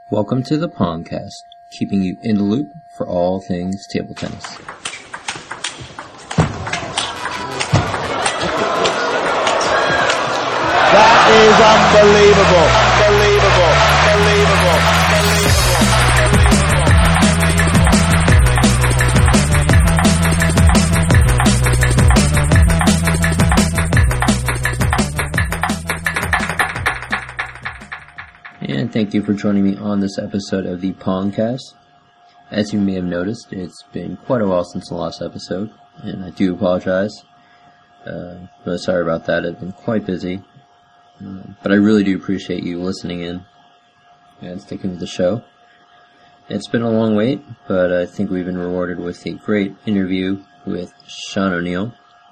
Welcome to the Pongcast, keeping you in the loop for all things table tennis. That is unbelievable. Unbelievable. And thank you for joining me on this episode of the Pongcast. As you may have noticed, it's been quite a while since the last episode, and I do apologize. But sorry about that. I've been quite busy. But I really do appreciate you listening in and sticking with the show. It's been a long wait, but I think we've been rewarded with a great interview with Sean O'Neill.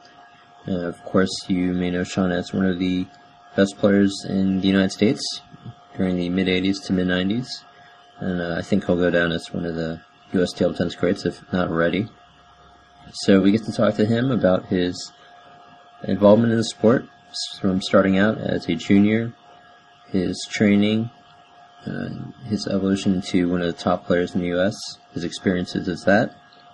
Of course, you may know Sean as one of the best players in the United States during the mid-'80s to mid-'90s, and I think he'll go down as one of the U.S. table tennis greats, if not already. So we get to talk to him about his involvement in the sport, from starting out as a junior, his training, his evolution into one of the top players in the U.S., his experiences as that,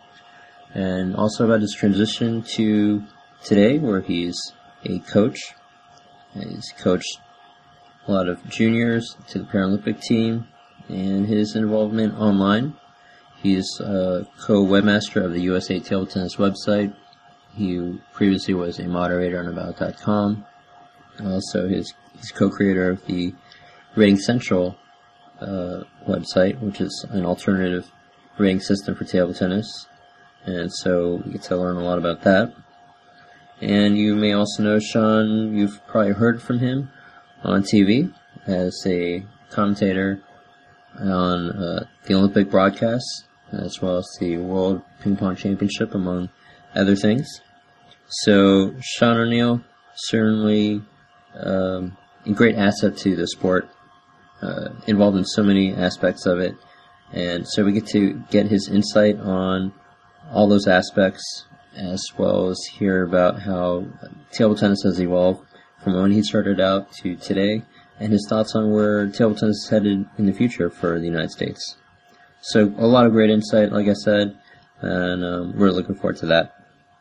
and also about his transition to today, where he's a coach. He's coached a lot of juniors to the Paralympic team, and his involvement online. He's a co-webmaster of the USA Table Tennis website. He previously was a moderator on About.com. Also, he's co-creator of the Rating Central website, which is an alternative rating system for table tennis. And so we get to learn a lot about that. And you may also know Sean, you've probably heard from him on TV as a commentator on the Olympic broadcasts, as well as the World Ping Pong Championship, among other things. So Sean O'Neill, certainly a great asset to the sport, involved in so many aspects of it, and so we get to get his insight on all those aspects, as well as hear about how table tennis has evolved from when he started out to today, and his thoughts on where table tennis is headed in the future for the United States. So a lot of great insight, like I said, and we're looking forward to that.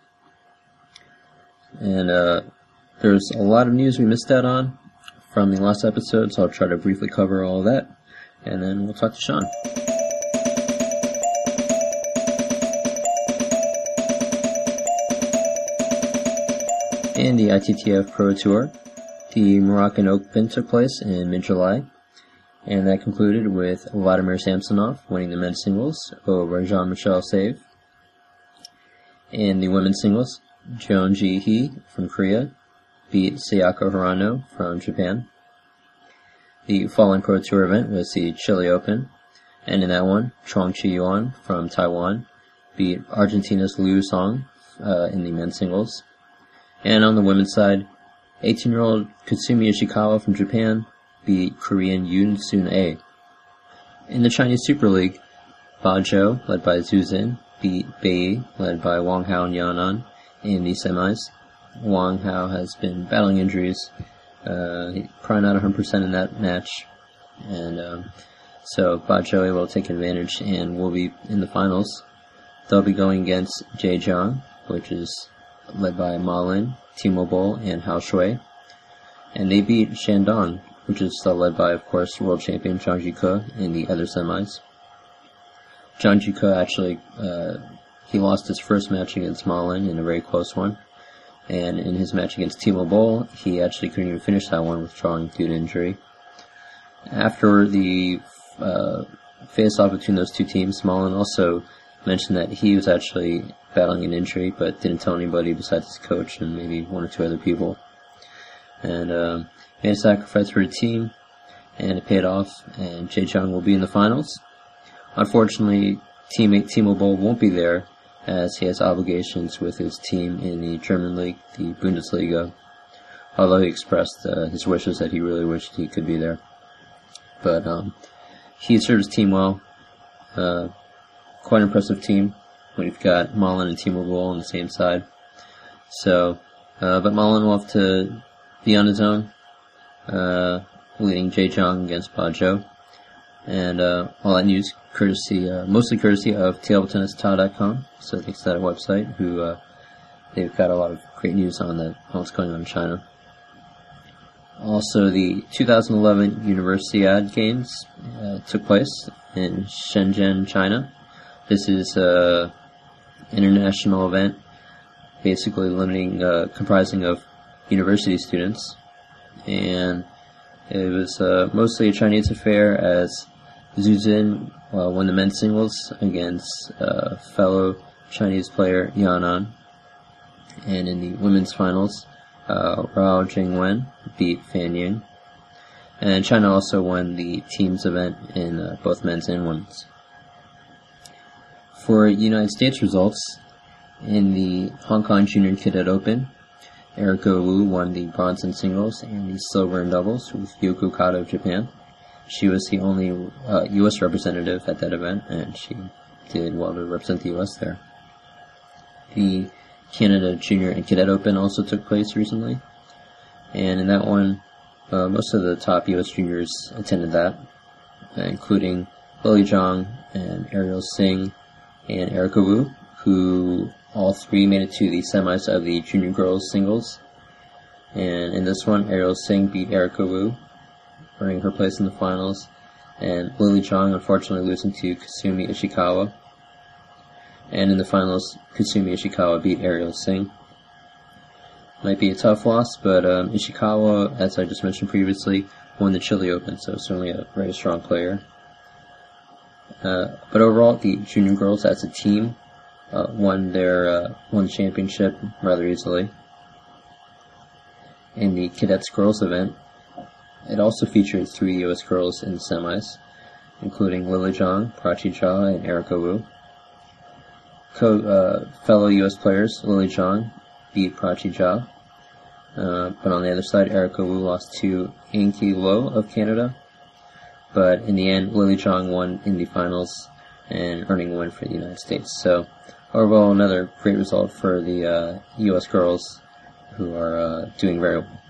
And there's a lot of news we missed out on from the last episode, so I'll try to briefly cover all of that, and then we'll talk to Sean. In the ITTF Pro Tour, the Moroccan Open took place in mid-July, and that concluded with Vladimir Samsonov winning the men's singles over Jean-Michel Save. In the women's singles, Jeon Ji-hee from Korea beat Sayako Hirano from Japan. The following Pro Tour event was the Chile Open, and in that one, Chong Chi-yuan from Taiwan beat Argentina's Liu Song in the men's singles. And on the women's side, 18-year-old Katsumi Ishikawa from Japan beat Korean Yoon Sun-ae. In the Chinese Super League, Ba Zhou, led by Zhu Xin, beat Bai, led by Wang Hao and Yanan, in the semis. Wang Hao has been battling injuries, probably not 100% in that match, and so Ba Zhou able to take advantage and will be in the finals. They'll be going against Zhejiang, which is led by Ma Lin, Timo Boll, and Hao Shui. And they beat Shandong, which is still led by, of course, world champion Zhang Jike in the other semis. Zhang Jike actually, he lost his first match against Ma Lin in a very close one. And in his match against Timo Boll, he actually couldn't even finish that one, withdrawing due to injury. After the face-off between those two teams, Ma Lin also mentioned that he was actually battling an injury, but didn't tell anybody besides his coach and maybe one or two other people. And made a sacrifice for the team, and it paid off, and Zhejiang will be in the finals. Unfortunately, teammate Timo Boll won't be there, as he has obligations with his team in the German league, the Bundesliga, although he expressed his wishes that he really wished he could be there. But he served his team well. Quite an impressive team when you've got Ma Lin and Timo Boll on the same side. So, but Ma Lin will have to be on his own, leading Zhejiang against Ba Zhou. And all that news mostly courtesy of TableTennisTa.com. So thanks to that website, who they've got a lot of great news on what's going on in China. Also, the 2011 Universiade Games took place in Shenzhen, China. This is an international event, basically comprising of university students, and it was mostly a Chinese affair, as Zhu Jin won the men's singles against fellow Chinese player Yan An, and in the women's finals, Rao Jingwen beat Fan Ying, and China also won the teams event in both men's and women's. For United States results, in the Hong Kong Junior Cadet Open, Erica Wu won the bronze in singles and the silver in doubles with Yoko Okada of Japan. She was the only U.S. representative at that event, and she did well to represent the U.S. there. The Canada Junior and Cadet Open also took place recently, and in that one, most of the top U.S. juniors attended that, including Lily Zhang and Ariel Singh and Erica Wu, who all three made it to the semis of the junior girls singles. And in this one, Ariel Singh beat Erica Wu, earning her place in the finals, and Lily Zhang unfortunately losing to Kasumi Ishikawa. And in the finals, Kasumi Ishikawa beat Ariel Singh. Might be a tough loss, but Ishikawa, as I just mentioned previously, won the Chile Open, so certainly a very strong player. But overall, the junior girls as a team won the championship rather easily. In the cadets girls event, it also featured 3 U.S. girls in the semis, including Lily Zhang, Prachi Jha, and Erica Wu. Fellow U.S. players, Lily Zhang beat Prachi Jha, but on the other side, Erica Wu lost to Inky Lo of Canada. But in the end, Lily Zhang won in the finals and earning a win for the United States. So overall, another great result for the U.S. girls, who are doing very well.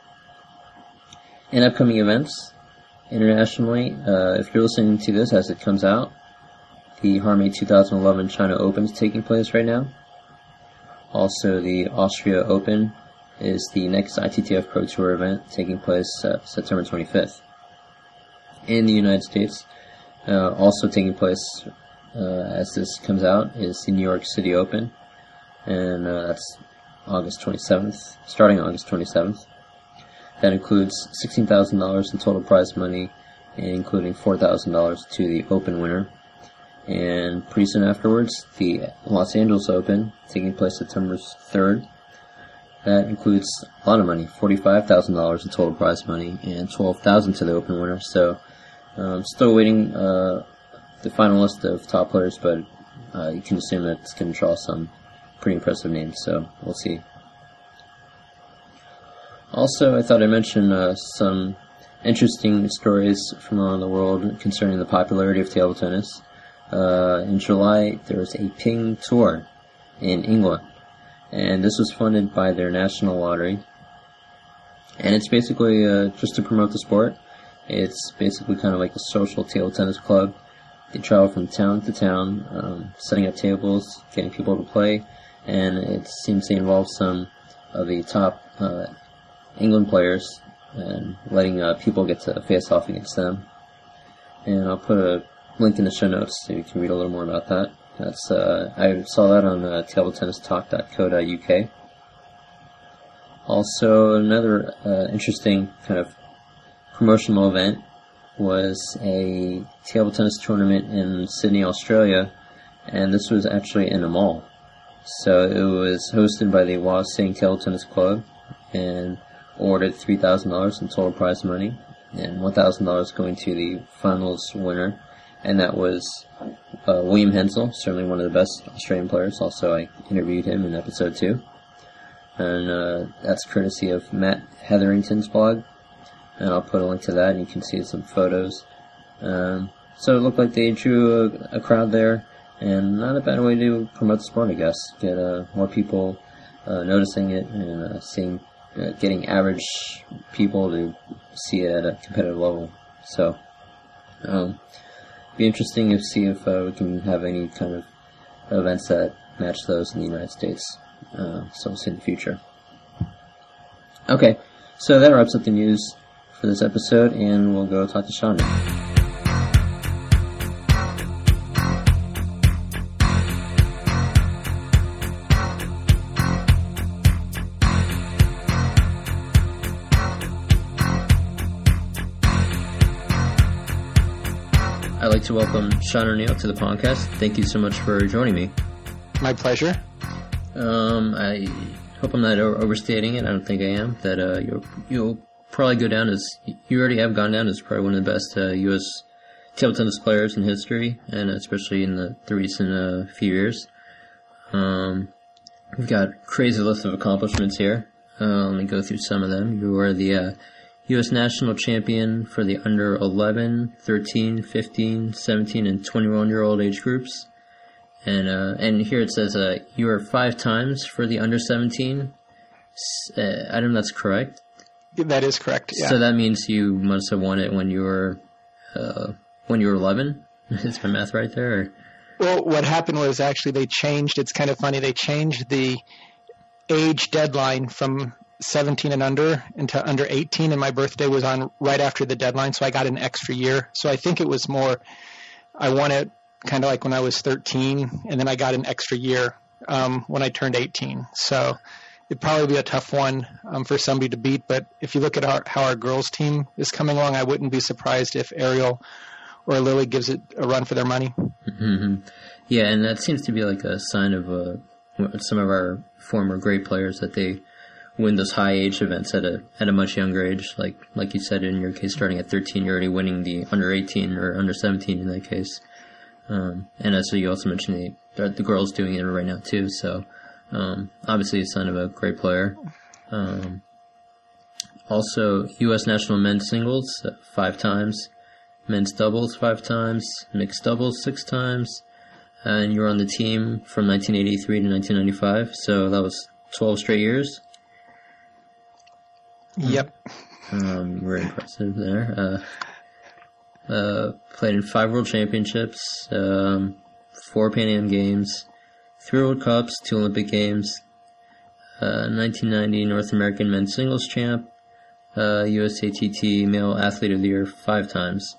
In upcoming events, internationally, if you're listening to this as it comes out, the Harmony 2011 China Open is taking place right now. Also, the Austria Open is the next ITTF Pro Tour event, taking place September 25th. In the United States, also taking place as this comes out, is the New York City Open, and that's August 27th, starting August 27th. That includes $16,000 in total prize money, including $4,000 to the Open winner. And pretty soon afterwards, the Los Angeles Open, taking place September 3rd. That includes a lot of money, $45,000 in total prize money, and $12,000 to the Open winner. So, still waiting the final list of top players, but you can assume that it's going to draw some pretty impressive names, so we'll see. Also, I thought I'd mention some interesting stories from around the world concerning the popularity of table tennis. In July, there was a Ping Tour in England, and this was funded by their national lottery. And it's basically just to promote the sport. It's basically kind of like a social table tennis club. They travel from town to town, setting up tables, getting people to play, and it seems to involve some of the top England players and letting people get to face off against them. And I'll put a link in the show notes so you can read a little more about that. That's I saw that on tabletennistalk.co.uk. Also, another interesting kind of promotional event was a table tennis tournament in Sydney, Australia, and this was actually in a mall. So it was hosted by the Wah Sing Table Tennis Club and awarded $3,000 in total prize money and $1,000 going to the finals winner, and that was William Hensel, certainly one of the best Australian players. Also, I interviewed him in episode 2, and that's courtesy of Matt Hetherington's blog, and I'll put a link to that, and you can see some photos. So it looked like they drew a crowd there, and not a bad way to promote the sport, I guess. Get more people noticing it and getting average people to see it at a competitive level. So Be interesting to see if we can have any kind of events that match those in the United States. So we'll see in the future. Okay, so that wraps up the news for this episode, and we'll go talk to Sean now. I'd like to welcome Sean O'Neill to the podcast. Thank you so much for joining me. My pleasure. I hope I'm not overstating it. I don't think I am. That you'll probably go down as, you already have gone down as probably one of the best U.S. table tennis players in history, and especially in the recent few years. We've got a crazy list of accomplishments here. Let me go through some of them. You are the U.S. national champion for the under 11, 13, 15, 17, and 21-year-old age groups. And here it says you are 5 times for the under 17. I don't know if that's correct. That is correct, yeah. So that means you must have won it when you were 11? Is my math right there? Or? Well, what happened was actually they changed, it's kind of funny, they changed the age deadline from 17 and under into under 18, and my birthday was on right after the deadline, so I got an extra year. So I think it was more, I won it kind of like when I was 13, and then I got an extra year when I turned 18. So it'd probably be a tough one for somebody to beat, but if you look at how our girls team is coming along, I wouldn't be surprised if Ariel or Lily gives it a run for their money. Mm-hmm. Yeah, and that seems to be like a sign of some of our former great players, that they win those high age events at a much younger age. Like you said, in your case, starting at 13, you're already winning the under 18 or under 17 in that case. And as you also mentioned, the girls doing it right now too. So obviously a sign of a great player. Also, U.S. national men's singles 5 times, men's doubles 5 times, mixed doubles 6 times, and you were on the team from 1983 to 1995. So that was 12 straight years. Yep. Very impressive there. Played in 5 World Championships, 4 Pan Am Games, 3 World Cups, 2 Olympic Games, 1990 North American Men's Singles Champ, USATT Male Athlete of the Year 5 times.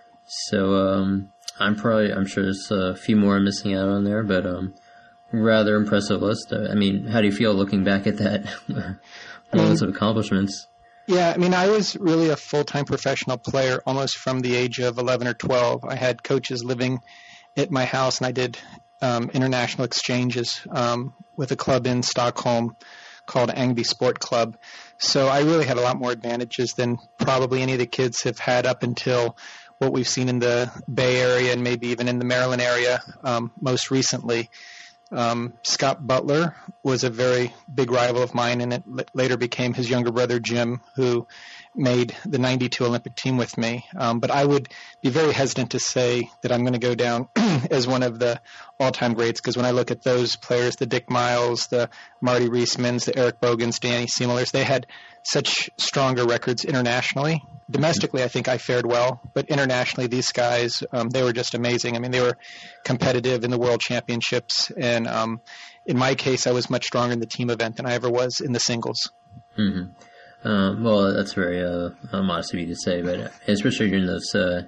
So I'm sure there's a few more I'm missing out on there, but rather impressive list. I mean, how do you feel looking back at that list of accomplishments? Yeah, I mean, I was really a full-time professional player almost from the age of 11 or 12. I had coaches living at my house, and I did international exchanges with a club in Stockholm called Angby Sport Club. So I really had a lot more advantages than probably any of the kids have had up until what we've seen in the Bay Area and maybe even in the Maryland area most recently. Scott Butler was a very big rival of mine, and it later became his younger brother, Jim, who made the 92 Olympic team with me. But I would be very hesitant to say that I'm going to go down as one of the all-time greats, because when I look at those players, the Dick Miles, the Marty Reismans, the Eric Bogans, Danny Seemillers, they had such stronger records internationally. Domestically, I think I fared well, but internationally, these guys, they were just amazing. I mean, they were competitive in the World Championships, and in my case, I was much stronger in the team event than I ever was in the singles. Mm-hmm. Well, that's very modest of you to say, but especially during those 80s,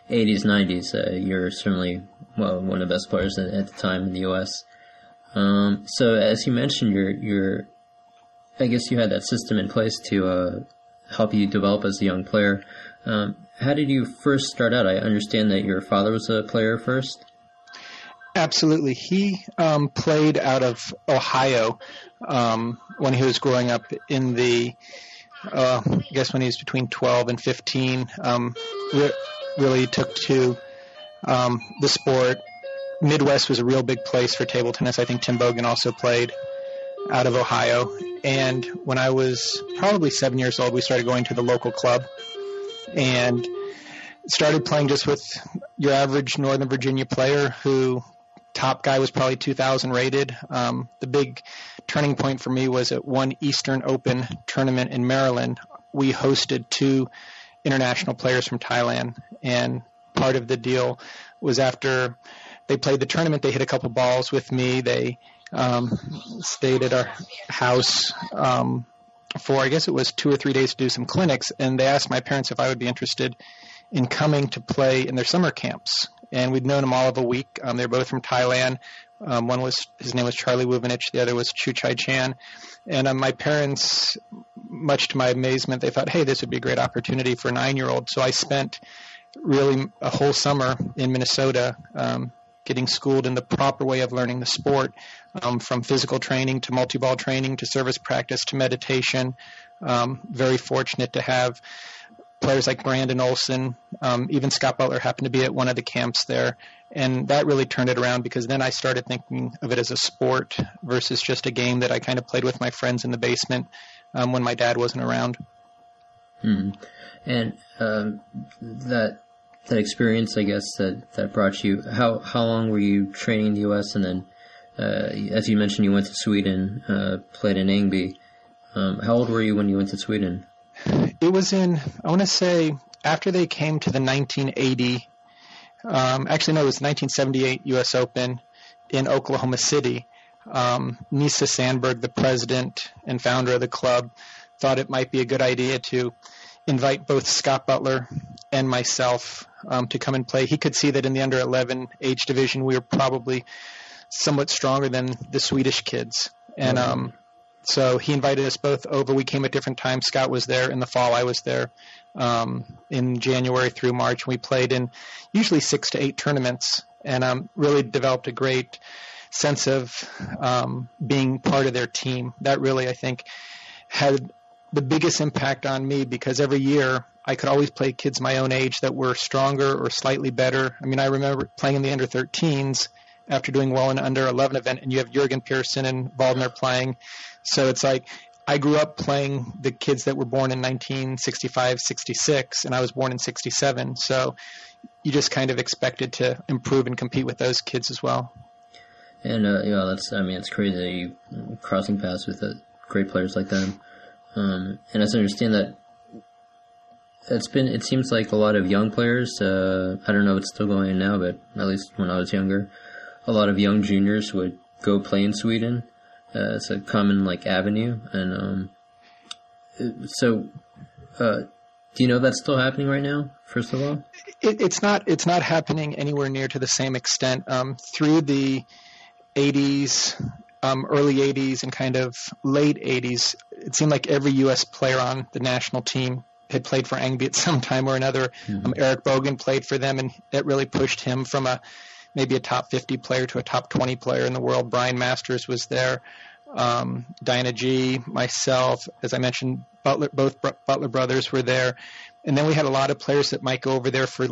90s, you're certainly one of the best players at the time in the U.S. So, as you mentioned, I guess you had that system in place to help you develop as a young player. How did you first start out? I understand that your father was a player first. Absolutely. He played out of Ohio when he was growing up in the, I guess when he was between 12 and 15, really took to the sport. Midwest was a real big place for table tennis. I think Tim Bogan also played out of Ohio. And when I was probably 7 years old, we started going to the local club and started playing just with your average Northern Virginia player who top guy was probably 2,000 rated. The big turning point for me was at one Eastern Open tournament in Maryland. We hosted 2 international players from Thailand, and part of the deal was after they played the tournament, they hit a couple balls with me. They stayed at our house for, I guess it was 2 or 3 days to do some clinics, and they asked my parents if I would be interested in coming to play in their summer camps. And we'd known them all of a week. They're both from Thailand. His name was Charlie Wuvanich, the other was Chuchai Chan. And my parents, much to my amazement, they thought, hey, this would be a great opportunity for a 9-year-old. So I spent really a whole summer in Minnesota getting schooled in the proper way of learning the sport, from physical training to multi-ball training to service practice to meditation. Very fortunate to have players like Brandon Olson, even Scott Butler happened to be at one of the camps there. And that really turned it around, because then I started thinking of it as a sport versus just a game that I kind of played with my friends in the basement when my dad wasn't around. Mm-hmm. And that experience, I guess, that brought you, how long were you training in the U.S.? And then, as you mentioned, you went to Sweden, played in Ängby. How old were you when you went to Sweden? It was I want to say, after they came to the 1980, actually, no, it was 1978 U.S. Open in Oklahoma City. Nisa Sandberg, the president and founder of the club, thought it might be a good idea to invite both Scott Butler and myself to come and play. He could see that in the under-11 age division, we were probably somewhat stronger than the Swedish kids. And so he invited us both over. We came at different times. Scott was there in the fall. I was there in January through March. We played in usually 6 to 8 tournaments, and really developed a great sense of being part of their team. That really, I think, had the biggest impact on me, because every year I could always play kids my own age that were stronger or slightly better. I mean, I remember playing in the under-13s after doing well in an under-11 event, and you have Jürgen Pearson and Waldner playing. So it's like I grew up playing the kids that were born in 1965, 66, and I was born in 67. So you just kind of expected to improve and compete with those kids as well. And, it's crazy that you crossing paths with great players like them. And as I understand that, it seems like a lot of young players, I don't know if it's still going on now, but at least when I was younger, a lot of young juniors would go play in Sweden. It's a common, avenue. And, do you know that's still happening right now, first of all? It's not happening anywhere near to the same extent. Through the 80s, early 80s and kind of late 80s, it seemed like every U.S. player on the national team had played for Ängby at some time or another. Mm-hmm. Eric Bogan played for them, and that really pushed him from maybe a top 50 player to a top 20 player in the world. Brian Masters was there. Diana G, myself, as I mentioned, both Butler brothers were there. And then we had a lot of players that might go over there for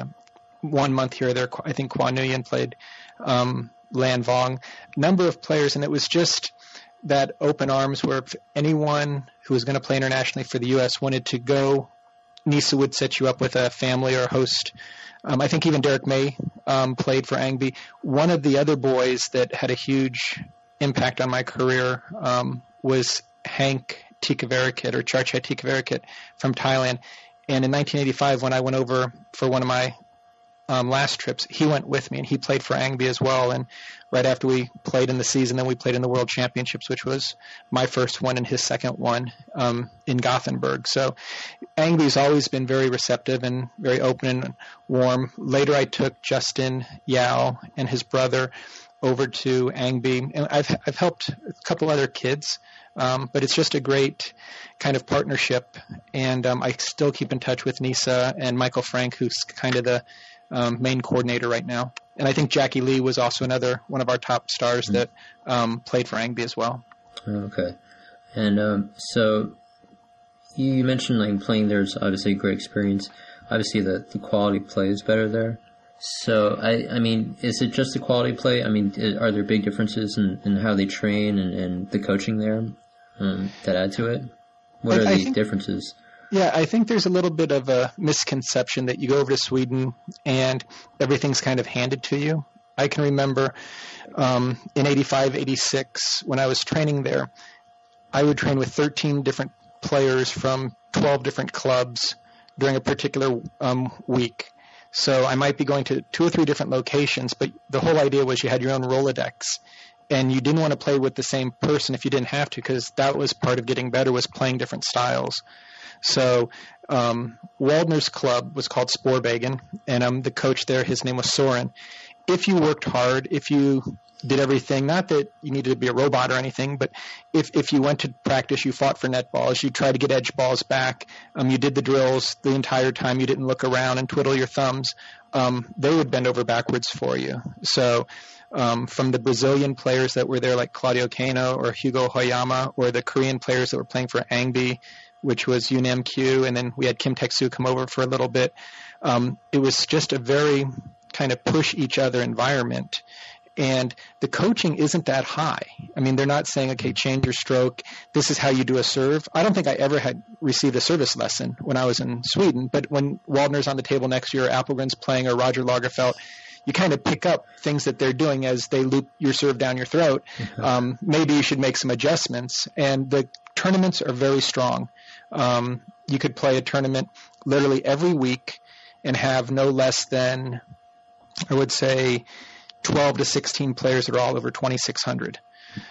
1 month here or there. I think Quan Nguyen played Lan Vong. Number of players, and it was just that open arms where if anyone who was going to play internationally for the U.S. wanted to go, Nisa would set you up with a family or a host. I think even Derek May played for Ängby. One of the other boys that had a huge impact on my career was Hank Tikavarakit, or Charchai Tikavarakit from Thailand. And in 1985, when I went over for one of my last trips, he went with me, and he played for Ängby as well. And right after we played in the season, then we played in the World Championships, which was my first one and his second one in Gothenburg. So Ängby's always been very receptive and very open and warm. Later, I took Justin Yao and his brother over to Ängby, and I've helped a couple other kids, but it's just a great kind of partnership. And I still keep in touch with Nisa and Michael Frank, who's kind of the main coordinator right now. And I think Jackie Lee was also one of our top stars that played for Ängby as well. Okay. And so you mentioned playing there's obviously a great experience. Obviously the quality of play is better there. So, I mean, is it just the quality of play? I mean, are there big differences in how they train and the coaching there that add to it? What are the differences? Yeah, I think there's a little bit of a misconception that you go over to Sweden and everything's kind of handed to you. I can remember in 85, 86, when I was training there, I would train with 13 different players from 12 different clubs during a particular week. So I might be going to 2 or 3 different locations, but the whole idea was you had your own Rolodex. And you didn't want to play with the same person if you didn't have to, because that was part of getting better, was playing different styles. So Waldner's club was called Spoorwegen, and the coach there, his name was Soren. If you worked hard, if you did everything, not that you needed to be a robot or anything, but if you went to practice, you fought for net balls, you tried to get edge balls back, you did the drills the entire time, you didn't look around and twiddle your thumbs, they would bend over backwards for you. So from the Brazilian players that were there, like Claudio Kano or Hugo Hoyama, or the Korean players that were playing for Angby, which was UNMQ, and then we had Kim Taek-soo come over for a little bit. It was just a very kind of push each other environment. And the coaching isn't that high. I mean, they're not saying, okay, change your stroke. This is how you do a serve. I don't think I ever had received a service lesson when I was in Sweden. But when Waldner's on the table next to you, or Appelgren's playing, or Roger Lagerfeld, you kind of pick up things that they're doing as they loop your serve down your throat. Maybe you should make some adjustments. And the tournaments are very strong. You could play a tournament literally every week and have no less than, I would say, 12 to 16 players that are all over 2,600.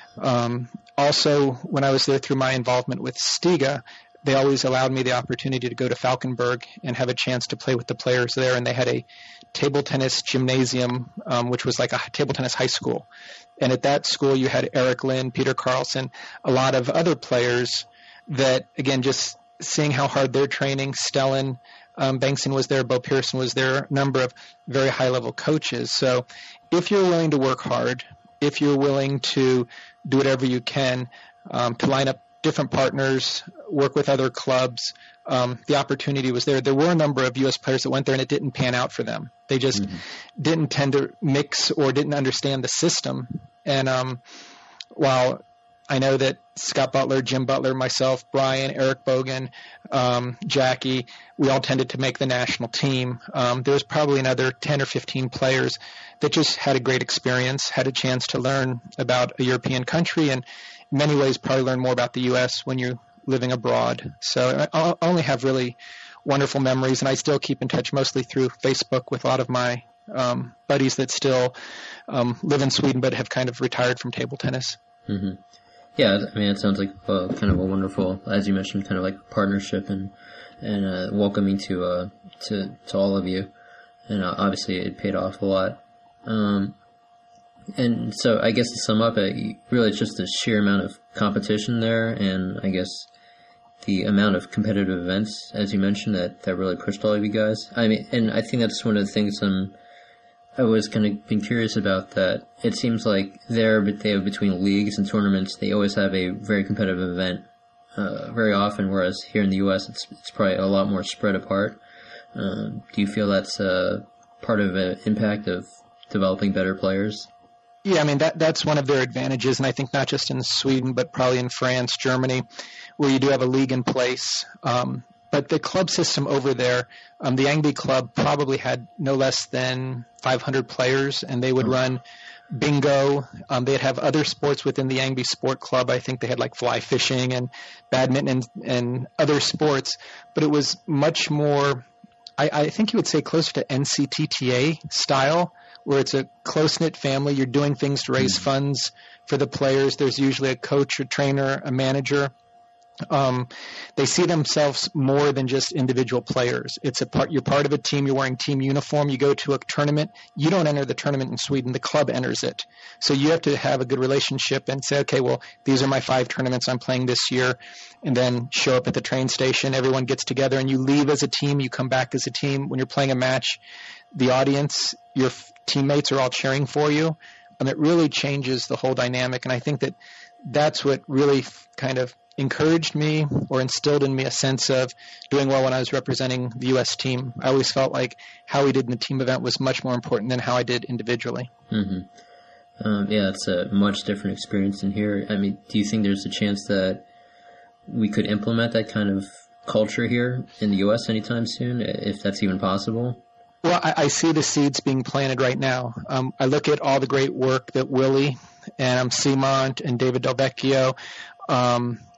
Also, when I was there through my involvement with Stiga, they always allowed me the opportunity to go to Falkenberg and have a chance to play with the players there. And they had a table tennis gymnasium, which was like a table tennis high school. And at that school, you had Eric Lin, Peter Carlson, a lot of other players that, again, just seeing how hard they're training. Stellan Bengtsson was there, Bo Pearson was there, a number of very high-level coaches. So if you're willing to work hard, if you're willing to do whatever you can to line up different partners, work with other clubs, the opportunity was there. There were a number of U.S. players that went there and it didn't pan out for them. They just didn't tend to mix or didn't understand the system. And while I know that Scott Butler, Jim Butler, myself, Brian, Eric Bogan, Jackie, we all tended to make the national team. There was probably another 10 or 15 players that just had a great experience, had a chance to learn about a European country, and in many ways probably learn more about the U.S. when you're living abroad. So I only have really wonderful memories, and I still keep in touch mostly through Facebook with a lot of my buddies that still live in Sweden but have kind of retired from table tennis. Mm-hmm. Yeah, I mean, it sounds like kind of a wonderful, as you mentioned, kind of like partnership and welcoming to all of you, and obviously it paid off a lot. And so I guess to sum up, really it's just the sheer amount of competition there, and I guess the amount of competitive events, as you mentioned, that really pushed all of you guys. I mean, and I think that's one of the things I was kind of been curious about, that it seems like between leagues and tournaments, they always have a very competitive event very often, whereas here in the U.S. it's probably a lot more spread apart. Do you feel that's part of an impact of developing better players? Yeah, I mean, that's one of their advantages, and I think not just in Sweden, but probably in France, Germany, where you do have a league in place. But the club system over there, the Angby Club probably had no less than 500 players, and they would run bingo. They'd have other sports within the Angby Sport Club. I think they had like fly fishing and badminton and other sports, but it was much more, I think you would say, closer to NCTTA style, where it's a close-knit family. You're doing things to raise funds for the players. There's usually a coach, a trainer, a manager. They see themselves more than just individual players. You're part of a team. You're wearing team uniform. You go to a tournament. You don't enter the tournament in Sweden. The club enters it. So you have to have a good relationship and say, okay, well, these are my 5 tournaments I'm playing this year, and then show up at the train station. Everyone gets together, and you leave as a team. You come back as a team. When you're playing a match, the audience, your teammates are all cheering for you. And it really changes the whole dynamic. And I think that's what really kind of encouraged me or instilled in me a sense of doing well when I was representing the U.S. team. I always felt like how we did in the team event was much more important than how I did individually. Mm-hmm. Yeah, it's a much different experience in here. I mean, do you think there's a chance that we could implement that kind of culture here in the U.S. anytime soon, if that's even possible? Well, I see the seeds being planted right now. I look at all the great work that Willie and Simont and David Del Vecchio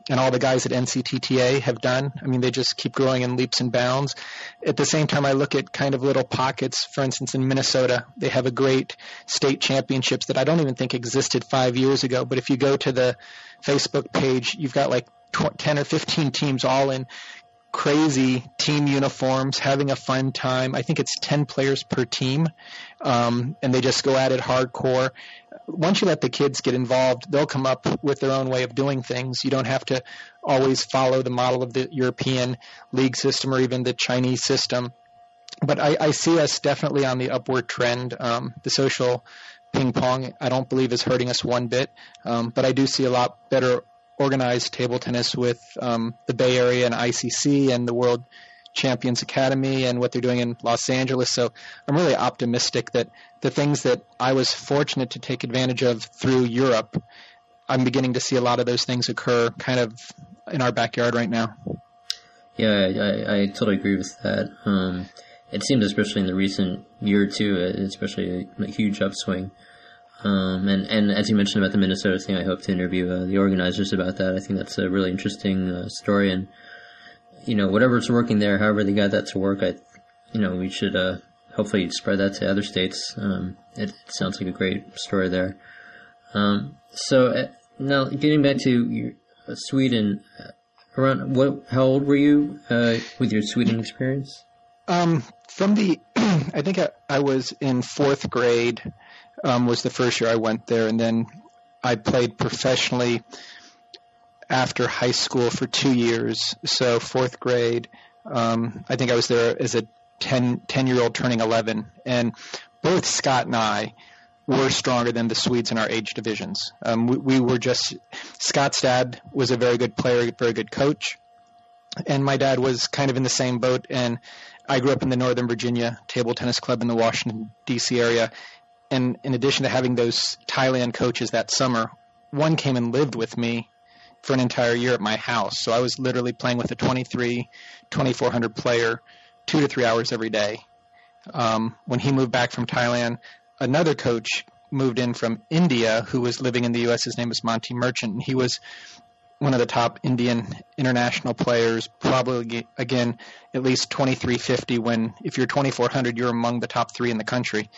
and all the guys at NCTTA have done. I mean, they just keep growing in leaps and bounds. At the same time, I look at kind of little pockets. For instance, in Minnesota, they have a great state championships that I don't even think existed 5 years ago. But if you go to the Facebook page, you've got like 10 or 15 teams all in crazy team uniforms, having a fun time. I think it's 10 players per team, and they just go at it hardcore. Once you let the kids get involved, they'll come up with their own way of doing things. You don't have to always follow the model of the European league system or even the Chinese system. But I see us definitely on the upward trend. The social ping pong, I don't believe, is hurting us one bit, but I do see a lot better organized table tennis with the Bay Area and ICC and the World Champions Academy and what they're doing in Los Angeles. So I'm really optimistic that the things that I was fortunate to take advantage of through Europe, I'm beginning to see a lot of those things occur kind of in our backyard right now. Yeah, I totally agree with that. It seems, especially in the recent year or two, especially a huge upswing. And as you mentioned about the Minnesota thing, I hope to interview the organizers about that. I think that's a really interesting story, and whatever's working there, however they got that to work, we should hopefully spread that to other states. It sounds like a great story there. So now getting back to Sweden, how old were you with your Sweden experience? I think I was in fourth grade. Was the first year I went there, and then I played professionally after high school for 2 years. So fourth grade, I think I was there as a 10-year-old turning 11, and both Scott and I were stronger than the Swedes in our age divisions. We were just – Scott's dad was a very good player, very good coach, and my dad was kind of in the same boat, and I grew up in the Northern Virginia Table Tennis Club in the Washington, D.C. area. And in addition to having those Thailand coaches that summer, one came and lived with me for an entire year at my house. So I was literally playing with a 2,400 player 2 to 3 hours every day. When he moved back from Thailand, another coach moved in from India who was living in the U.S. His name was Monty Merchant, and he was one of the top Indian international players, probably, again, at least 2,350 when, if you're 2,400, you're among the top 3 in the country.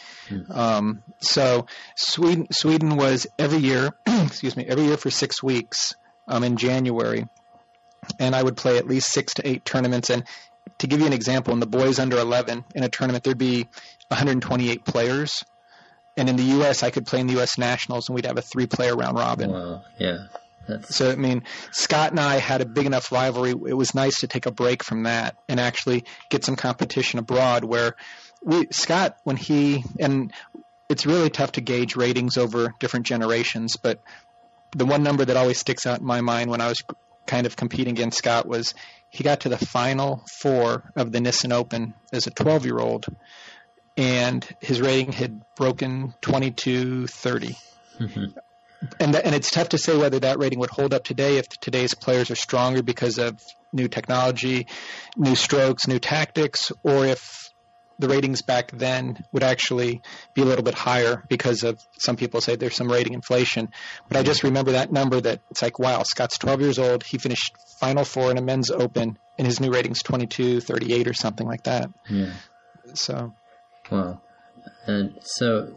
So Sweden was every year for 6 weeks in January, and I would play at least 6 to 8 tournaments. And to give you an example, in the boys under 11, in a tournament, there'd be 128 players. And in the U.S., I could play in the U.S. Nationals, and we'd have a 3-player round robin. Wow, yeah. So, I mean, Scott and I had a big enough rivalry. It was nice to take a break from that and actually get some competition abroad where Scott, and it's really tough to gauge ratings over different generations, but the one number that always sticks out in my mind when I was kind of competing against Scott was he got to the Final 4 of the Nissen Open as a 12-year-old, and his rating had broken 2230. Mm-hmm. And it's tough to say whether that rating would hold up today if today's players are stronger because of new technology, new strokes, new tactics, or if the ratings back then would actually be a little bit higher because of, some people say there's some rating inflation. But I just remember that number that it's like, wow, Scott's 12 years old. He finished Final 4 in a men's open, and his new rating's 2238 or something like that. Yeah. So. Wow. And so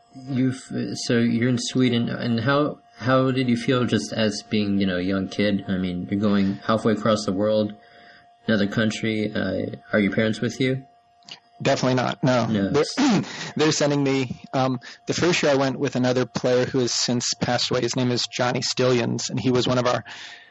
you're in Sweden, and how did you feel just as being, a young kid? I mean, you're going halfway across the world, another country. Are your parents with you? Definitely not. No. They're sending me. The first year I went with another player who has since passed away. His name is Johnny Stillions, and he was one of our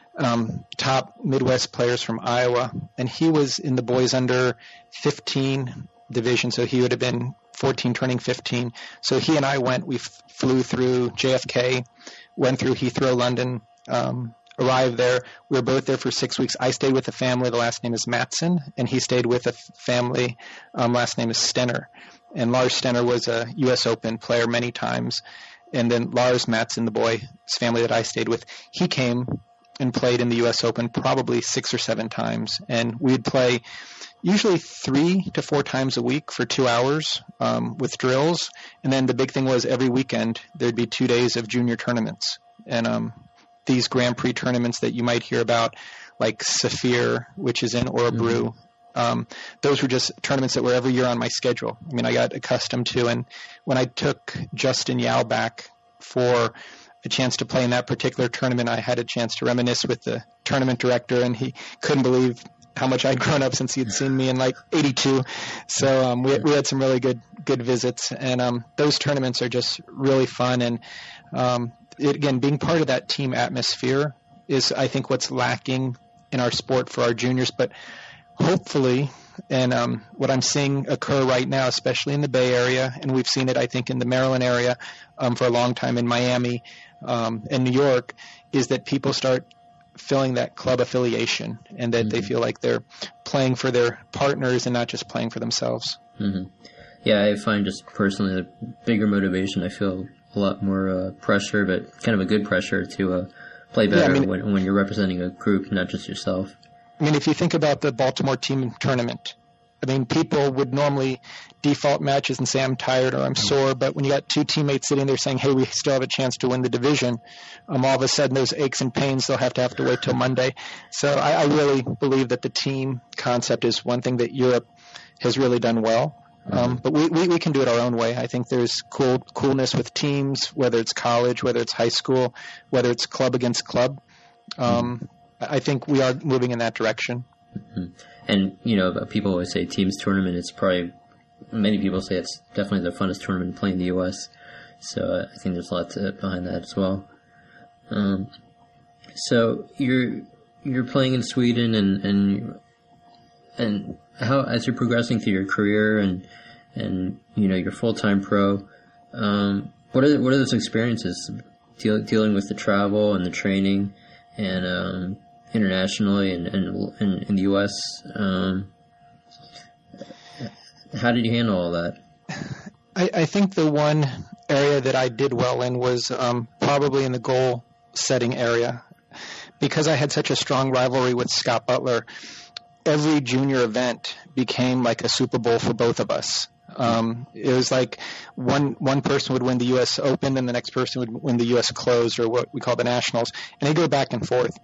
top Midwest players from Iowa, and he was in the boys under 15 division, so he would have been 14 turning 15. So he and I we flew through JFK, went through Heathrow, London, arrived there. We were both there for 6 weeks. I stayed with a family. The last name is Matson, and he stayed with a family. Last name is Stenner. And Lars Stenner was a U.S. Open player many times. And then Lars Matson, the boy's family that I stayed with, he came and played in the U.S. Open probably 6 or 7 times. And we'd play usually 3 to 4 times a week for 2 hours with drills. And then the big thing was every weekend there'd be 2 days of junior tournaments. And these Grand Prix tournaments that you might hear about, like Saphir, which is in Orebro. Those were just tournaments that were every year on my schedule. I mean, I got accustomed to, and when I took Justin Yao back for a chance to play in that particular tournament, I had a chance to reminisce with the tournament director, and he couldn't believe how much I'd grown up since he had seen me in like 82. So we had some really good visits, and those tournaments are just really fun. And again, being part of that team atmosphere is, I think, what's lacking in our sport for our juniors. But hopefully, and what I'm seeing occur right now, especially in the Bay Area, and we've seen it, I think, in the Maryland area for a long time, in Miami and New York, is that people start feeling that club affiliation, and that they feel like they're playing for their partners and not just playing for themselves. Yeah, I find just personally the bigger motivation. I feel a lot more pressure, but kind of a good pressure to play better when you're representing a group, not just yourself. I mean, if you think about the Baltimore team tournament, I mean, people would normally default matches and say, I'm tired or I'm sore, but when you got two teammates sitting there saying, hey, we still have a chance to win the division, all of a sudden those aches and pains, they'll have to wait till Monday. So I really believe that the team concept is one thing that Europe has really done well. But we can do it our own way. I think there's coolness with teams, whether it's college, whether it's high school, whether it's club against club. I think we are moving in that direction. And, people always say teams tournament. It's probably, many people say it's definitely the funnest tournament to play in the U.S. So I think there's a lot behind that as well. So you're playing in Sweden, and how, as you're progressing through your career and you're full-time pro, what are those experiences dealing with the travel and the training and internationally and in the U.S.? How did you handle all that? I think the one area that I did well in was probably in the goal setting area. Because I had such a strong rivalry with Scott Butler, every junior event became like a Super Bowl for both of us. It was like one person would win the U.S. Open and the next person would win the U.S. Closed, or what we call the Nationals, and they go back and forth.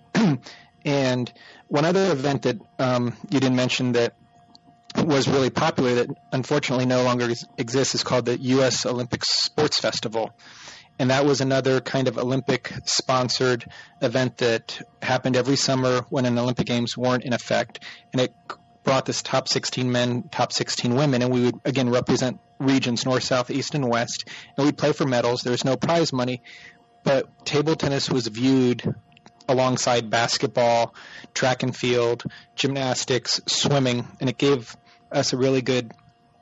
And one other event that you didn't mention that was really popular that unfortunately no longer exists is called the U.S. Olympic Sports Festival. And that was another kind of Olympic-sponsored event that happened every summer when an Olympic Games weren't in effect. And it brought this top 16 men, top 16 women, and we would, again, represent regions, north, south, east, and west. And we'd play for medals. There was no prize money. But table tennis was viewed alongside basketball, track and field, gymnastics, swimming, and it gave us a really good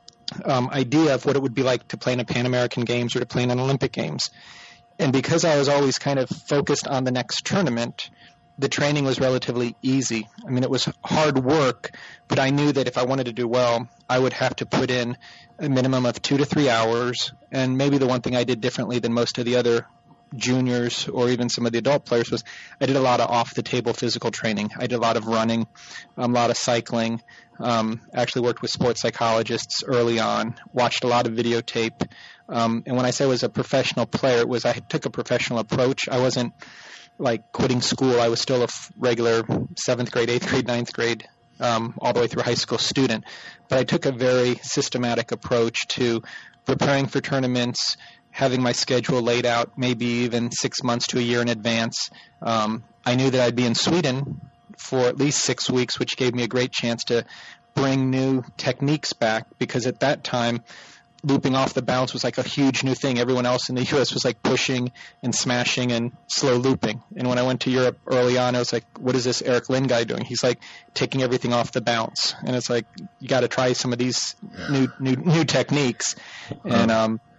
idea of what it would be like to play in a Pan American Games or to play in an Olympic Games. And because I was always kind of focused on the next tournament, the training was relatively easy. I mean, it was hard work, but I knew that if I wanted to do well, I would have to put in a minimum of 2 to 3 hours. And maybe the one thing I did differently than most of the other juniors or even some of the adult players was I did a lot of off-the-table physical training. I did a lot of running, a lot of cycling. Actually worked with sports psychologists early on, watched a lot of videotape. And when I say I was a professional player, it was I took a professional approach. I wasn't like quitting school. I was still a regular 7th grade, 8th grade, 9th grade, all the way through high school student. But I took a very systematic approach to preparing for tournaments, having my schedule laid out maybe even 6 months to a year in advance. I knew that I'd be in Sweden for at least 6 weeks, which gave me a great chance to bring new techniques back, because at that time, looping off the bounce was like a huge new thing. Everyone else in the U.S. was like pushing and smashing and slow looping. And when I went to Europe early on, I was like, what is this Eric Lynn guy doing? He's like taking everything off the bounce. And it's like, you got to try some of these new techniques. And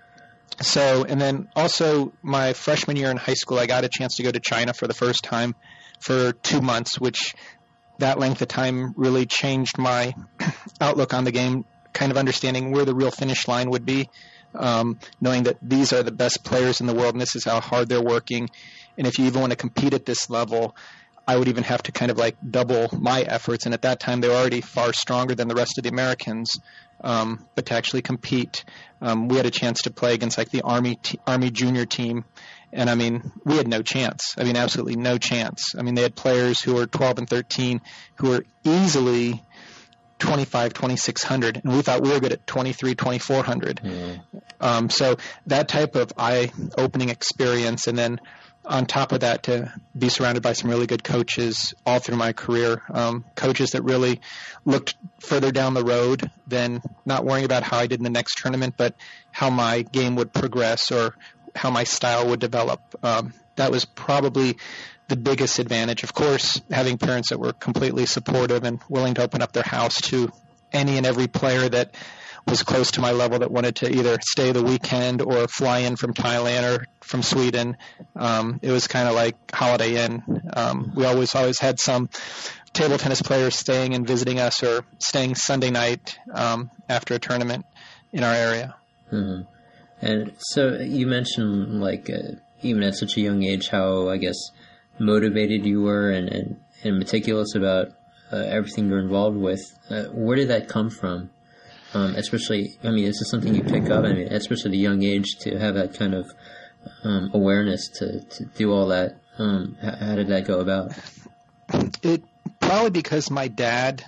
and then also my freshman year in high school, I got a chance to go to China for the first time for 2 months, which that length of time really changed my outlook on the game, kind of understanding where the real finish line would be, knowing that these are the best players in the world and this is how hard they're working. And if you even want to compete at this level, I would even have to kind of like double my efforts. And at that time, they were already far stronger than the rest of the Americans. but to actually compete. We had a chance to play against like the Army junior team, and I mean, we had no chance. I mean, absolutely no chance. I mean, they had players who were 12 and 13 who were easily 2,600, and we thought we were good at 2,400. So that type of eye-opening experience, and then on top of that, to be surrounded by some really good coaches all through my career, coaches that really looked further down the road than not worrying about how I did in the next tournament, but how my game would progress or how my style would develop. That was probably the biggest advantage. Of course, having parents that were completely supportive and willing to open up their house to any and every player that was close to my level that wanted to either stay the weekend or fly in from Thailand or from Sweden. It was kind of like Holiday Inn. We always had some table tennis players staying and visiting us or staying Sunday night after a tournament in our area. Mm-hmm. And so you mentioned, like, even at such a young age, how, I guess, motivated you were and meticulous about everything you're involved with. Where did that come from? Especially, I mean, is this something you pick up? I mean, especially at a young age, to have that kind of awareness to do all that. How did that go about? It probably because my dad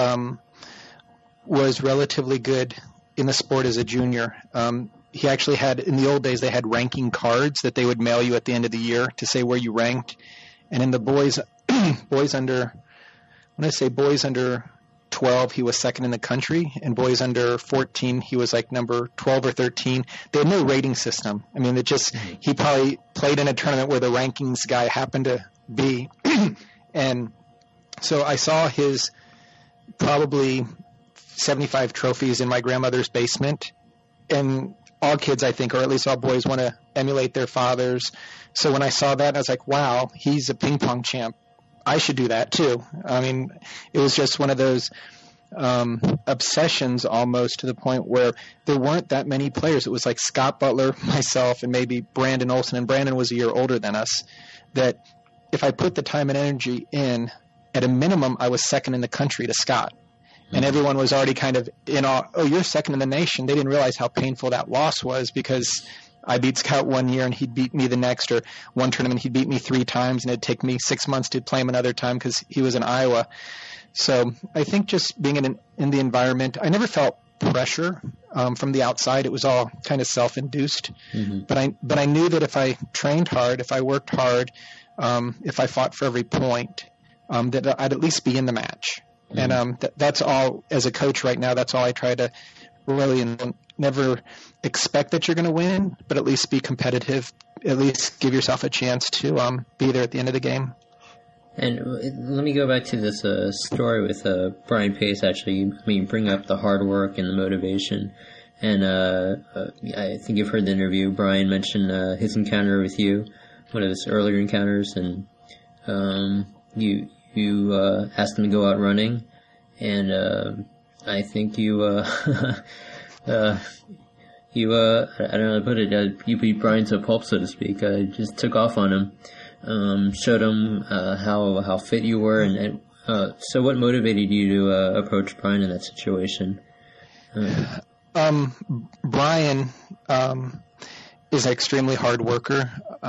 was relatively good in the sport as a junior. He actually had, in the old days, they had ranking cards that they would mail you at the end of the year to say where you ranked. And in the boys under 12, he was second in the country, and boys under 14, he was like number 12 or 13. They had no rating system. I mean, he probably played in a tournament where the rankings guy happened to be. And so I saw his probably 75 trophies in my grandmother's basement, and all kids, I think, or at least all boys, want to emulate their fathers. So when I saw that, I was like, wow, he's a ping pong champ. I should do that too. I mean, it was just one of those obsessions almost, to the point where there weren't that many players. It was like Scott Butler, myself, and maybe Brandon Olson, and Brandon was a year older than us, that if I put the time and energy in, at a minimum, I was second in the country to Scott. And everyone was already kind of in awe. Oh, you're second in the nation. They didn't realize how painful that loss was, because I beat Scott one year and he'd beat me the next, or one tournament he'd beat me 3 times and it'd take me 6 months to play him another time because he was in Iowa. So I think just being in the environment, I never felt pressure from the outside. It was all kind of self-induced. Mm-hmm. But I knew that if I trained hard, if I worked hard, if I fought for every point, that I'd at least be in the match. Mm-hmm. And that's all, as a coach right now, that's all I try to really, never expect that you're going to win, but at least be competitive, at least give yourself a chance to be there at the end of the game. And let me go back to this story with Brian Pace, actually. I mean, bring up the hard work and the motivation. And I think you've heard the interview. Brian mentioned his encounter with you, one of his earlier encounters, and you asked him to go out running, and I think you I don't know how to put it, you beat Brian to a pulp, so to speak. Just took off on him, showed him how fit you were, and so what motivated you to approach Brian in that situation? Brian is an extremely hard worker.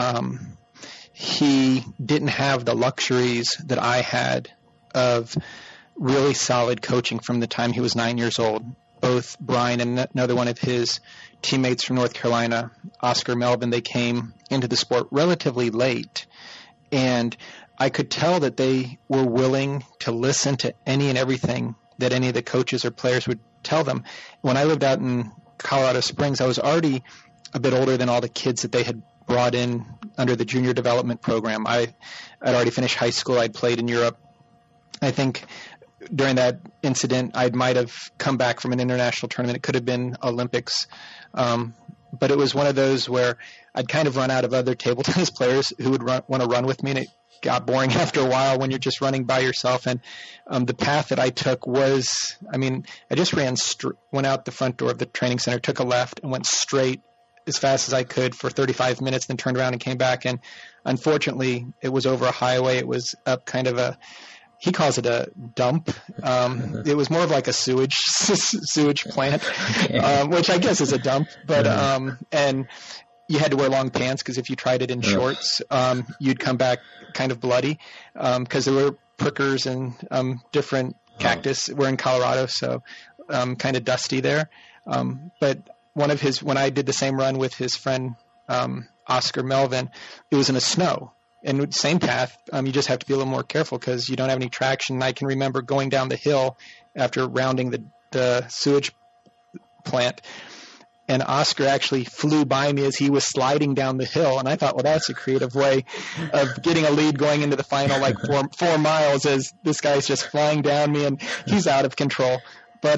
He didn't have the luxuries that I had of really solid coaching from the time he was 9 years old. Both Brian and another one of his teammates from North Carolina, Oscar Melvin, they came into the sport relatively late. And I could tell that they were willing to listen to any and everything that any of the coaches or players would tell them. When I lived out in Colorado Springs, I was already a bit older than all the kids that they had brought in under the junior development program. I'd already finished high school. I'd played in Europe. I think during that incident, I might have come back from an international tournament. It could have been Olympics. But it was one of those where I'd kind of run out of other table tennis players who would want to run with me, and it got boring after a while when you're just running by yourself. And the path that I took was, I just went out the front door of the training center, took a left, and went straight as fast as I could for 35 minutes, then turned around and came back. And unfortunately, it was over a highway. It was up kind of a he calls it a dump. It was more of like a sewage plant, which I guess is a dump. But and you had to wear long pants because if you tried it in shorts, you'd come back kind of bloody because there were prickers and different cactus. We're in Colorado, so kind of dusty there. But when I did the same run with his friend Oscar Melvin, it was in the snow. And same path, you just have to be a little more careful because you don't have any traction. I can remember going down the hill after rounding the sewage plant, and Oscar actually flew by me as he was sliding down the hill. And I thought, well, that's a creative way of getting a lead going into the final, like 4 miles, as this guy's just flying down me and he's out of control. But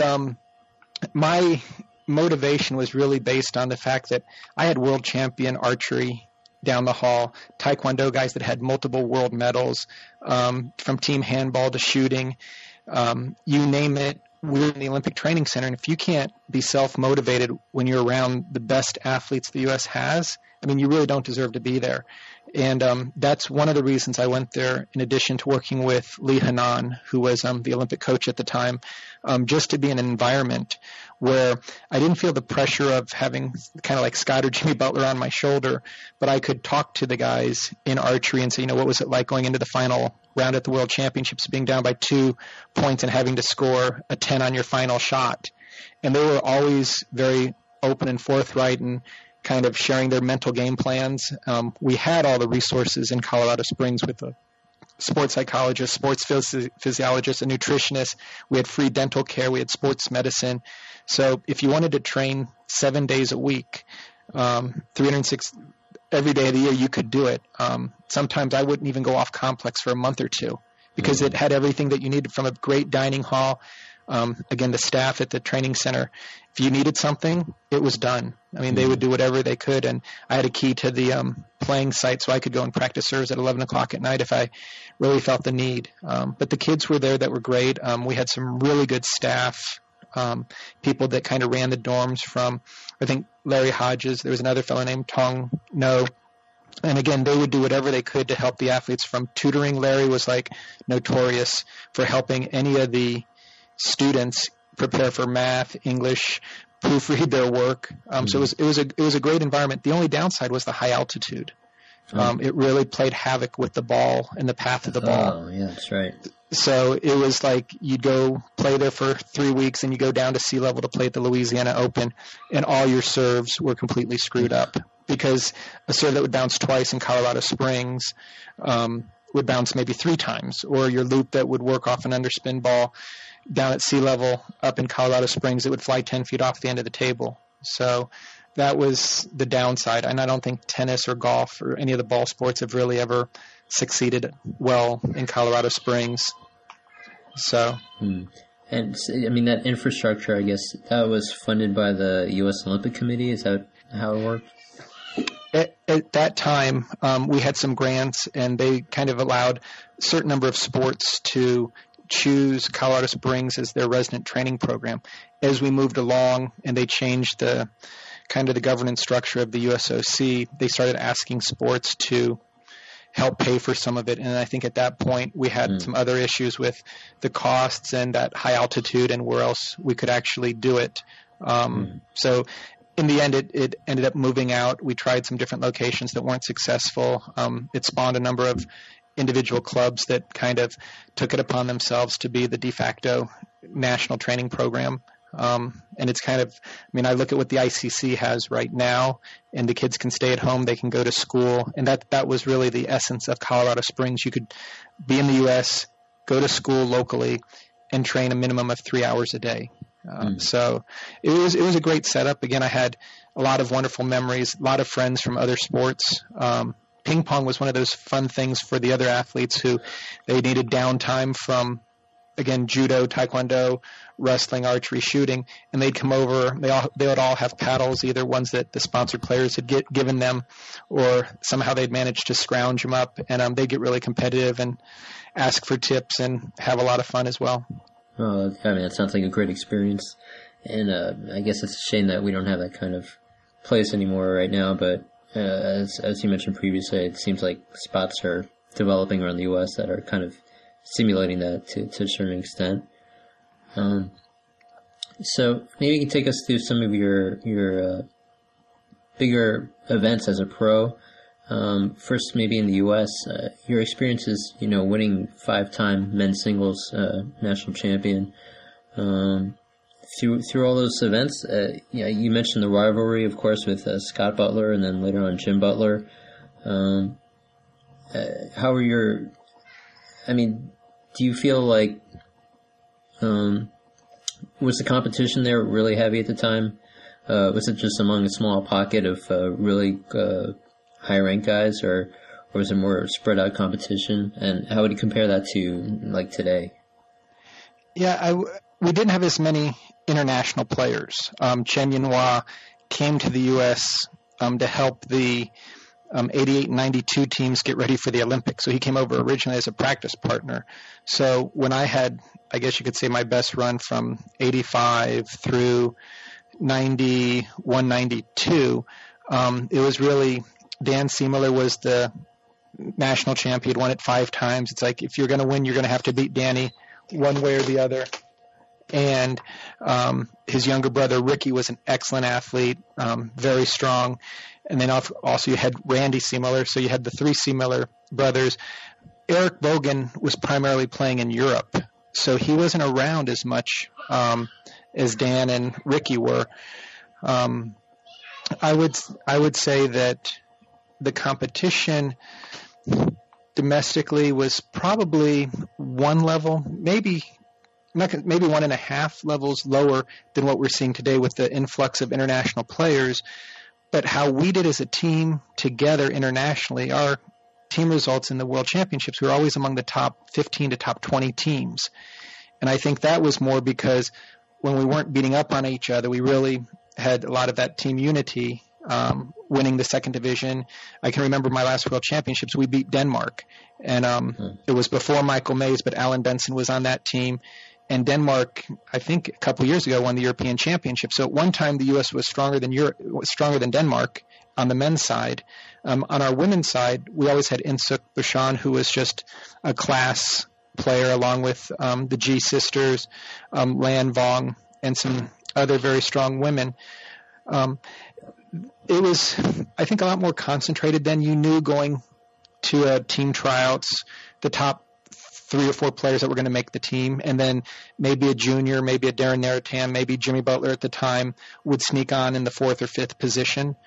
my motivation was really based on the fact that I had world champion archery down the hall, Taekwondo guys that had multiple world medals, from team handball to shooting, you name it. We're in the Olympic Training Center, and if you can't be self-motivated when you're around the best athletes the U.S. has, I mean, you really don't deserve to be there. And that's one of the reasons I went there, in addition to working with Lee Hanan, who was the Olympic coach at the time, just to be in an environment where I didn't feel the pressure of having kind of like Scott or Jimmy Butler on my shoulder, but I could talk to the guys in archery and say, what was it like going into the final round at the World Championships, being down by 2 points and having to score a 10 on your final shot. And they were always very open and forthright and kind of sharing their mental game plans. We had all the resources in Colorado Springs with a sports psychologist, sports physiologist, a nutritionist. We had free dental care. We had sports medicine. So if you wanted to train 7 days a week, 306 every day of the year, you could do it. Sometimes I wouldn't even go off complex for a month or two because it had everything that you needed from a great dining hall. Again, the staff at the training center, if you needed something, it was done. I mean, they would do whatever they could, and I had a key to the playing site, so I could go and practice serves at 11 o'clock at night if I really felt the need. But the kids were there that were great. We had some really good staff, people that kind of ran the dorms from, I think, Larry Hodges. There was another fellow named Tong No. And again, they would do whatever they could to help the athletes from tutoring. Larry was like notorious for helping any of the students prepare for math, English, proofread their work. So it was a great environment. The only downside was the high altitude. It really played havoc with the ball and the path of the ball. Oh, yeah, that's right. So it was like you'd go play there for 3 weeks and you go down to sea level to play at the Louisiana Open, and all your serves were completely screwed up because a serve that would bounce twice in Colorado Springs would bounce maybe 3 times, or your loop that would work off an underspin ball down at sea level up in Colorado Springs, it would fly 10 feet off the end of the table. So that was the downside. And I don't think tennis or golf or any of the ball sports have really ever succeeded well in Colorado Springs. So. And I mean, that infrastructure, I guess, that was funded by the U.S. Olympic Committee. Is that how it worked? At that time, we had some grants, and they kind of allowed a certain number of sports to choose Colorado Springs as their resident training program. As we moved along and they changed the kind of the governance structure of the USOC, they started asking sports to help pay for some of it. And I think at that point we had some other issues with the costs and that high altitude and where else we could actually do it. So in the end, it ended up moving out. We tried some different locations that weren't successful. It spawned a number of individual clubs that kind of took it upon themselves to be the de facto national training program. And it's kind of, I mean, I look at what the ICC has right now, and the kids can stay at home, they can go to school, and that was really the essence of Colorado Springs. You could be in the U.S., go to school locally, and train a minimum of 3 hours a day. So it was a great setup. Again, I had a lot of wonderful memories, a lot of friends from other sports. Ping pong was one of those fun things for the other athletes who they needed downtime from, again, judo, taekwondo, wrestling, archery, shooting, and they'd come over. They would all have paddles, either ones that the sponsored players had given them, or somehow they'd managed to scrounge them up, and they'd get really competitive and ask for tips and have a lot of fun as well. Oh, I mean, that sounds like a great experience, and I guess it's a shame that we don't have that kind of place anymore right now, but as you mentioned previously, it seems like spots are developing around the U.S. that are kind of simulating that to a certain extent. So maybe you can take us through some of your bigger events as a pro. First, maybe in the U.S., your experiences, winning 5-time men's singles national champion. Through all those events, you mentioned the rivalry, of course, with Scott Butler and then later on Jim Butler. How are your? I mean, do you feel like was the competition there really heavy at the time? Was it just among a small pocket of really high-ranked guys, or was it more spread-out competition? And how would you compare that to like today? Yeah, we didn't have as many international players. Chen Yinhua came to the U.S. To help the 88 and 92 teams get ready for the Olympics. So he came over originally as a practice partner. So when I had, I guess you could say, my best run from 85 through 91, 92, it was really Dan Seemiller was the national champion, won it 5 times. It's like if you're going to win, you're going to have to beat Danny one way or the other. And his younger brother, Ricky, was an excellent athlete, very strong. And then also you had Randy Seemiller, so you had the 3 Seemiller brothers. Eric Bogan was primarily playing in Europe, so he wasn't around as much as Dan and Ricky were. I would say that the competition domestically was probably one level, maybe 1.5 levels lower than what we're seeing today with the influx of international players. But how we did as a team together internationally, our team results in the World Championships, we were always among the top 15 to top 20 teams. And I think that was more because when we weren't beating up on each other, we really had a lot of that team unity, winning the second division. I can remember my last World Championships, we beat Denmark. And it was before Michael Mays, but Alan Benson was on that team. And Denmark, I think a couple of years ago, won the European Championship. So at one time, the U.S. was stronger than Denmark on the men's side. On our women's side, we always had Insuk Bashan, who was just a class player, along with the G sisters, Lan Vong, and some other very strong women. It was, I think, a lot more concentrated than you knew going to team tryouts, the top 3 or 4 players that were going to make the team, and then maybe a junior, maybe a Darren Naratam, maybe Jimmy Butler at the time would sneak on in the 4th or 5th position.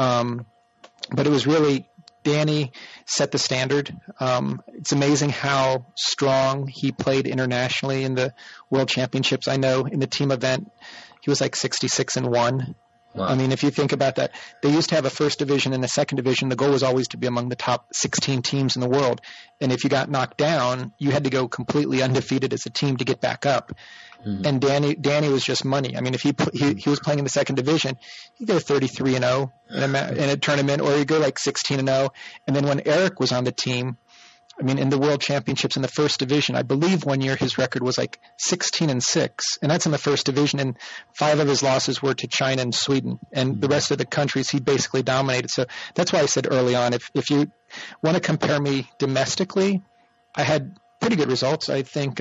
But it was really Danny set the standard. It's amazing how strong he played internationally in the World Championships. I know in the team event, he was like 66-1. Wow. I mean, if you think about that, they used to have a first division and a second division. The goal was always to be among the top 16 teams in the world. And if you got knocked down, you had to go completely undefeated as a team to get back up. Mm-hmm. And Danny was just money. I mean, if he was playing in the second division, he'd go 33-0 in a tournament, or he'd go like 16-0. And then when Eric was on the team, I mean, in the World Championships in the first division, I believe one year his record was like 16-6, and that's in the first division. And 5 of his losses were to China and Sweden, and the rest of the countries he basically dominated. So that's why I said early on, if you want to compare me domestically, I had pretty good results. I think,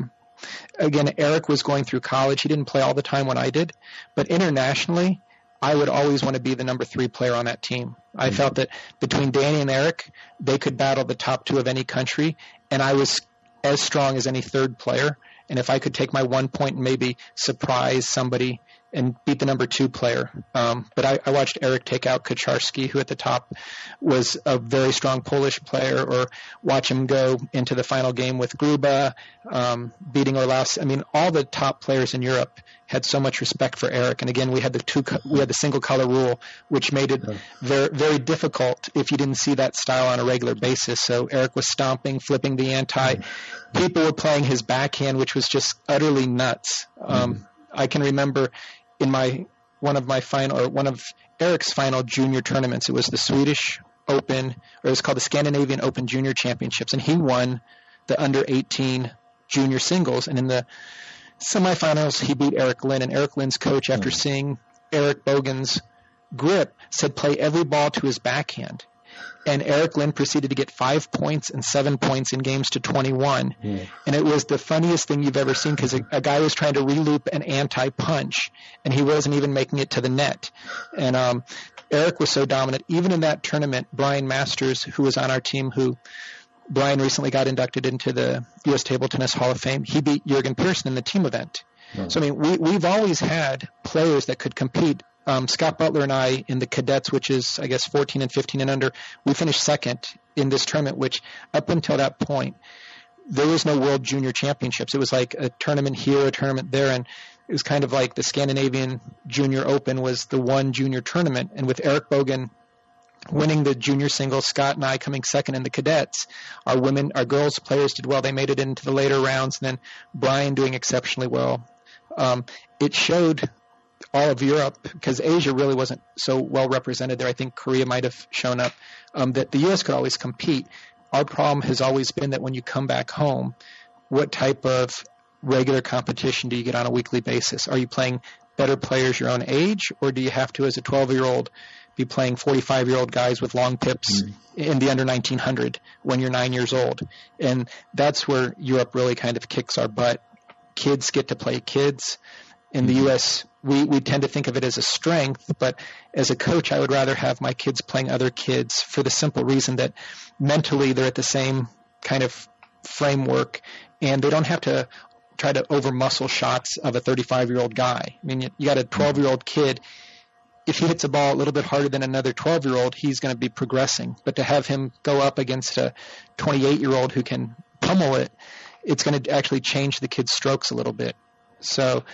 again, Eric was going through college. He didn't play all the time when I did, but internationally, I would always want to be the number 3 player on that team. I felt that between Danny and Eric, they could battle the top 2 of any country, and I was as strong as any third player. And if I could take my 1 point and maybe surprise somebody and beat the number 2 player. But I watched Eric take out Kucharski, who at the top was a very strong Polish player, or watch him go into the final game with Gruba, beating Orlaus. I mean, all the top players in Europe had so much respect for Eric. And again, we had the single color rule, which made it very, very difficult if you didn't see that style on a regular basis. So Eric was stomping, flipping the anti. People were playing his backhand, which was just utterly nuts. I can remember in one of Eric's final junior tournaments, it was the Swedish Open, or it was called the Scandinavian Open Junior Championships, and he won the under 18 junior singles. And in the semifinals, he beat Eric Lynn, and Eric Lynn's coach, after seeing Eric Bogan's grip, said play every ball to his backhand. and Eric Lynn proceeded to get 5 points and 7 points in games to 21. Yeah. And it was the funniest thing you've ever seen because a guy was trying to reloop an anti-punch, and he wasn't even making it to the net. And Eric was so dominant. Even in that tournament, Brian Masters, who was on our team, who Brian recently got inducted into the U.S. Table Tennis Hall of Fame, he beat Jurgen Pearson in the team event. Oh. So, I mean, we've always had players that could compete. Scott Butler and I in the cadets, which is, I guess, 14 and 15 and under, we finished second in this tournament, which up until that point, there was no World Junior Championships. It was like a tournament here, a tournament there, and it was kind of like the Scandinavian Junior Open was the one junior tournament. And with Eric Bogan winning the junior singles, Scott and I coming second in the cadets, our girls players did well. They made it into the later rounds, and then Brian doing exceptionally well. It showed all of Europe, because Asia really wasn't so well represented there. I think Korea might have shown up, that the U.S. could always compete. Our problem has always been that when you come back home, what type of regular competition do you get on a weekly basis? Are you playing better players your own age, or do you have to, as a 12-year-old, be playing 45-year-old guys with long pips in the under 1900 when you're 9 years old? And that's where Europe really kind of kicks our butt. Kids get to play kids. In the U.S., we tend to think of it as a strength, but as a coach, I would rather have my kids playing other kids for the simple reason that mentally they're at the same kind of framework, and they don't have to try to over-muscle shots of a 35-year-old guy. I mean, you got a 12-year-old kid. If he hits a ball a little bit harder than another 12-year-old, he's going to be progressing. But to have him go up against a 28-year-old who can pummel it, it's going to actually change the kid's strokes a little bit. So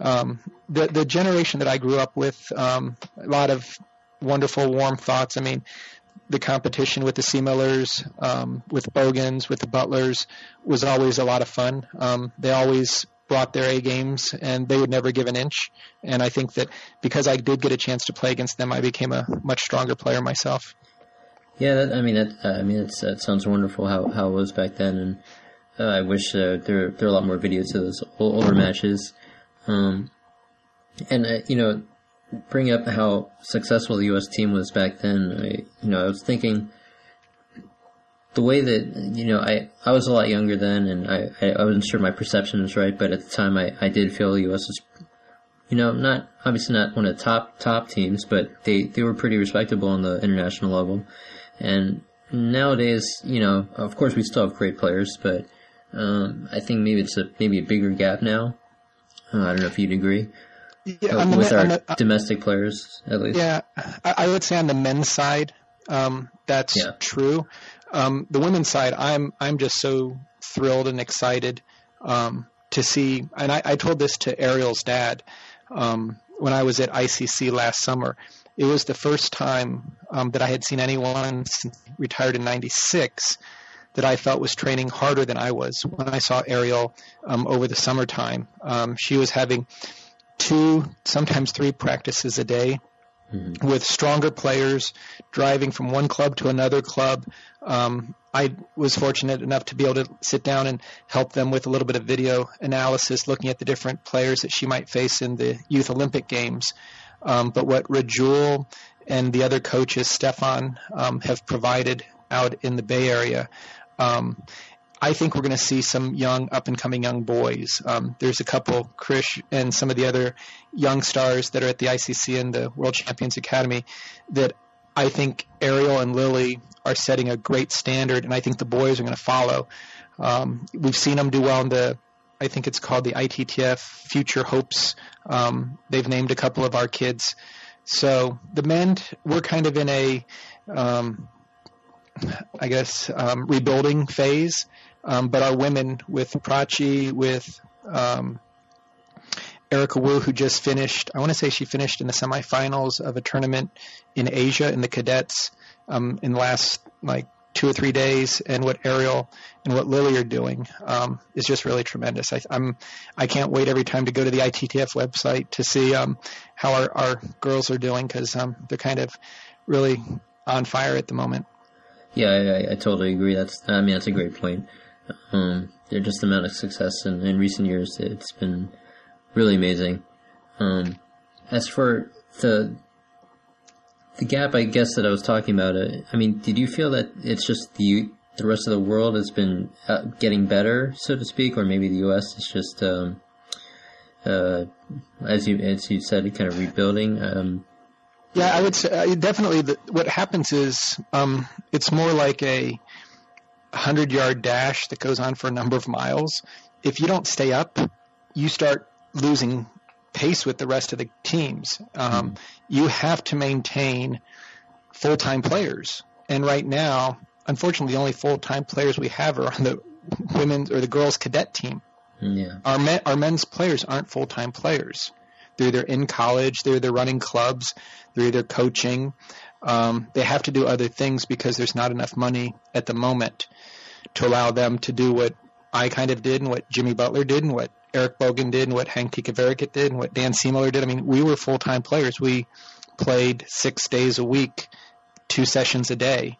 the generation that I grew up with, a lot of wonderful, warm thoughts. I mean, the competition with the C. Millers, with Bogans, with the Butlers was always a lot of fun. They always brought their A games, and they would never give an inch. And I think that because I did get a chance to play against them, I became a much stronger player myself. Yeah, that sounds wonderful how it was back then, and I wish there were a lot more videos of those older matches. Bring up how successful the U.S. team was back then. I was thinking the way that, I was a lot younger then, and I wasn't sure my perception was right, but at the time I did feel the U.S. was, not one of the top teams, but they were pretty respectable on the international level. And nowadays, of course we still have great players, but I think maybe it's a bigger gap now. I don't know if you'd agree. Yeah, with our domestic players, at least. Yeah, I would say on the men's side, that's true. The women's side, I'm just so thrilled and excited to see. And I told this to Ariel's dad when I was at ICC last summer. It was the first time that I had seen anyone since retired in '96 that I felt was training harder than I was. When I saw Ariel over the summertime, she was having 2, sometimes 3 practices a day with stronger players, driving from one club to another club. I was fortunate enough to be able to sit down and help them with a little bit of video analysis, looking at the different players that she might face in the Youth Olympic Games. But what Rajul and the other coaches, Stefan, have provided out in the Bay Area, I think we're going to see some young, up-and-coming young boys. There's a couple, Krish and some of the other young stars that are at the ICC and the World Champions Academy, that I think Ariel and Lily are setting a great standard, and I think the boys are going to follow. We've seen them do well in I think it's called the ITTF Future Hopes. They've named a couple of our kids. So the men, we're kind of in a, rebuilding phase. But our women, with Prachi, with Erica Wu, who just finished, I want to say she finished in the semifinals of a tournament in Asia in the cadets in the last 2 or 3 days, and what Ariel and what Lily are doing is just really tremendous. I can't wait every time to go to the ITTF website to see how our girls are doing, because they're kind of really on fire at the moment. Yeah, I totally agree. That's a great point. They're just the amount of success in recent years, it's been really amazing. As for the the gap, I guess, that I was talking about, I mean, did you feel that it's just the rest of the world has been getting better, so to speak, or maybe the U.S. is just, as you said, kind of rebuilding? Yeah, I would say definitely what happens is it's more like a 100-yard dash that goes on for a number of miles. If you don't stay up, you start losing pace with the rest of the teams. You have to maintain full-time players. And right now, unfortunately, the only full-time players we have are on the women's or the girls' cadet team. Yeah. Our men's players aren't full-time players. They're either in college, they're either running clubs, they're either coaching. They have to do other things because there's not enough money at the moment to allow them to do what I kind of did and what Jimmy Butler did and what Eric Bogan did and what Hank Tikaverikit did and what Dan Seemiller did. I mean, we were full-time players. We played 6 days a week, 2 sessions a day.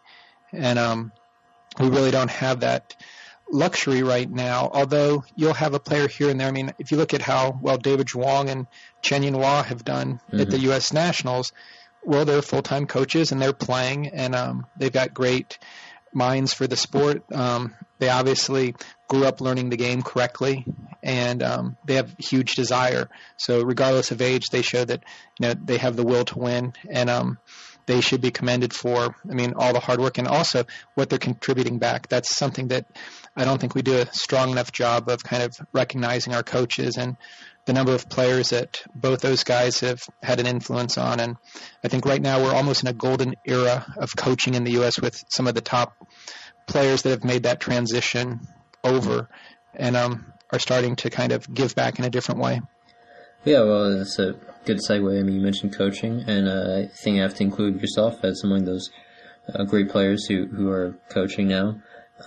And we really don't have that luxury right now, although you'll have a player here and there. I mean, if you look at how well David Zhuang and Chen Yinhua have done at the U.S. Nationals, well, they're full-time coaches and they're playing, and they've got great minds for the sport. They obviously grew up learning the game correctly, and they have huge desire. So regardless of age, they show that they have the will to win, and they should be commended for, all the hard work and also what they're contributing back. That's something that I don't think we do a strong enough job of kind of recognizing our coaches and the number of players that both those guys have had an influence on. And I think right now we're almost in a golden era of coaching in the U.S. with some of the top players that have made that transition over and are starting to kind of give back in a different way. Yeah, well, that's a good segue. You mentioned coaching, and I think I have to include yourself as among those great players who are coaching now.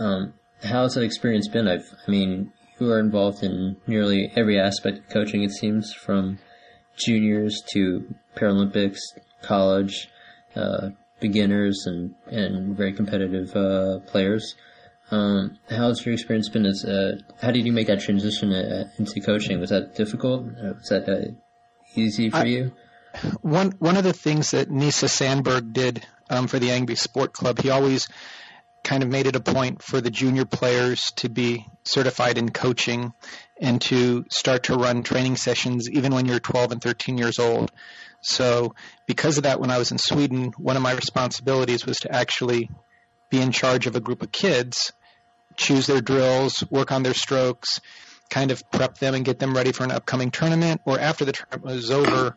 How's that experience been? You are involved in nearly every aspect of coaching, it seems, from juniors to Paralympics, college, beginners, and very competitive players. How's your experience been? How did you make that transition into coaching? Was that difficult? Was that easy for you? One of the things that Nisa Sandberg did for the Angby Sport Club, he always kind of made it a point for the junior players to be certified in coaching and to start to run training sessions even when you're 12 and 13 years old. So because of that, when I was in Sweden, one of my responsibilities was to actually be in charge of a group of kids, choose their drills, work on their strokes, kind of prep them and get them ready for an upcoming tournament, or after the tournament was over,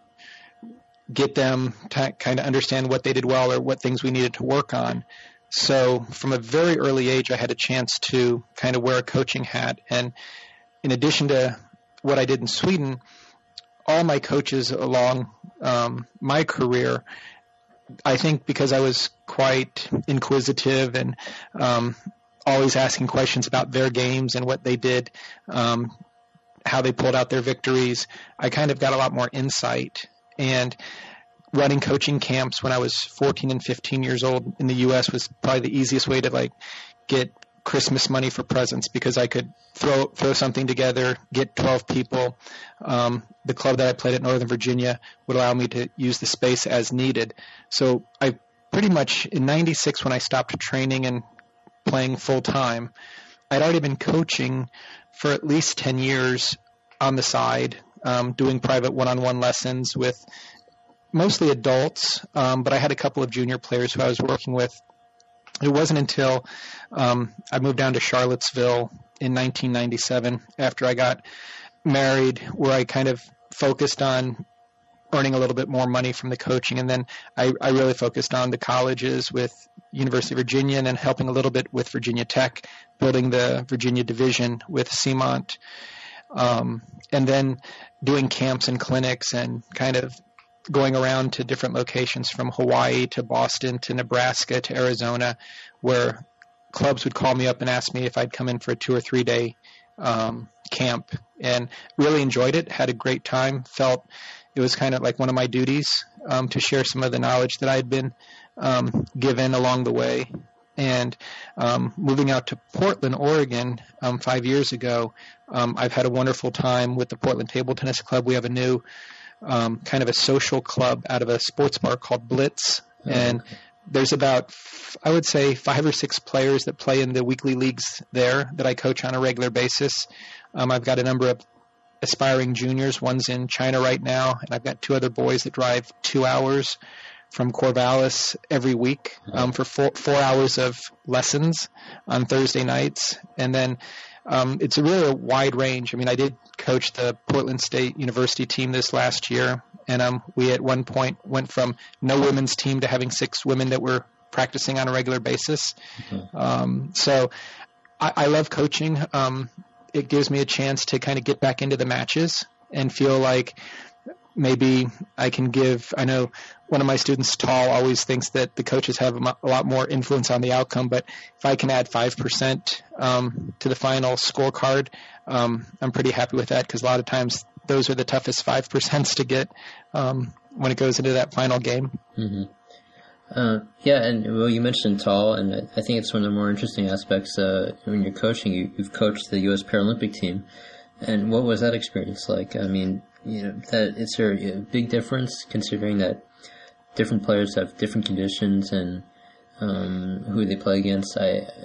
get them to kind of understand what they did well or what things we needed to work on. So from a very early age, I had a chance to kind of wear a coaching hat. And in addition to what I did in Sweden, all my coaches along my career, I think because I was quite inquisitive and always asking questions about their games and what they did, how they pulled out their victories, I kind of got a lot more insight. And running coaching camps when I was 14 and 15 years old in the U.S. was probably the easiest way to get Christmas money for presents because I could throw something together, get 12 people. The club that I played at Northern Virginia would allow me to use the space as needed. So I pretty much, in 96 when I stopped training and playing full-time, I'd already been coaching for at least 10 years on the side, doing private one-on-one lessons with mostly adults, but I had a couple of junior players who I was working with. It wasn't until I moved down to Charlottesville in 1997 after I got married where I kind of focused on earning a little bit more money from the coaching. And then I really focused on the colleges with University of Virginia and then helping a little bit with Virginia Tech, building the Virginia division with Seamont, and then doing camps and clinics and kind of going around to different locations from Hawaii to Boston to Nebraska to Arizona, where clubs would call me up and ask me if I'd come in for a 2 or 3 day camp, and really enjoyed it, had a great time, felt it was kind of like one of my duties to share some of the knowledge that I'd been given along the way. And moving out to Portland, Oregon 5 years ago, I've had a wonderful time with the Portland Table Tennis Club. We have a new kind of a social club out of a sports bar called Blitz, And there's about, I would say, 5 or 6 players that play in the weekly leagues there that I coach on a regular basis. I've got a number of aspiring juniors. One's in China right now, and I've got 2 other boys that drive 2 hours from Corvallis every week for 4 hours of lessons on Thursday nights. And then it's really a wide range. I mean, I did coach the Portland State University team this last year, and we at one point went from no women's team to having 6 women that were practicing on a regular basis. So I love coaching. It gives me a chance to kind of get back into the matches and feel like maybe I can give – I know one of my students, Tall, always thinks that the coaches have a lot more influence on the outcome, but if I can add 5% to the final scorecard, I'm pretty happy with that, because a lot of times those are the toughest 5% to get when it goes into that final game. Yeah, and well, you mentioned Tall, and I think it's one of the more interesting aspects when you're coaching. You've coached the U.S. Paralympic team, and what was that experience like? I mean, that is there a big difference considering that different players have different conditions and who they play against?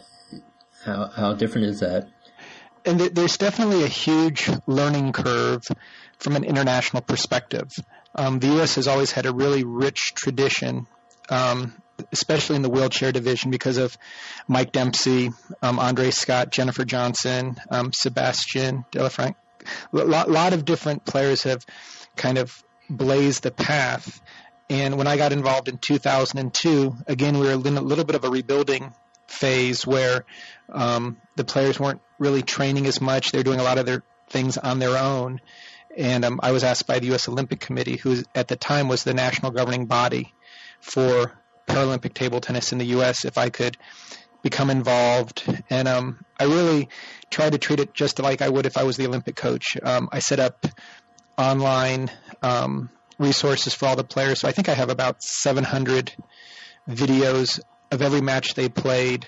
How different is that? And there's definitely a huge learning curve from an international perspective. The U.S. has always had a really rich tradition, especially in the wheelchair division, because of Mike Dempsey, Andre Scott, Jennifer Johnson, Sebastian Delafranc. A lot of different players have kind of blazed the path. And when I got involved in 2002, again, we were in a little bit of a rebuilding phase where the players weren't really training as much. They're doing a lot of their things on their own. And I was asked by the U.S. Olympic Committee, who at the time was the national governing body for Paralympic table tennis in the U.S., if I could become involved. And I really tried to treat it just like I would if I was the Olympic coach. I set up online resources for all the players. So I think I have about 700 videos of every match they played.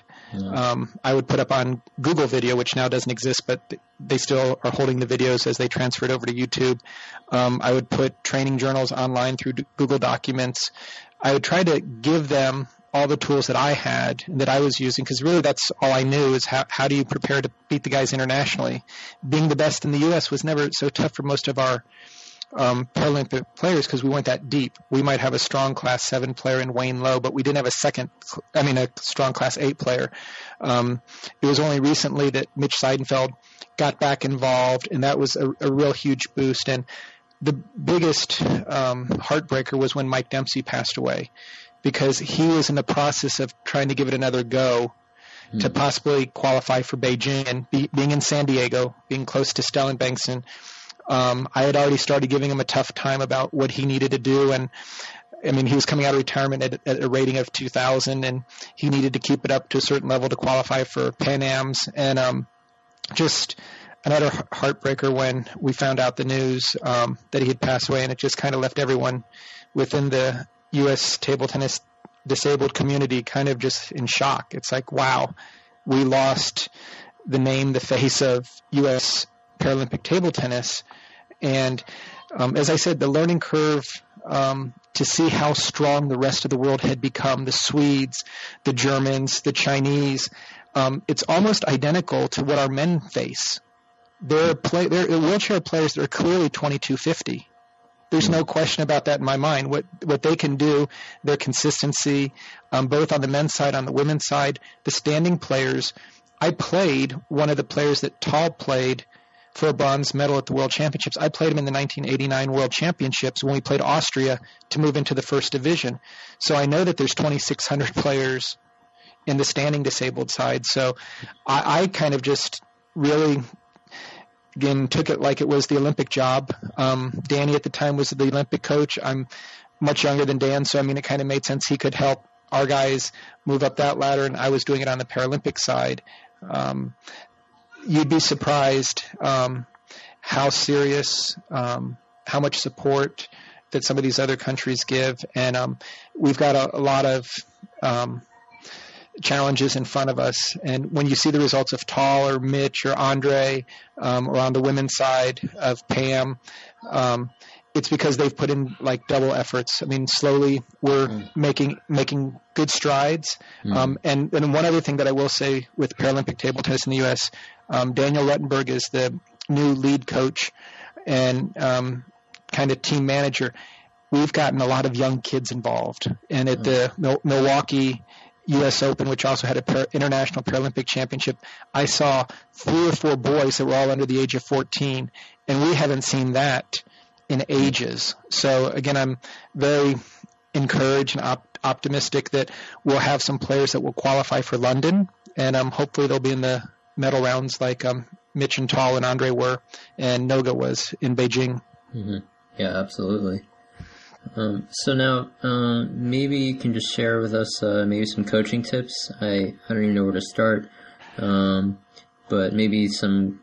I would put up on Google Video, which now doesn't exist, but they still are holding the videos as they transfer it over to YouTube. I would put training journals online through Google Documents. I would try to give them all the tools that I had and that I was using, because really that's all I knew is how do you prepare to beat the guys internationally. Being the best in the U.S. was never so tough for most of our Paralympic players because we weren't that deep. We might have a strong Class 7 player in Wayne Lowe, but we didn't have a strong Class 8 player. It was only recently that Mitch Seidenfeld got back involved, and that was a real huge boost. And the biggest heartbreaker was when Mike Dempsey passed away, because he was in the process of trying to give it another go to possibly qualify for Beijing, and being in San Diego, being close to Stellenbosch. I had already started giving him a tough time about what he needed to do, and I mean, he was coming out of retirement at a rating of 2,000, and he needed to keep it up to a certain level to qualify for Pan Ams, and just another heartbreaker when we found out the news that he had passed away, and it just kind of left everyone within the U.S. table tennis disabled community kind of just in shock. It's like, wow, we lost the name, the face of U.S. Paralympic table tennis. And as I said, the learning curve to see how strong the rest of the world had become, the Swedes, the Germans, the Chinese, it's almost identical to what our men face. They're wheelchair players that are clearly 2250. There's no question about that in my mind. What they can do, their consistency, both on the men's side, on the women's side, the standing players. I played one of the players that Tall played for a bronze medal at the World Championships. I played him in the 1989 World Championships when we played Austria to move into the first division. So I know that there's 2,600 players in the standing disabled side. So I kind of just really, again, took it like it was the Olympic job. Danny at the time was the Olympic coach. I'm much younger than Dan, so I mean, it kind of made sense he could help our guys move up that ladder, and I was doing it on the Paralympic side. You'd be surprised how serious, how much support that some of these other countries give. And we've got a lot of challenges in front of us. And when you see the results of Tall or Mitch or Andre or on the women's side of Pam, it's because they've put in like double efforts. I mean, slowly we're making good strides. And one other thing that I will say with Paralympic table tennis in the U.S., Daniel Ruttenberg is the new lead coach and kind of team manager. We've gotten a lot of young kids involved. And at the Milwaukee U.S. Open, which also had an international Paralympic championship, I saw 3 or 4 boys that were all under the age of 14, and we haven't seen that in ages. So again, I'm very encouraged and optimistic that we'll have some players that will qualify for London, and hopefully they'll be in the medal rounds like Mitch and Tall and Andre were, and Noga was in Beijing. Mm-hmm. Yeah, absolutely. So now, maybe you can just share with us maybe some coaching tips. I don't even know where to start, but maybe some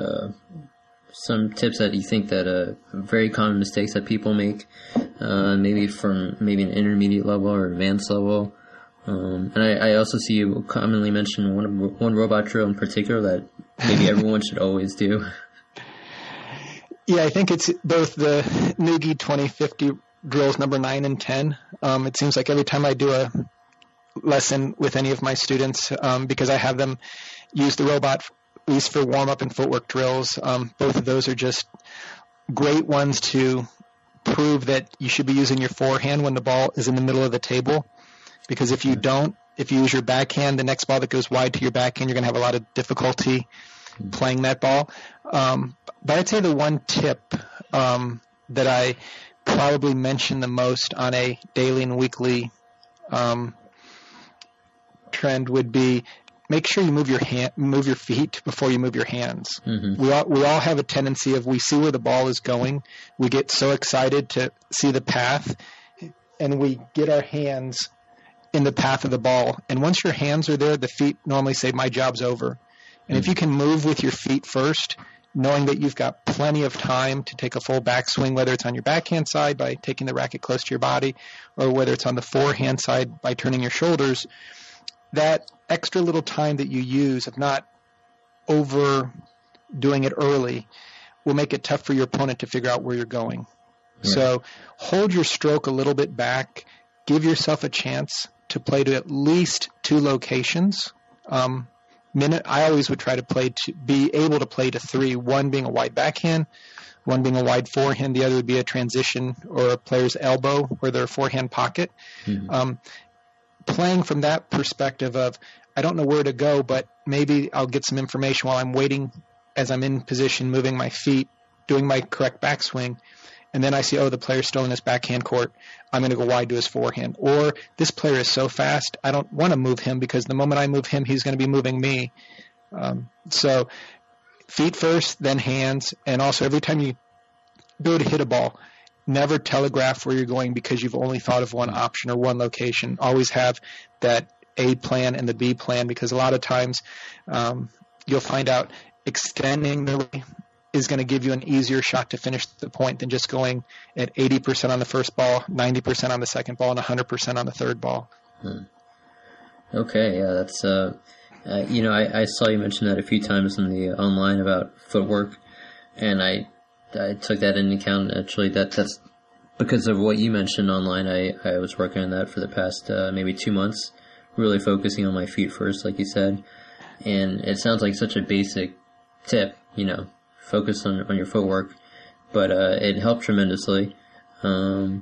tips that you think that very common mistakes that people make, maybe from maybe an intermediate level or advanced level. And I also see you commonly mention one robot drill in particular that maybe everyone should always do. Yeah, I think it's both the Noogie 2050 drills number 9 and 10. It seems like every time I do a lesson with any of my students, because I have them use the robot at least for warm-up and footwork drills, both of those are just great ones to prove that you should be using your forehand when the ball is in the middle of the table, because if you don't, if you use your backhand, the next ball that goes wide to your backhand, you're going to have a lot of difficulty playing that ball. But I'd say the one tip that I probably mention the most on a daily and weekly trend would be make sure you move your feet before you move your hands. Mm-hmm. We all have a tendency of we see where the ball is going, we get so excited to see the path, and we get our hands in the path of the ball. And once your hands are there, the feet normally say, "My job's over." And if you can move with your feet first, knowing that you've got plenty of time to take a full backswing, whether it's on your backhand side by taking the racket close to your body, or whether it's on the forehand side by turning your shoulders, that extra little time that you use of not overdoing it early will make it tough for your opponent to figure out where you're going. Yeah. So hold your stroke a little bit back. Give yourself a chance to play to at least 2 locations. I always would try to be able to play to 3, one being a wide backhand, one being a wide forehand, the other would be a transition or a player's elbow or their forehand pocket. Mm-hmm. Playing from that perspective of, I don't know where to go, but maybe I'll get some information while I'm waiting as I'm in position, moving my feet, doing my correct backswing. And then I see, the player's still in his backhand court. I'm going to go wide to his forehand. Or this player is so fast, I don't want to move him because the moment I move him, he's going to be moving me. So feet first, then hands. And also every time you go to hit a ball, never telegraph where you're going because you've only thought of one option or one location. Always have that A plan and the B plan, because a lot of times you'll find out extending the way is going to give you an easier shot to finish the point than just going at 80% on the first ball, 90% on the second ball, and 100% on the third ball. Okay, yeah, that's I saw you mention that a few times in the online about footwork, and I took that into account. Actually, that's because of what you mentioned online. I was working on that for the past maybe 2 months, really focusing on my feet first, like you said. And it sounds like such a basic tip, focus on your footwork, but it helped tremendously. And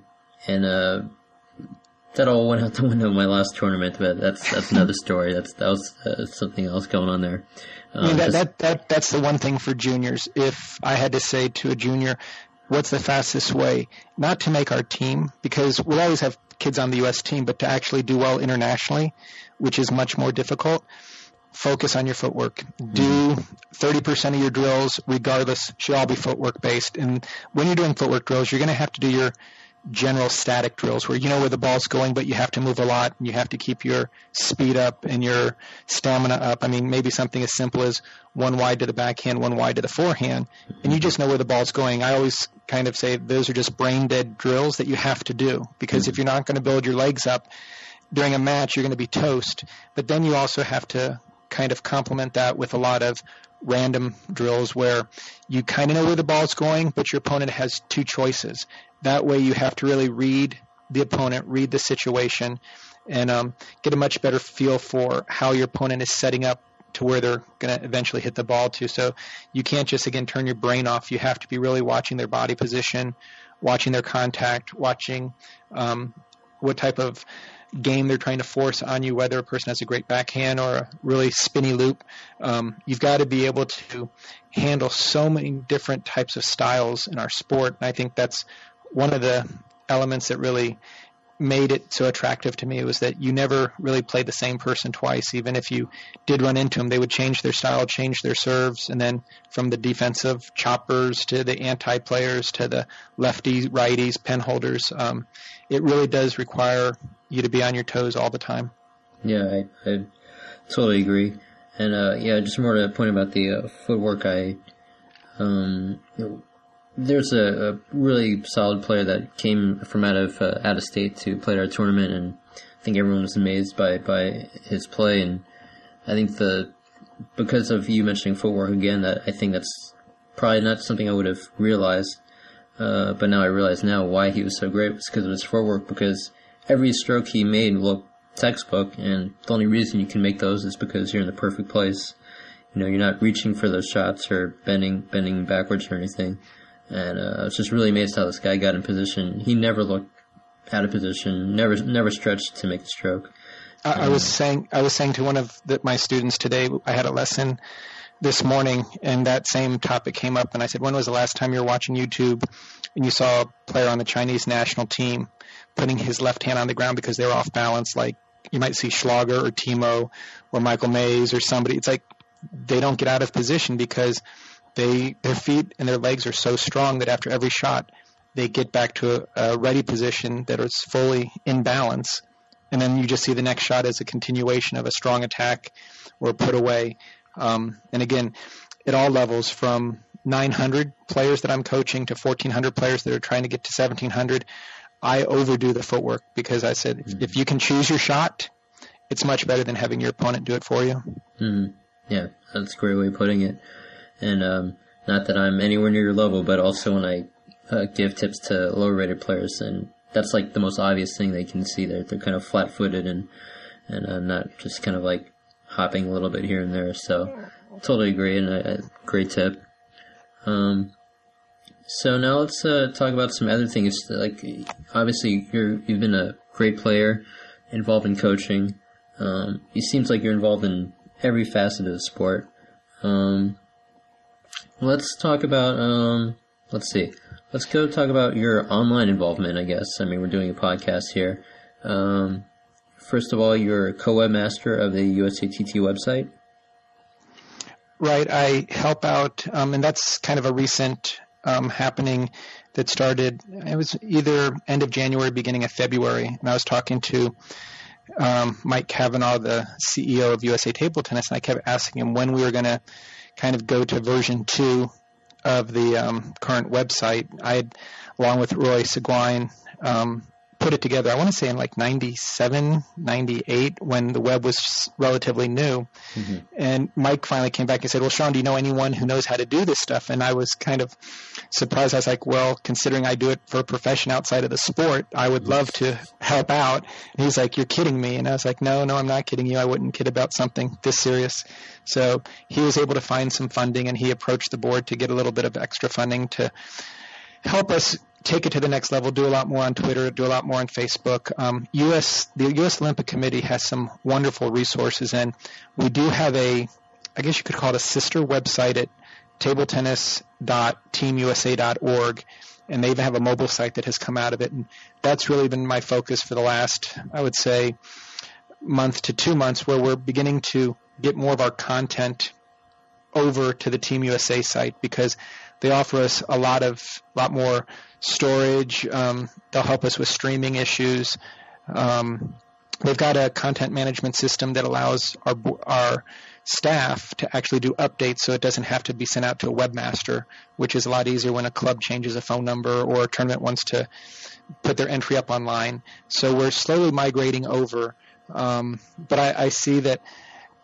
that all went out the window in my last tournament, but that's another story. That was something else going on there. That's the one thing for juniors. If I had to say to a junior, what's the fastest way, not to make our team, because we'll always have kids on the U.S. team, but to actually do well internationally, which is much more difficult, focus on your footwork. Do 30% of your drills, regardless, should all be footwork based. And when you're doing footwork drills, you're going to have to do your general static drills where you know where the ball's going, but you have to move a lot and you have to keep your speed up and your stamina up. I mean, maybe something as simple as 1 wide to the backhand, 1 wide to the forehand, and you just know where the ball's going. I always kind of say those are just brain dead drills that you have to do, because if you're not going to build your legs up during a match, you're going to be toast. But then you also have to kind of complement that with a lot of random drills where you kind of know where the ball's going, but your opponent has two choices. That way you have to really read the opponent, read the situation, and get a much better feel for how your opponent is setting up to where they're going to eventually hit the ball to. So you can't just, again, turn your brain off. You have to be really watching their body position, watching their contact, watching what type of game they're trying to force on you, whether a person has a great backhand or a really spinny loop. You've got to be able to handle so many different types of styles in our sport. And I think that's one of the elements that really made it so attractive to me, was that you never really played the same person twice. Even if you did run into them, they would change their style, change their serves, and then from the defensive choppers to the anti-players to the lefties, righties, pen holders, it really does require you to be on your toes all the time. Yeah, I totally agree. And just more to the point about the footwork, there's a really solid player that came from out of state to play at our tournament, and I think everyone was amazed by his play. And I think because of you mentioning footwork again, that I think that's probably not something I would have realized, but now I realize now why he was so great was because of his footwork. Because every stroke he made looked textbook, and the only reason you can make those is because you're in the perfect place. You're not reaching for those shots or bending backwards or anything. And I was just really amazed how this guy got in position. He never looked out of position, never stretched to make the stroke. I was saying to one of my students today, I had a lesson this morning, and that same topic came up, and I said, when was the last time you were watching YouTube and you saw a player on the Chinese national team putting his left hand on the ground because they were off balance, like you might see Schlager or Timo or Michael Mays or somebody? It's like they don't get out of position because their feet and their legs are so strong that after every shot, they get back to a ready position that is fully in balance. And then you just see the next shot as a continuation of a strong attack or a put away. And again, at all levels, from 900 players that I'm coaching to 1,400 players that are trying to get to 1,700, I overdo the footwork because I said, if you can choose your shot, it's much better than having your opponent do it for you. Mm-hmm. Yeah, that's a great way of putting it. And not that I'm anywhere near your level, but also when I give tips to lower rated players, and that's like the most obvious thing they can see. They're kind of flat footed and not just kind of like hopping a little bit here and there. So totally agree, and a great tip. So now let's talk about some other things. Like obviously you've been a great player, involved in coaching. It seems like you're involved in every facet of the sport. Let's talk about, let's go talk about your online involvement, I guess. I mean, we're doing a podcast here. First of all, you're a co-webmaster of the USATT website. Right. I help out, and that's kind of a recent happening that started, it was either end of January, beginning of February, and I was talking to Mike Cavanaugh, the CEO of USA Table Tennis, and I kept asking him when we were going to kind of go to version 2 of the current website. I had, along with Roy Seguin, put it together, I want to say in like 97, 98, when the web was relatively new. Mm-hmm. And Mike finally came back and said, well, Sean, do you know anyone who knows how to do this stuff? And I was kind of surprised. I was like, well, considering I do it for a profession outside of the sport, I would love to help out. And he's like, you're kidding me. And I was like, no, I'm not kidding you. I wouldn't kid about something this serious. So he was able to find some funding, and he approached the board to get a little bit of extra funding to help us take it to the next level, do a lot more on Twitter, do a lot more on Facebook. The U.S. Olympic Committee has some wonderful resources, and we do have I guess you could call it a sister website at tabletennis.teamusa.org, and they even have a mobile site that has come out of it. And that's really been my focus for the last, I would say, month to 2 months, where we're beginning to get more of our content over to the Team USA site, because they offer us a lot more storage. They'll help us with streaming issues. They've got a content management system that allows our staff to actually do updates, so it doesn't have to be sent out to a webmaster, which is a lot easier when a club changes a phone number or a tournament wants to put their entry up online. So we're slowly migrating over. But I see that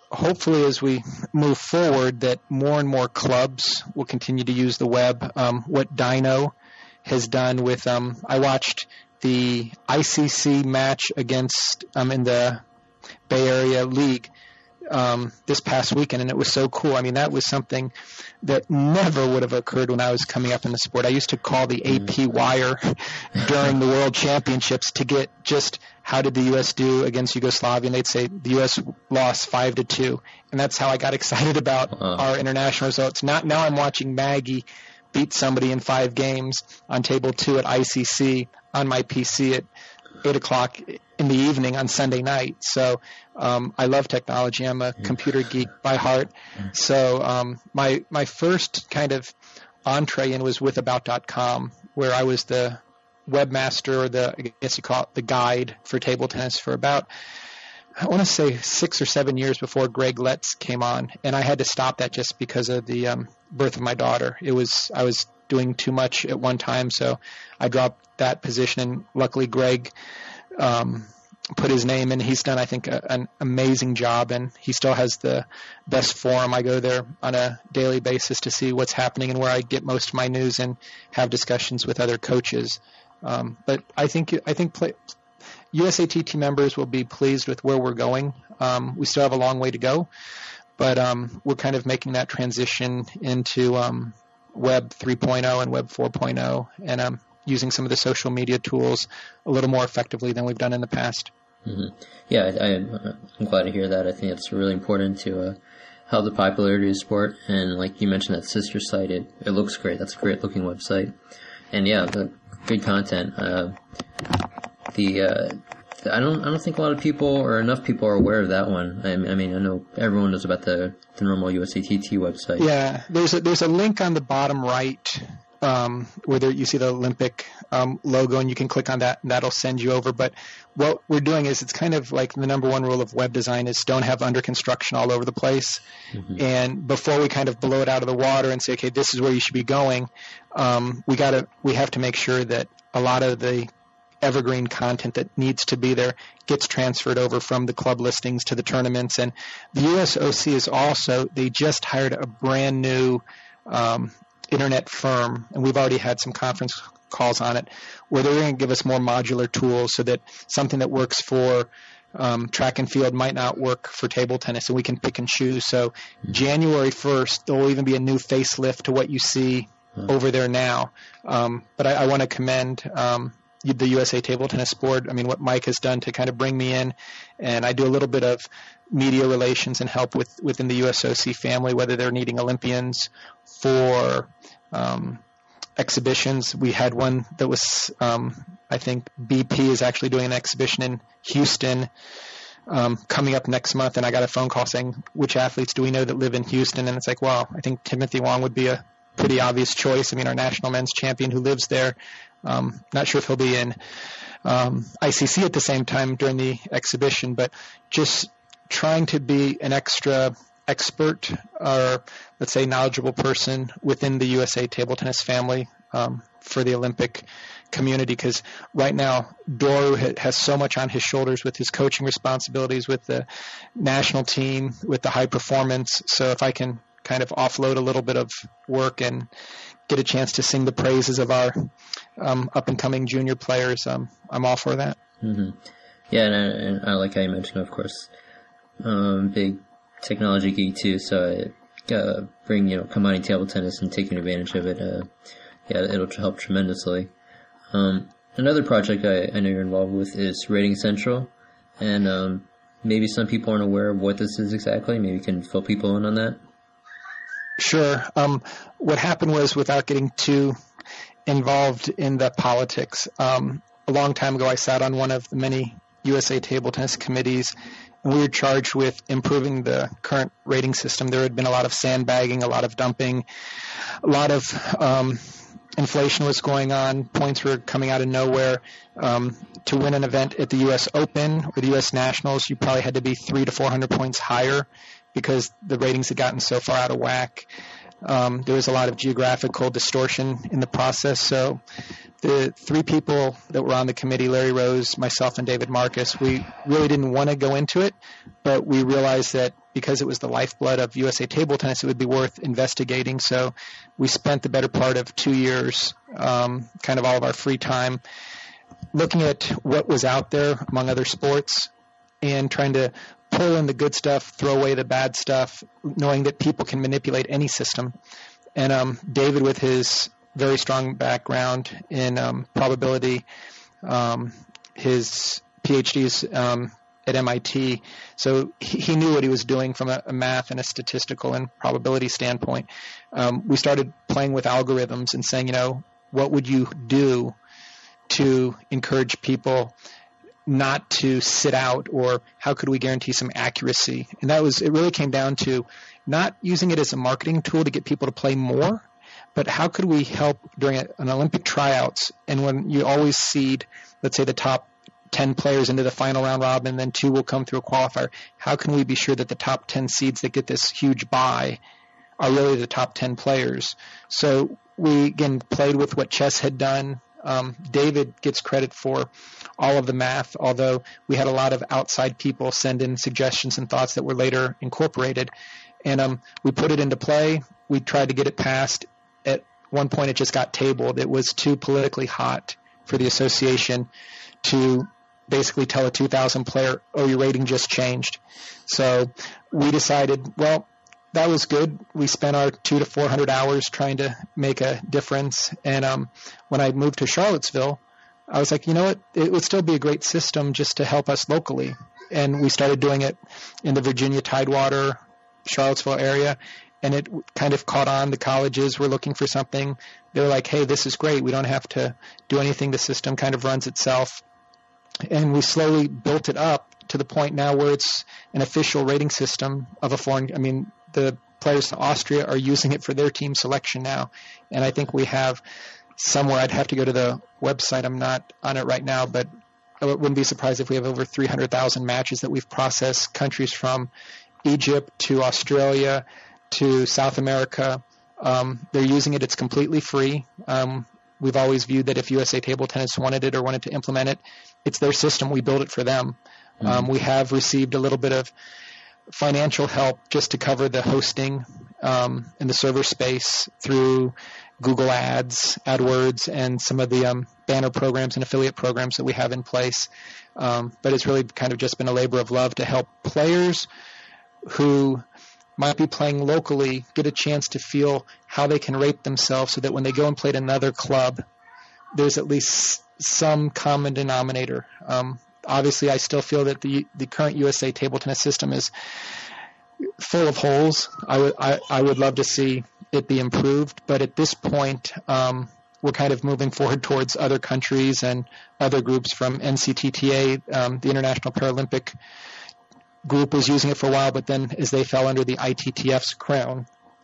hopefully as we move forward that more and more clubs will continue to use the web. What Dino has done with, I watched the ICC match against, in the Bay Area League, this past weekend, and it was so cool. I mean, that was something that never would have occurred when I was coming up in the sport. I used to call the AP wire during the World Championships to get just how did the U.S. do against Yugoslavia, and they'd say the U.S. lost 5-2, and that's how I got excited about our international results. Now I'm watching Maggie beat somebody in 5 games on Table 2 at ICC on my PC at 8 o'clock in the evening on Sunday night. So I love technology. I'm a computer geek by heart. So my first kind of entree in was with About.com, where I was the webmaster, or I guess you call it the guide for table tennis for about, I want to say 6 or 7 years before Greg Letts came on. And I had to stop that just because of the birth of my daughter. I was doing too much at one time, so I dropped that position, and luckily Greg put his name in. He's done, I think, an amazing job, and he still has the best forum. I go there on a daily basis to see what's happening and where I get most of my news and have discussions with other coaches. But I think USAT team members will be pleased with where we're going. We still have a long way to go, but we're kind of making that transition into Web 3.0 and Web 4.0, and using some of the social media tools a little more effectively than we've done in the past. Mm-hmm. Yeah, I'm glad to hear that. I think it's really important to help the popularity of sport. And like you mentioned, that sister site, it looks great. That's a great looking website. And yeah, the good content. I don't think a lot of people or enough people are aware of that one. I mean, I know everyone knows about the normal USATT website. Yeah, there's a link on the bottom right where you see the Olympic logo, and you can click on that, and that'll send you over. But what we're doing is, it's kind of like the number one rule of web design is don't have under construction all over the place. Mm-hmm. And before we kind of blow it out of the water and say, okay, this is where you should be going, we have to make sure that a lot of the evergreen content that needs to be there gets transferred over from the club listings to the tournaments. And the USOC is also, they just hired a brand new internet firm, and we've already had some conference calls on it, where they're going to give us more modular tools so that something that works for track and field might not work for table tennis, and we can pick and choose. So January 1st, there will even be a new facelift to what you see over there now. But I want to commend the USA Table Tennis Board. I mean, what Mike has done to kind of bring me in, and I do a little bit of media relations and help within the USOC family, whether they're needing Olympians for exhibitions. We had one that was, I think BP is actually doing an exhibition in Houston coming up next month, and I got a phone call saying, which athletes do we know that live in Houston? And it's like, well, I think Timothy Wong would be a pretty obvious choice. I mean, our national men's champion who lives there. Not sure if he'll be in ICC at the same time during the exhibition, but just trying to be an extra expert, or let's say knowledgeable person within the USA Table Tennis family for the Olympic community, because right now Doru has so much on his shoulders with his coaching responsibilities with the national team, with the high performance. So if I can kind of offload a little bit of work and get a chance to sing the praises of our up-and-coming junior players, I'm all for that. Mm-hmm. Yeah, and I like how you mentioned, of course, big technology geek too, so bring, combining table tennis and taking advantage of it, it'll help tremendously. Another project I know you're involved with is Rating Central, and maybe some people aren't aware of what this is exactly. Maybe you can fill people in on that. Sure. What happened was, without getting too involved in the politics, a long time ago I sat on one of the many USA Table Tennis committees, and we were charged with improving the current rating system. There had been a lot of sandbagging, a lot of dumping, a lot of inflation was going on. Points were coming out of nowhere. To win an event at the U.S. Open or the U.S. Nationals, you probably had to be 300 to 400 points higher because the ratings had gotten so far out of whack. There was a lot of geographical distortion in the process. So the three people that were on the committee, Larry Rose, myself, and David Marcus, we really didn't want to go into it, but we realized that because it was the lifeblood of USA Table Tennis, it would be worth investigating. So we spent the better part of 2 years, kind of all of our free time, looking at what was out there among other sports and trying to pull in the good stuff, throw away the bad stuff, knowing that people can manipulate any system. And David, with his very strong background in probability, his PhD's at MIT, so he knew what he was doing from a math and a statistical and probability standpoint. We started playing with algorithms and saying, what would you do to encourage people not to sit out, or how could we guarantee some accuracy? And it really came down to not using it as a marketing tool to get people to play more, but how could we help during an Olympic tryouts, and when you always seed, let's say, the top 10 players into the final round robin, and then 2 will come through a qualifier, how can we be sure that the top 10 seeds that get this huge bye are really the top 10 players? So we, again, played with what chess had done. David gets credit for all of the math, although we had a lot of outside people send in suggestions and thoughts that were later incorporated. And we put it into play. We tried to get it passed. At one point, it just got tabled. It was too politically hot for the association to basically tell a 2,000 player, oh, your rating just changed. So we decided, well, that was good. We spent our 200 to 400 hours trying to make a difference. And when I moved to Charlottesville, I was like, you know what? It would still be a great system just to help us locally. And we started doing it in the Virginia Tidewater, Charlottesville area. And it kind of caught on. The colleges were looking for something. They were like, hey, this is great. We don't have to do anything. The system kind of runs itself. And we slowly built it up to the point now where it's an official rating system of a foreign. I mean, the players in Austria are using it for their team selection now. And I think we have somewhere, I'd have to go to the website. I'm not on it right now, but I wouldn't be surprised if we have over 300,000 matches that we've processed, countries from Egypt to Australia to South America. They're using it. It's completely free. We've always viewed that if USA Table Tennis wanted it or wanted to implement it, it's their system. We build it for them. We have received a little bit of financial help just to cover the hosting in the server space through Google Ads, AdWords, and some of the banner programs and affiliate programs that we have in place. But it's really kind of just been a labor of love to help players who might be playing locally get a chance to feel how they can rate themselves so that when they go and play at another club, there's at least some common denominator. Obviously, I still feel that the current USA Table Tennis system is full of holes. I would love to see it be improved, but at this point, we're kind of moving forward towards other countries and other groups from NCTTA, the International Paralympic group was using it for a while, but then as they fell under the ITTF's crown,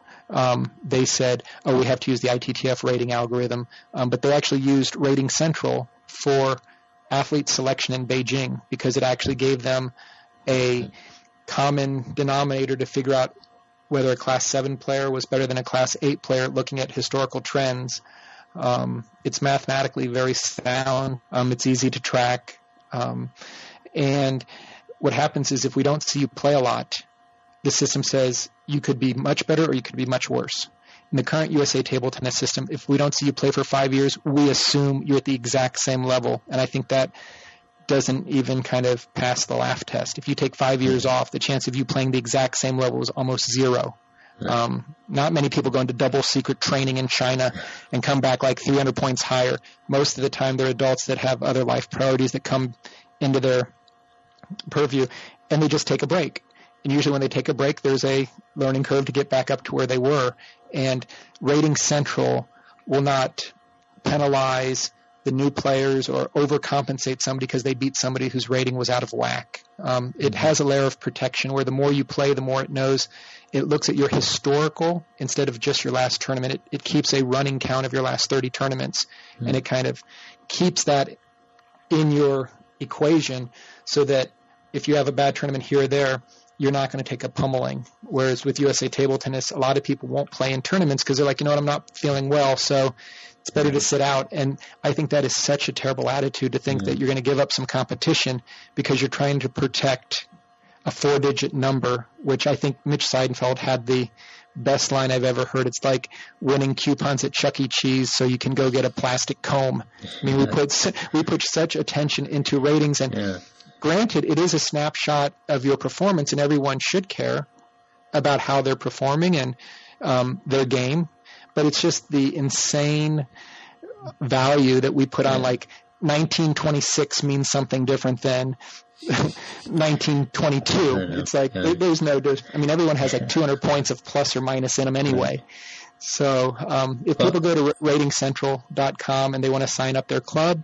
they said, oh, we have to use the ITTF rating algorithm. But they actually used Rating Central for athlete selection in Beijing because it actually gave them a common denominator to figure out whether a Class 7 player was better than a Class 8 player looking at historical trends. It's mathematically very sound. It's easy to track. And what happens is if we don't see you play a lot, the system says you could be much better or you could be much worse. In the current USA Table Tennis system, if we don't see you play for 5 years, we assume you're at the exact same level. And I think that doesn't even kind of pass the laugh test. If you take 5 years off, the chance of you playing the exact same level is almost zero. Right. Not many people go into double secret training in China and come back like 300 points higher. Most of the time they're adults that have other life priorities that come into their purview, and they just take a break. And usually when they take a break, there's a learning curve to get back up to where they were. And Rating Central will not penalize the new players or overcompensate somebody because they beat somebody whose rating was out of whack. It has a layer of protection where the more you play, the more it knows. It looks at your historical instead of just your last tournament. It keeps a running count of your last 30 tournaments, and it kind of keeps that in your equation so that if you have a bad tournament here or there, you're not going to take a pummeling. Whereas with USA Table Tennis, a lot of people won't play in tournaments because they're like, you know what, I'm not feeling well, so it's better to sit out. And I think that is such a terrible attitude to think that you're going to give up some competition because you're trying to protect a 4-digit number, which I think Mitch Seidenfeld had the best line I've ever heard. It's like winning coupons at Chuck E. Cheese so you can go get a plastic comb. I mean, we put such attention into ratings, and granted, it is a snapshot of your performance, and everyone should care about how they're performing and their game, but it's just the insane value that we put on, like 1926 means something different than 1922. It's like there's no, I mean, everyone has like 200 points of plus or minus in them anyway. So if people go to ratingcentral.com and they want to sign up their club,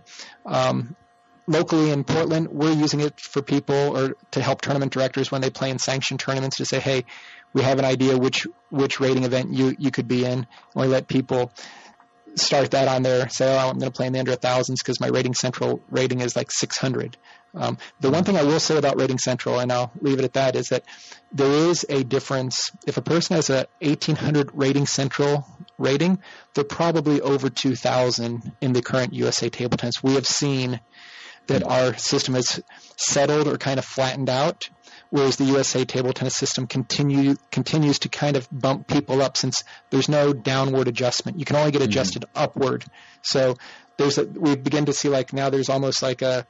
locally in Portland, we're using it for people or to help tournament directors when they play in sanctioned tournaments to say, hey, we have an idea which rating event you could be in. And we let people start that on there, say, I'm going to play in the under 1000s because my Rating Central rating is like 600. The one thing I will say about Rating Central, and I'll leave it at that, is that there is a difference. If a person has a 1800 Rating Central rating, they're probably over 2000 in the current USA Table Tennis. We have seen that our system has settled or kind of flattened out, whereas the USA Table Tennis system continues to kind of bump people up since there's no downward adjustment. You can only get adjusted upward. So we begin to see like now there's almost like a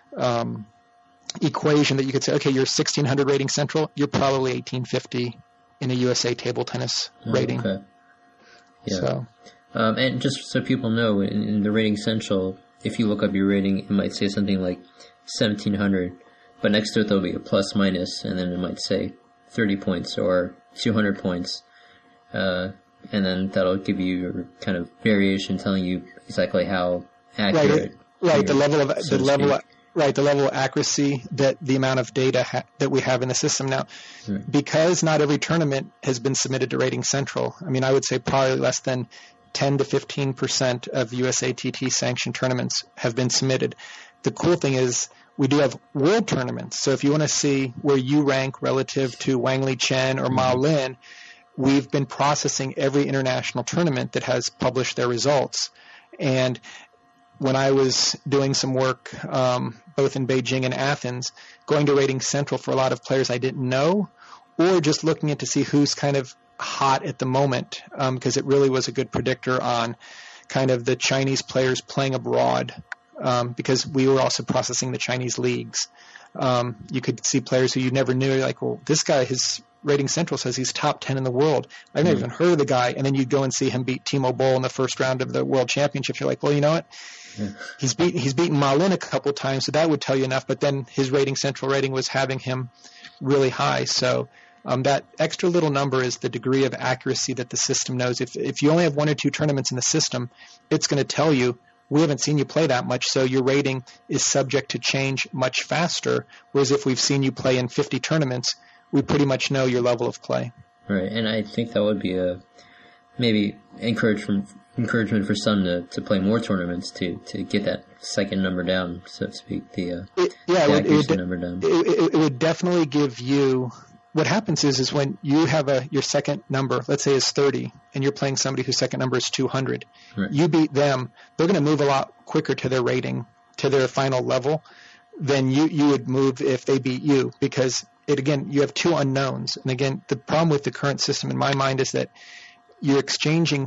equation that you could say, okay, you're 1600 Rating Central, you're probably 1850 in a USA Table Tennis rating. Okay. Yeah. So, and just so people know, in the Rating Central, if you look up your rating, it might say something like 1700, but next to it there'll be a plus minus, and then it might say 30 points or 200 points, and then that'll give you your kind of variation telling you exactly how accurate. Right, the level of accuracy, that the amount of data that we have in the system now. Because not every tournament has been submitted to Rating Central. I mean, I would say probably less than 10 to 15% of USATT sanctioned tournaments have been submitted. The cool thing is we do have world tournaments. So if you want to see where you rank relative to Wang Li Chen or Ma Lin, we've been processing every international tournament that has published their results. And when I was doing some work both in Beijing and Athens, going to Rating Central for a lot of players I didn't know, or just looking at to see who's kind of hot at the moment, because it really was a good predictor on kind of the Chinese players playing abroad, because we were also processing the Chinese leagues. You could see players who you never knew. You're like, well, this guy, his Rating Central says he's top 10 in the world. I've never even heard of the guy. And then you go and see him beat Timo Boll in the first round of the World Championships. You're like, well, you know what? He's beaten Ma Lin a couple of times, so that would tell you enough. But then his Rating Central rating was having him really high. So that extra little number is the degree of accuracy that the system knows. If you only have 1 or 2 tournaments in the system, it's going to tell you, we haven't seen you play that much, so your rating is subject to change much faster. Whereas if we've seen you play in 50 tournaments, we pretty much know your level of play. Right, and I think that would be a maybe encouragement for some to play more tournaments to get that second number down, so to speak, the accuracy number down. It would definitely give you. What happens is when you have your second number, let's say is 30, and you're playing somebody whose second number is 200, right. You beat them, they're going to move a lot quicker to their rating, to their final level, than you would move if they beat you, because you have 2 unknowns. And again, the problem with the current system in my mind is that you're exchanging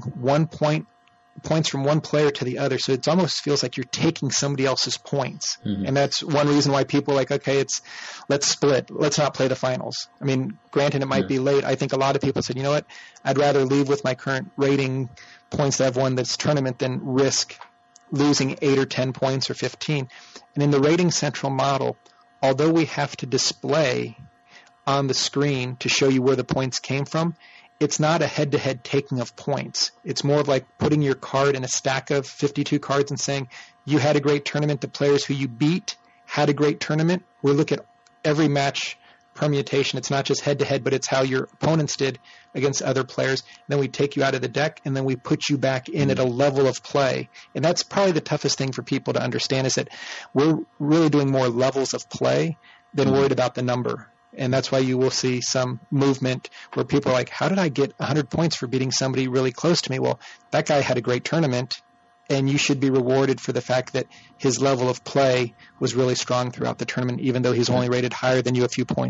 points from one player to the other, so it almost feels like you're taking somebody else's points. And that's one reason why people are like, okay, let's split, let's not play the finals. I mean, granted, it might be late. I think a lot of people said, you know what, I'd rather leave with my current rating points that I've won this tournament than risk losing 8 or 10 points or 15. And in the Rating Central model, although we have to display on the screen to show you where the points came from, it's not a head-to-head taking of points. It's more of like putting your card in a stack of 52 cards and saying, you had a great tournament. The players who you beat had a great tournament. We look at every match permutation. It's not just head-to-head, but it's how your opponents did against other players. And then we take you out of the deck, and then we put you back in at a level of play. And that's probably the toughest thing for people to understand, is that we're really doing more levels of play than worried about the number. And that's why you will see some movement where people are like, how did I get 100 points for beating somebody really close to me? Well, that guy had a great tournament, and you should be rewarded for the fact that his level of play was really strong throughout the tournament, even though he's only rated higher than you a few points.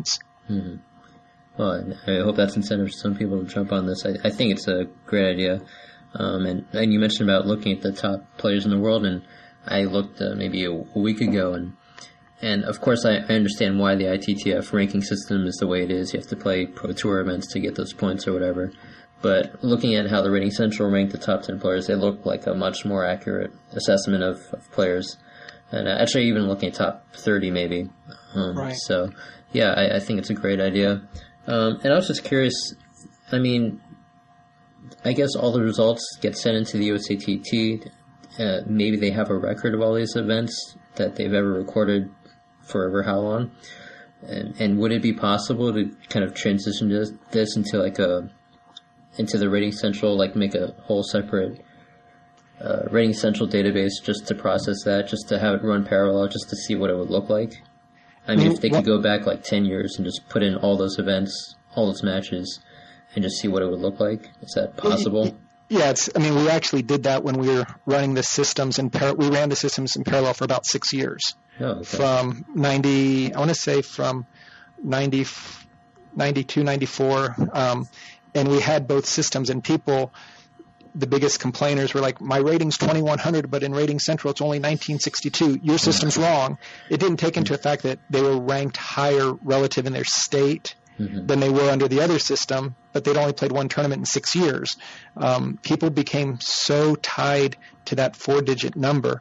Mm-hmm. Well, I hope that's incentive for some people to jump on this. I think it's a great idea. And you mentioned about looking at the top players in the world, and I looked maybe a week ago, and of course I understand why the ITTF ranking system is the way it is. You have to play Pro Tour events to get those points or whatever. But looking at how the Rating Central ranked the top 10 players, they look like a much more accurate assessment of players. And actually even looking at top 30 maybe. Right. So, yeah, I think it's a great idea. And I was just curious, I mean, I guess all the results get sent into the USATT. Maybe they have a record of all these events that they've ever recorded for ever how long. And would it be possible to kind of transition this into like into the Rating Central, like make a whole separate Rating Central database just to process that, just to have it run parallel, just to see what it would look like? I mean, if they could go back like 10 years and just put in all those events, all those matches, and just see what it would look like, is that possible? Yeah, we actually did that when we were running the systems we ran the systems in parallel for about 6 years. Oh, okay. From 92, 94, and we had both systems, and people, the biggest complainers were like, my rating's 2100, but in Rating Central it's only 1962. Your system's wrong. It didn't take into effect that they were ranked higher relative in their state than they were under the other system, but they'd only played one tournament in 6 years. People became so tied to that 4-digit number.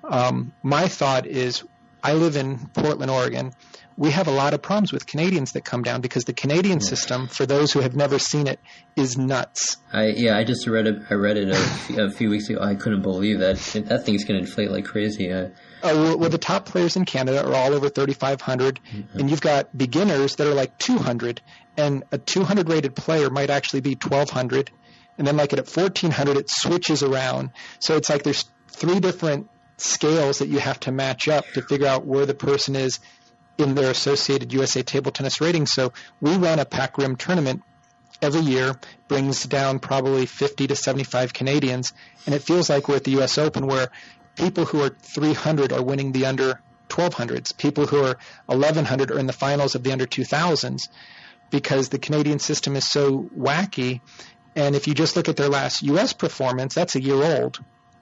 My thought is, I live in Portland, Oregon. We have a lot of problems with Canadians that come down because the Canadian system, for those who have never seen it, is nuts. I just read it. I read it a few weeks ago. I couldn't believe that. That thing's going to inflate like crazy. Well, the top players in Canada are all over 3,500, and you've got beginners that are like 200, and a 200 rated player might actually be 1,200, and then like at 1,400 it switches around. So it's like there's 3 different scales that you have to match up to figure out where the person is in their associated USA table tennis rating. So we run a Pac Rim tournament every year, brings down probably 50 to 75 Canadians, and it feels like we're at the US Open where people who are 300 are winning the under 1200s. People who are 1100 are in the finals of the under 2000s because the Canadian system is so wacky. And if you just look at their last US performance, that's a year old.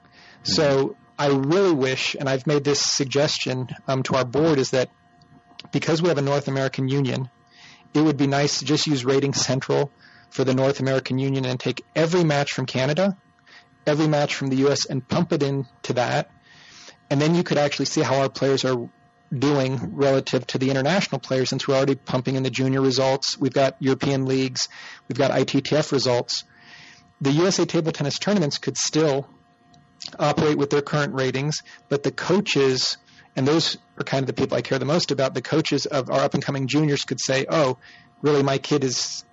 So I really wish, and I've made this suggestion to our board, is that because we have a North American Union, it would be nice to just use Rating Central for the North American Union and take every match from Canada, every match from the U.S., and pump it into that. And then you could actually see how our players are doing relative to the international players, since we're already pumping in the junior results. We've got European leagues. We've got ITTF results. The USA Table Tennis tournaments could still operate with their current ratings, but the coaches, and those are kind of the people I care the most about, the coaches of our up-and-coming juniors could say, oh, really, my kid is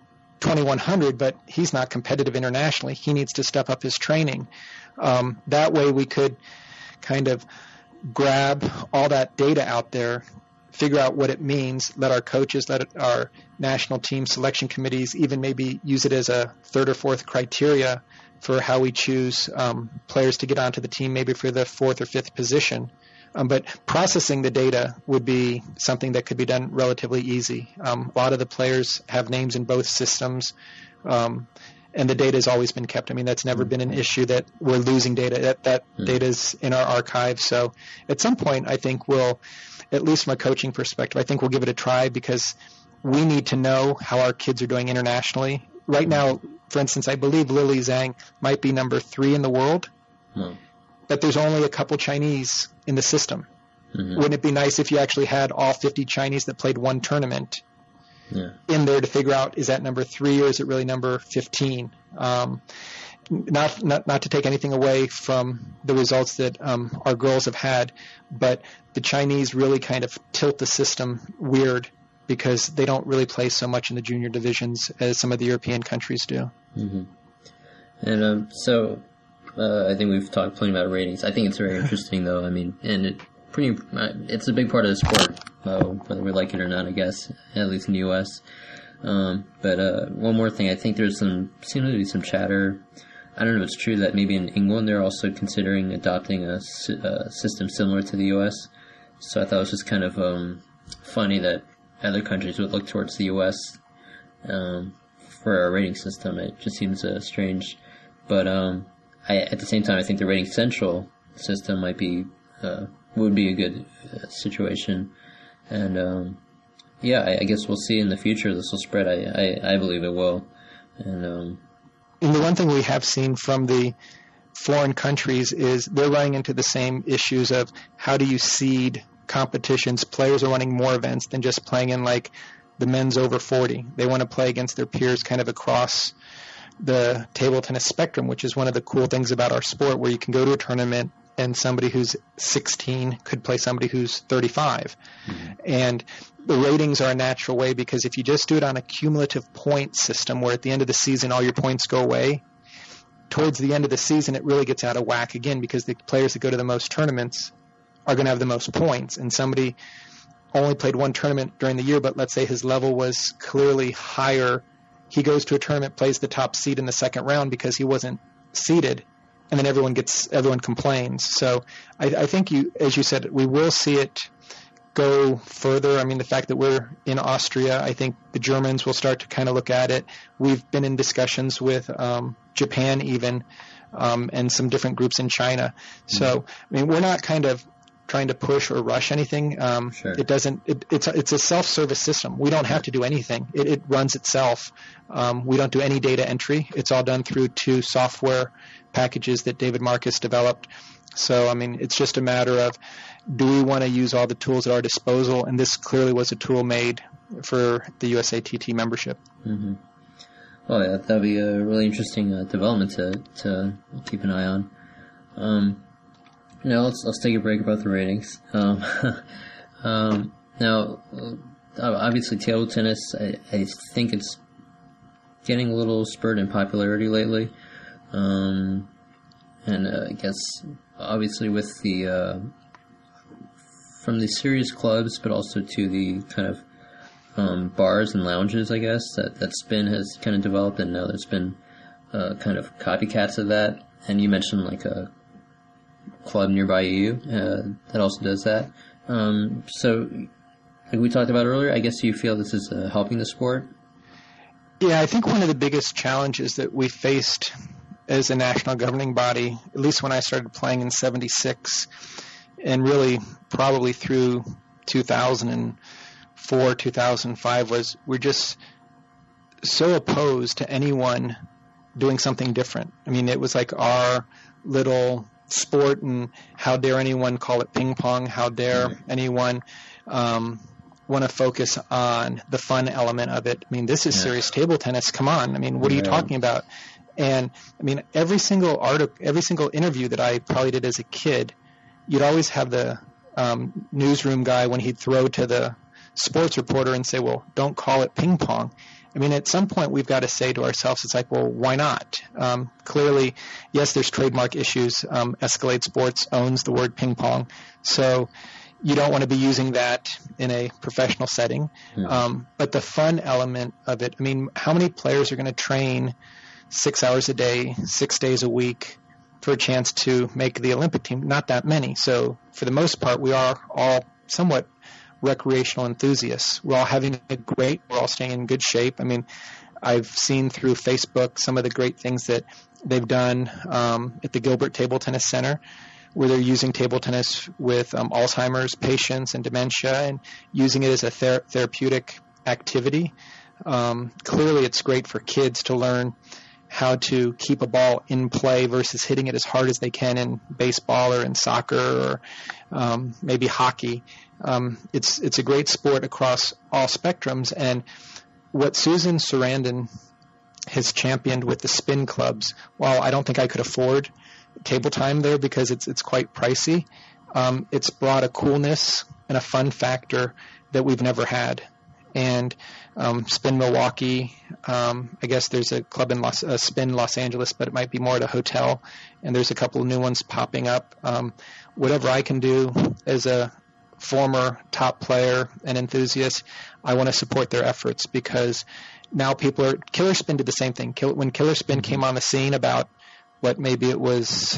2,100, but he's not competitive internationally. He needs to step up his training. That way we could kind of grab all that data out there, figure out what it means, let our coaches, let our national team selection committees even maybe use it as a 3rd or 4th criteria for how we choose players to get onto the team, maybe for the 4th or 5th position. But processing the data would be something that could be done relatively easy. A lot of the players have names in both systems, and the data has always been kept. I mean, that's never been an issue that we're losing data. That data is in our archive. So at some point, I think we'll, at least from a coaching perspective, I think we'll give it a try because we need to know how our kids are doing internationally. Right now, for instance, I believe Lily Zhang might be number 3 in the world. But there's only a couple Chinese in the system. Wouldn't it be nice if you actually had all 50 Chinese that played one tournament in there to figure out, is that number 3 or is it really number 15? Not to take anything away from the results that our girls have had, but the Chinese really kind of tilt the system weird because they don't really play so much in the junior divisions as some of the European countries do. And so I think we've talked plenty about ratings. I think it's very interesting, though. I mean, and it's a big part of the sport, whether we like it or not, I guess, at least in the U.S. But one more thing, I think seems to be some chatter. I don't know if it's true that maybe in England they're also considering adopting a system similar to the U.S. So I thought it was just kind of funny that other countries would look towards the U.S. For a rating system. It just seems strange, but at the same time, I think the Rating Central system would be a good situation, and I guess we'll see in the future. This will spread. I believe it will, and the one thing we have seen from the foreign countries is they're running into the same issues of how do you seed competitions. Players are wanting more events than just playing in like the men's over 40. They want to play against their peers kind of across the table tennis spectrum, which is one of the cool things about our sport, where you can go to a tournament and somebody who's 16 could play somebody who's 35. Mm-hmm. And the ratings are a natural way, because if you just do it on a cumulative point system where at the end of the season all your points go away, towards the end of the season it really gets out of whack again, because the players that go to the most tournaments are going to have the most points. And somebody only played one tournament during the year, but let's say his level was clearly higher. He goes to a tournament, plays the top seed in the second round because he wasn't seeded, and then everyone complains. So I think as you said, we will see it go further. I mean, the fact that we're in Austria, I think the Germans will start to kind of look at it. We've been in discussions with Japan even, and some different groups in China. So, I mean, we're not kind of trying to push or rush anything. Sure. It's a self-service system. We don't have to do anything. It runs itself. We don't do any data entry. It's all done through 2 software packages that David Marcus developed. So, I mean, it's just a matter of, do we want to use all the tools at our disposal? And this clearly was a tool made for the USATT membership. Mm-hmm. Well, yeah, that'd be a really interesting development to keep an eye on. Now let's take a break about the ratings. Now, obviously, table tennis, I think it's getting a little spurt in popularity lately, and I guess obviously with the from the serious clubs, but also to the kind of bars and lounges, I guess that spin has kind of developed, and now there's been kind of copycats of that. And you mentioned like a club nearby you that also does that. So, like we talked about earlier, I guess you feel this is helping the sport? Yeah, I think one of the biggest challenges that we faced as a national governing body, at least when I started playing in '76, and really probably through 2004, 2005, was we're just so opposed to anyone doing something different. I mean, it was like our little sport, and how dare anyone call it ping pong? How dare anyone want to focus on the fun element of it? I mean, this is serious table tennis. Come on. I mean, what are you talking about? And I mean, every single interview that I probably did as a kid, you'd always have the newsroom guy when he'd throw to the sports reporter and say, well, don't call it ping pong. I mean, at some point we've got to say to ourselves, it's like, well, why not? Clearly, yes, there's trademark issues. Escalade Sports owns the word ping pong. So you don't want to be using that in a professional setting. But the fun element of it, I mean, how many players are going to train 6 hours a day, 6 days a week for a chance to make the Olympic team? Not that many. So for the most part, we are all somewhat recreational enthusiasts. We're all having a great, we're all staying in good shape. I mean, I've seen through Facebook some of the great things that they've done at the Gilbert Table Tennis Center, where they're using table tennis with Alzheimer's patients and dementia, and using it as a therapeutic activity. Clearly, it's great for kids to learn how to keep a ball in play versus hitting it as hard as they can in baseball or in soccer or maybe hockey. It's a great sport across all spectrums. And what Susan Sarandon has championed with the spin clubs, while I don't think I could afford table time there because it's quite pricey, it's brought a coolness and a fun factor that we've never had. And Spin Milwaukee, I guess there's a club in Spin Los Angeles, but it might be more at a hotel, and there's a couple of new ones popping up. Whatever I can do as a former top player and enthusiast, I want to support their efforts, because now Killer Spin did the same thing. When Killer Spin came on the scene about, maybe it was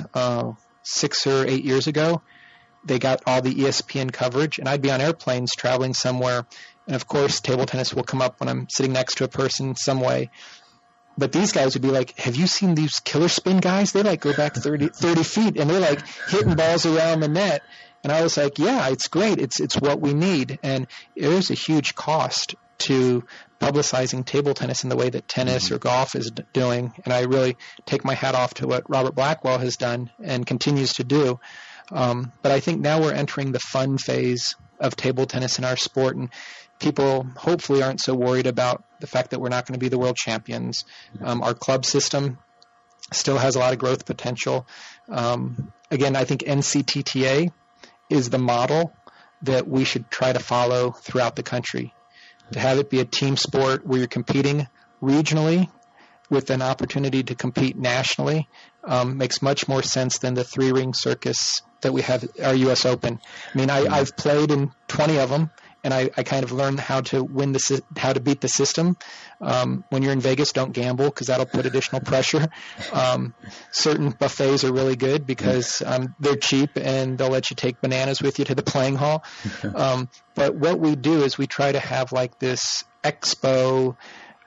6 or 8 years ago, they got all the ESPN coverage, and I'd be on airplanes traveling somewhere, And of course, table tennis will come up when I'm sitting next to a person some way. But these guys would be like, have you seen these killer spin guys? They like go back 30 feet and they're like hitting balls around the net. And I was like, yeah, it's great. It's what we need. And there's a huge cost to publicizing table tennis in the way that tennis or golf is doing. And I really take my hat off to what Robert Blackwell has done and continues to do. But I think now we're entering the fun phase of table tennis in our sport, and people hopefully aren't so worried about the fact that we're not going to be the world champions. Our club system still has a lot of growth potential. Again, I think NCTTA is the model that we should try to follow throughout the country. To have it be a team sport where you're competing regionally with an opportunity to compete nationally makes much more sense than the three-ring circus that we have our U.S. Open. I mean, I've played in 20 of them, and I kind of learned how to how to beat the system. When you're in Vegas, don't gamble because that'll put additional pressure. Certain buffets are really good because they're cheap and they'll let you take bananas with you to the playing hall. But what we do is we try to have like this expo,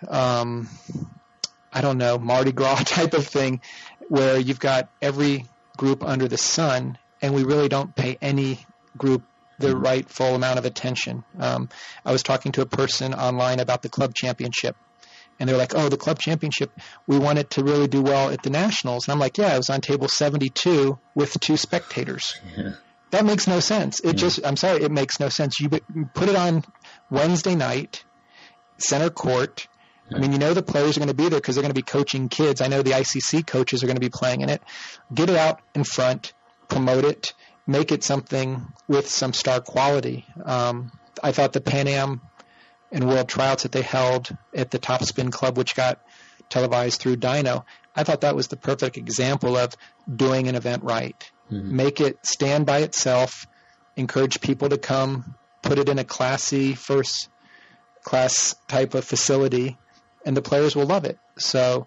I don't know, Mardi Gras type of thing where you've got every group under the sun, and we really don't pay any group the rightful amount of attention. I was talking to a person online about the club championship, and they're like, oh, the club championship, we want it to really do well at the nationals. And I'm like, yeah, I was on table 72 with 2 spectators. Yeah. That makes no sense. I'm sorry, it makes no sense. You put it on Wednesday night, center court. I mean, you know the players are going to be there because they're going to be coaching kids. I know the ICC coaches are going to be playing in it. Get it out in front, promote it, make it something with some star quality. I thought the Pan Am and World Tryouts that they held at the Top Spin Club, which got televised through Dyno, I thought that was the perfect example of doing an event right. Mm-hmm. Make it stand by itself, encourage people to come, put it in a classy first-class type of facility, and the players will love it. So,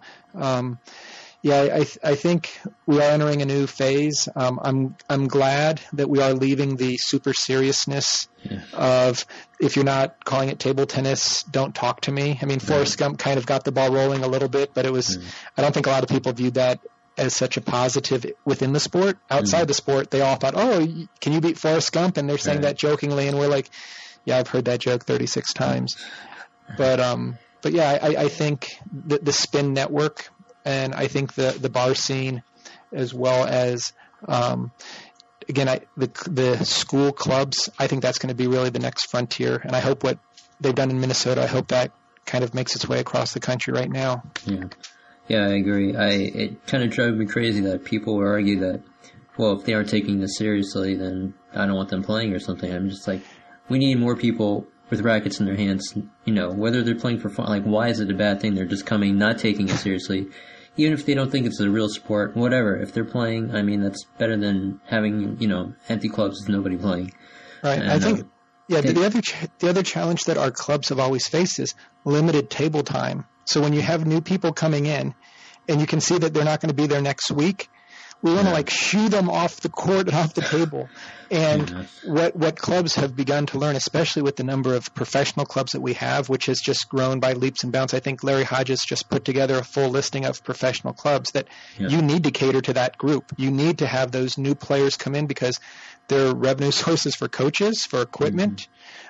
I think we are entering a new phase. I'm glad that we are leaving the super seriousness of if you're not calling it table tennis, don't talk to me. I mean, Forrest Gump kind of got the ball rolling a little bit, but it was I don't think a lot of people viewed that as such a positive within the sport. Outside the sport, they all thought, oh, can you beat Forrest Gump? And they're saying that jokingly, and we're like, yeah, I've heard that joke 36 times. But yeah, I think the spin network, and I think the bar scene, as well as again the school clubs, I think that's going to be really the next frontier. And I hope what they've done in Minnesota, I hope that kind of makes its way across the country right now. Yeah, I agree. It kind of drove me crazy that people would argue that, well, if they aren't taking this seriously, then I don't want them playing or something. I'm just like, we need more people with rackets in their hands, whether they're playing for fun. Like, why is it a bad thing? They're just coming, not taking it seriously. Even if they don't think it's a real sport, whatever. If they're playing, I mean, that's better than having, empty clubs with nobody playing. Right. And I think, the other challenge that our clubs have always faced is limited table time. So when you have new people coming in and you can see that they're not going to be there next week, we want to shoo them off the court and off the table. And what clubs have begun to learn, especially with the number of professional clubs that we have, which has just grown by leaps and bounds. I think Larry Hodges just put together a full listing of professional clubs that you need to cater to that group. You need to have those new players come in because they're revenue sources for coaches, for equipment,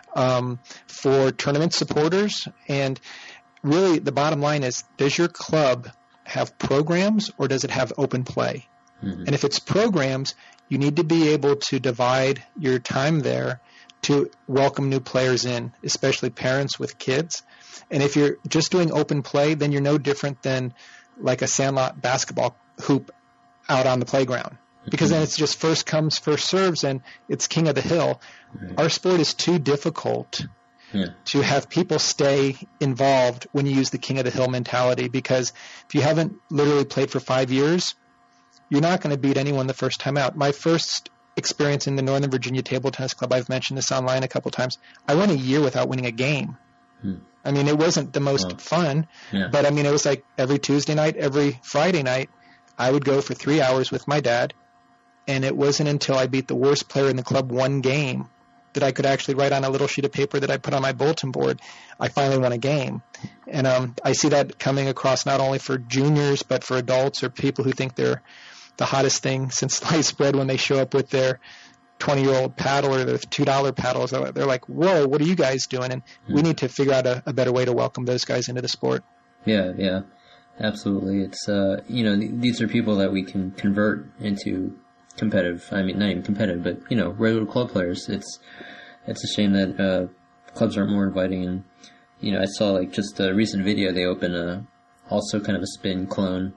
for tournament supporters. And really the bottom line is, does your club have programs or does it have open play? And if it's programs, you need to be able to divide your time there to welcome new players in, especially parents with kids. And if you're just doing open play, then you're no different than like a sandlot basketball hoop out on the playground. Because then it's just first comes, first serves, and it's king of the hill. Our sport is too difficult to have people stay involved when you use the king of the hill mentality, because if you haven't literally played for 5 years, you're not going to beat anyone the first time out. My first experience in the Northern Virginia Table Tennis Club, I've mentioned this online a couple times, I went a year without winning a game. I mean, it wasn't the most fun, but I mean, it was like every Tuesday night, every Friday night, I would go for 3 hours with my dad, and it wasn't until I beat the worst player in the club one game that I could actually write on a little sheet of paper that I put on my bulletin board, I finally won a game. And I see that coming across not only for juniors, but for adults or people who think they're the hottest thing since sliced bread when they show up with their 20-year-old paddle or their $2 paddles. They're like, whoa, what are you guys doing? And we need to figure out a better way to welcome those guys into the sport. Yeah, absolutely. It's, these are people that we can convert into competitive, I mean, not even competitive, but, regular club players. It's a shame that, clubs aren't more inviting. And, I saw like just a recent video, they opened also kind of a spin clone,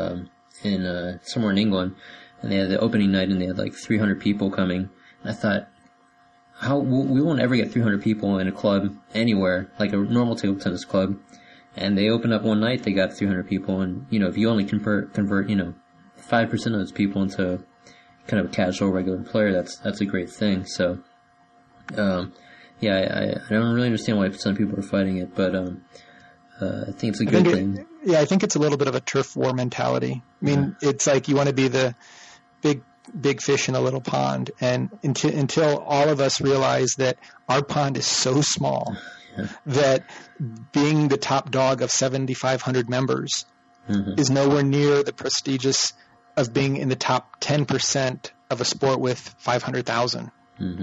in, somewhere in England. And they had the opening night, and they had like 300 people coming. And I thought, we won't ever get 300 people in a club anywhere, like a normal table tennis club. And they opened up one night, they got 300 people. And, if you only convert, 5% of those people into kind of a casual, regular player, that's a great thing. So, I don't really understand why some people are fighting it, but, I think it's a good thing. I think it's a little bit of a turf war mentality. I mean, It's like you want to be the big fish in a little pond, and until all of us realize that our pond is so small that being the top dog of 7,500 members is nowhere near the prestigious of being in the top 10% of a sport with 500,000.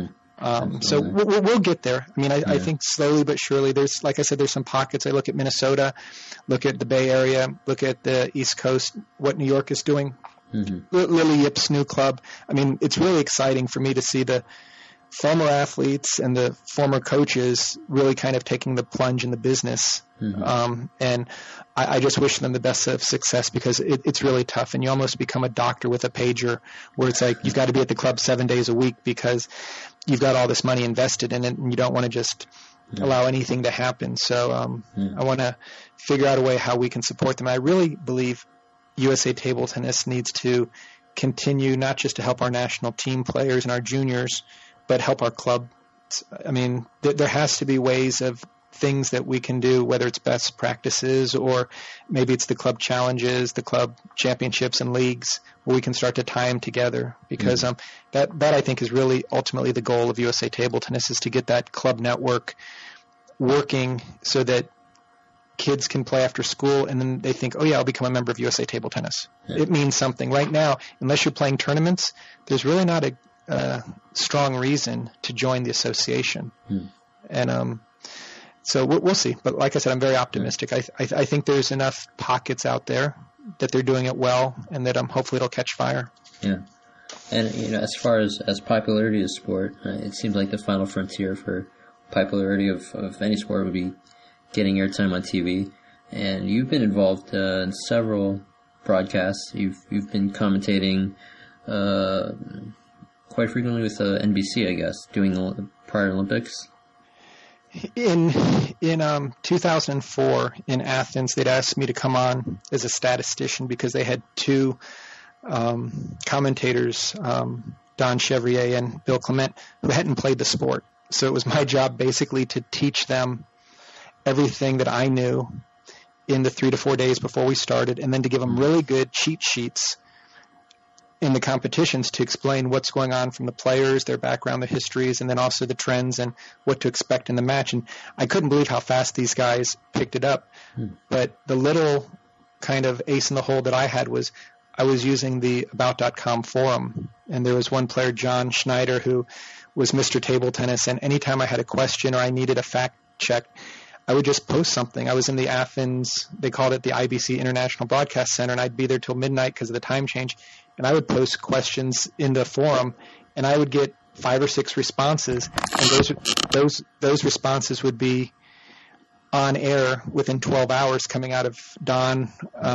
So we'll get there. I mean, I think slowly but surely. There's, like I said, there's some pockets. I look at Minnesota, look at the Bay Area, look at the East Coast, what New York is doing. Lily Yip's new club. I mean, it's really exciting for me to see the former athletes and the former coaches really kind of taking the plunge in the business. And I just wish them the best of success, because it's really tough. And you almost become a doctor with a pager, where it's like you've got to be at the club 7 days a week because you've got all this money invested in it, and you don't want to just allow anything to happen. So I want to figure out a way how we can support them. I really believe USA Table Tennis needs to continue not just to help our national team players and our juniors, but help our club. I mean, there has to be ways of things that we can do, whether it's best practices or maybe it's the club challenges, the club championships and leagues, where we can start to tie them together. Because that I think is really ultimately the goal of USA Table Tennis, is to get that club network working so that kids can play after school, and then they think, oh yeah, I'll become a member of USA Table Tennis. It means something. Right now, unless you're playing tournaments, there's really not a strong reason to join the association. And so we'll see. But like I said, I'm very optimistic. I think there's enough pockets out there that they're doing it well, and that hopefully it'll catch fire. Yeah. And, as far as popularity of sport, it seems like the final frontier for popularity of any sport would be getting airtime on TV. And you've been involved in several broadcasts. You've been commentating quite frequently with NBC, I guess, doing the prior Olympics. In 2004 in Athens, they'd asked me to come on as a statistician because they had two commentators, Don Chevrier and Bill Clement, who hadn't played the sport. So it was my job basically to teach them everything that I knew in the 3 to 4 days before we started, and then to give them really good cheat sheets in the competitions to explain what's going on from the players, their background, their histories, and then also the trends and what to expect in the match. And I couldn't believe how fast these guys picked it up. But the little kind of ace in the hole that I had was I was using the About.com forum, and there was one player, John Schneider, who was Mr. Table Tennis, and anytime I had a question or I needed a fact check, I would just post something. I was in the Athens, they called it the IBC International Broadcast Center, and I'd be there till midnight because of the time change. And I would post questions in the forum, and I would get 5 or 6 responses, and those responses would be on air within 12 hours coming out of Don's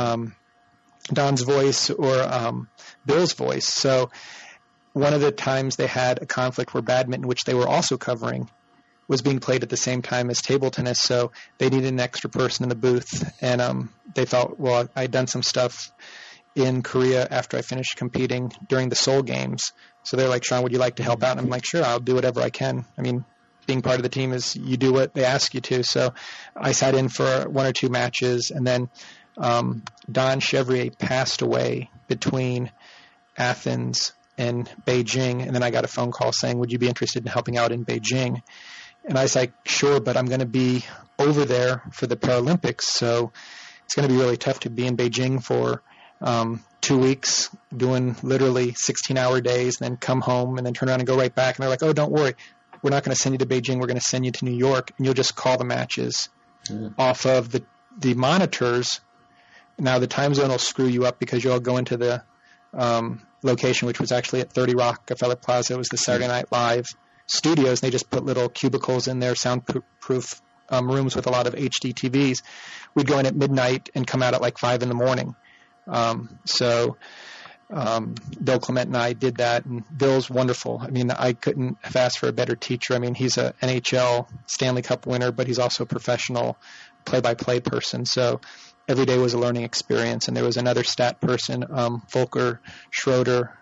voice or Bill's voice. So one of the times they had a conflict where badminton, which they were also covering, was being played at the same time as table tennis, so they needed an extra person in the booth. And they thought, well, I'd done some stuff in Korea after I finished competing during the Seoul Games. So they're like, Sean, would you like to help out? And I'm like, sure, I'll do whatever I can. I mean, being part of the team is you do what they ask you to. So I sat in for 1 or 2 matches, and then Don Chevrier passed away between Athens in Beijing. And then I got a phone call saying, would you be interested in helping out in Beijing? And I was like, sure, but I'm going to be over there for the Paralympics. So it's going to be really tough to be in Beijing for 2 weeks, doing literally 16-hour days, and then come home and then turn around and go right back. And they're like, oh, don't worry. We're not going to send you to Beijing. We're going to send you to New York, and you'll just call the matches off of the monitors. Now, the time zone will screw you up because you'll go into the location, which was actually at 30 Rockefeller Plaza. It was the Saturday Night Live studios, and they just put little cubicles in there, soundproof rooms with a lot of HD TVs. We'd go in at midnight and come out at like 5 in the morning. So Bill Clement and I did that, and Bill's wonderful. I mean, I couldn't have asked for a better teacher. I mean, he's a NHL Stanley Cup winner, but he's also a professional play-by-play person. So every day was a learning experience. And there was another stat person, Volker Schroeder,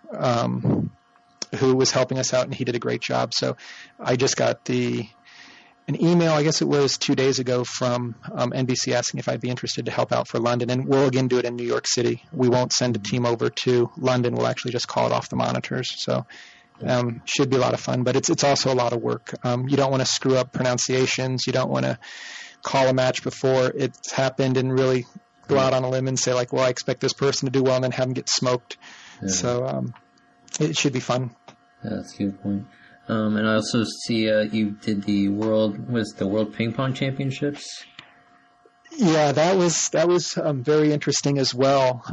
who was helping us out, and he did a great job. So I just got an email, I guess it was 2 days ago, from NBC asking if I'd be interested to help out for London. And we'll again do it in New York City. We won't send a team over to London. We'll actually just call it off the monitors. So should be a lot of fun, but it's also a lot of work. You don't want to screw up pronunciations. You don't want to call a match before it's happened and really go out on a limb and say, like, well, I expect this person to do well, and then have them get smoked. Yeah. So it should be fun. Yeah, that's a good point. And I also see you did the World Ping Pong Championships. Yeah, that was very interesting as well.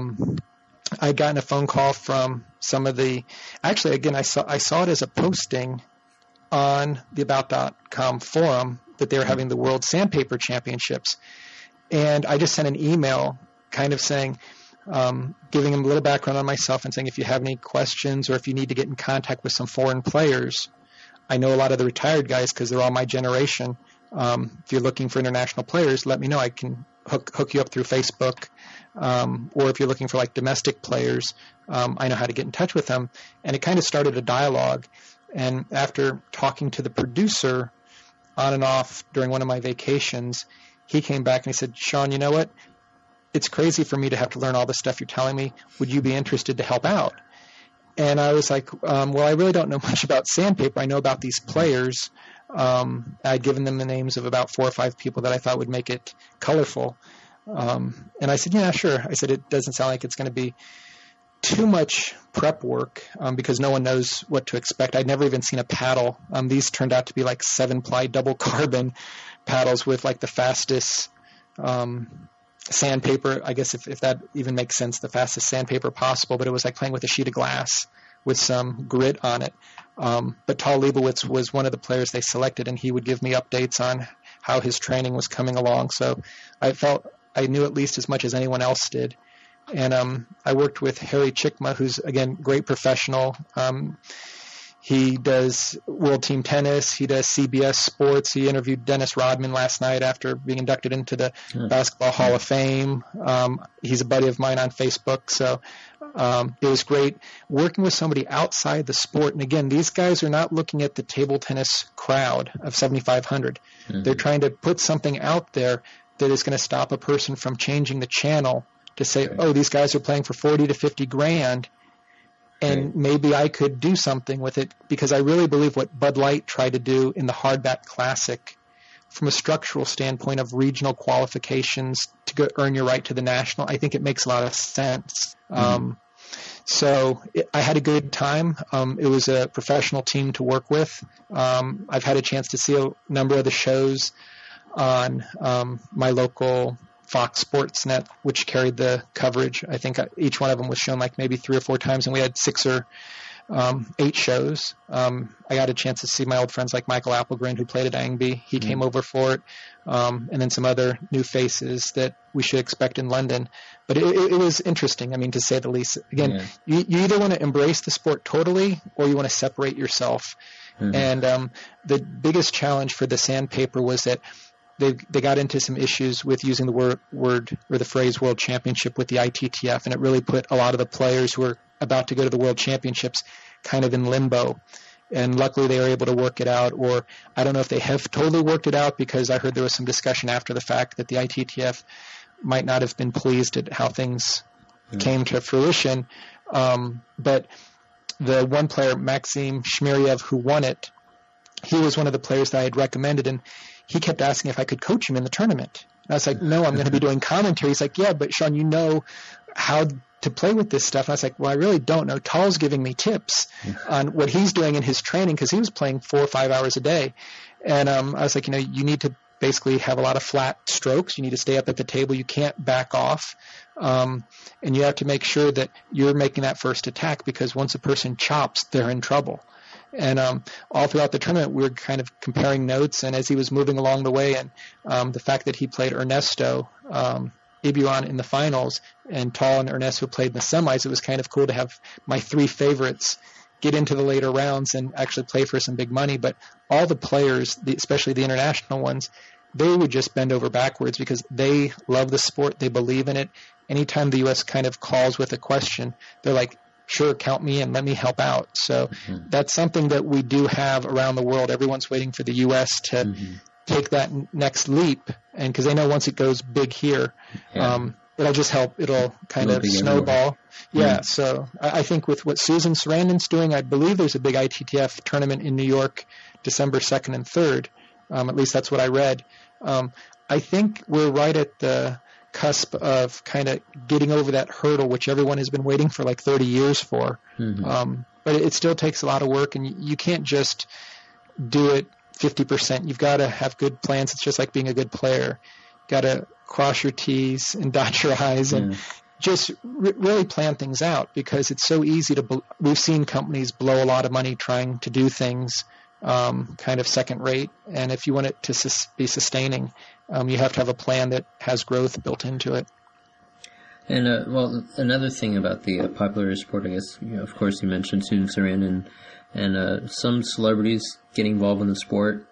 I'd gotten a phone call from some of the. Actually, again, I saw it as a posting on the About.com forum that they were having the World Sandpaper Championships, and I just sent an email, kind of saying. Giving them a little background on myself and saying if you have any questions or if you need to get in contact with some foreign players. I know a lot of the retired guys because they're all my generation. If you're looking for international players, let me know. I can hook you up through Facebook. Or if you're looking for like domestic players, I know how to get in touch with them. And it kind of started a dialogue. And after talking to the producer on and off during one of my vacations, he came back and he said, Sean, you know what? It's crazy for me to have to learn all the stuff you're telling me. Would you be interested to help out? And I was like, well, I really don't know much about sandpaper. I know about these players. I'd given them the names of about 4 or 5 people that I thought would make it colorful. And I said, yeah, sure. I said, it doesn't sound like it's going to be too much prep work because no one knows what to expect. I'd never even seen a paddle. These turned out to be like 7-ply double carbon paddles with like the fastest sandpaper, I guess if that even makes sense, the fastest sandpaper possible, but it was like playing with a sheet of glass with some grit on it. But Tal Leibowitz was one of the players they selected, and he would give me updates on how his training was coming along. So I felt I knew at least as much as anyone else did. And I worked with Harry Chikma, who's, again, great professional. He does World Team Tennis. He does CBS Sports. He interviewed Dennis Rodman last night after being inducted into the Basketball Hall of Fame. He's a buddy of mine on Facebook. So it was great working with somebody outside the sport. And, again, these guys are not looking at the table tennis crowd of 7,500. Mm-hmm. They're trying to put something out there that is going to stop a person from changing the channel to say, oh, these guys are playing for 40 to 50 grand. And maybe I could do something with it, because I really believe what Bud Light tried to do in the Hardback Classic from a structural standpoint of regional qualifications to earn your right to the national, I think it makes a lot of sense. Mm-hmm. So I had a good time. It was a professional team to work with. I've had a chance to see a number of the shows on my local Fox Sports Net, which carried the coverage. I think each one of them was shown like maybe 3 or 4 times, and we had 6 or 8 shows. I got a chance to see my old friends like Michael Applegren, who played at Angby. He came over for it, and then some other new faces that we should expect in London. But it was interesting, I mean, to say the least. Again, you either want to embrace the sport totally or you want to separate yourself. Mm-hmm. And the biggest challenge for the sandpaper was that they got into some issues with using the word or the phrase World Championship with the ITTF, and it really put a lot of the players who were about to go to the World Championships kind of in limbo. And luckily they were able to work it out, or I don't know if they have totally worked it out, because I heard there was some discussion after the fact that the ITTF might not have been pleased at how things came to fruition. But the one player, Maxim Shmiriev, who won it, he was one of the players that I had recommended, and he kept asking if I could coach him in the tournament. And I was like, no, I'm going to be doing commentary. He's like, yeah, but Sean, you know how to play with this stuff. And I was like, well, I really don't know. Tal's giving me tips on what he's doing in his training because he was playing 4 or 5 hours a day. And I was like, you need to basically have a lot of flat strokes. You need to stay up at the table. You can't back off. And you have to make sure that you're making that first attack because once a person chops, they're in trouble. And all throughout the tournament, we were kind of comparing notes. And as he was moving along the way, and the fact that he played Ernesto Ibuan in the finals, and Tal and Ernesto played in the semis, it was kind of cool to have my 3 favorites get into the later rounds and actually play for some big money. But all the players, especially the international ones, they would just bend over backwards because they love the sport. They believe in it. Anytime the U.S. kind of calls with a question, they're like, sure, count me in, let me help out. So that's something that we do have around the world. Everyone's waiting for the U.S. to take that next leap, and because they know once it goes big here, it'll just help. It'll kind of snowball. Yeah, so I think with what Susan Sarandon's doing, I believe there's a big ITTF tournament in New York, December 2nd and 3rd. At least that's what I read. I think we're right at the cusp of kind of getting over that hurdle, which everyone has been waiting for like 30 years for. But it still takes a lot of work, and you can't just do it 50%. You've got to have good plans. It's just like being a good player. Got to cross your T's and dot your I's and just really plan things out because it's so easy to we've seen companies blow a lot of money trying to do things kind of second rate. And if you want it to be sustaining, you have to have a plan that has growth built into it. And, well, another thing about the popular sport, I guess, of course you mentioned Susan Sarandon and some celebrities getting involved in the sport.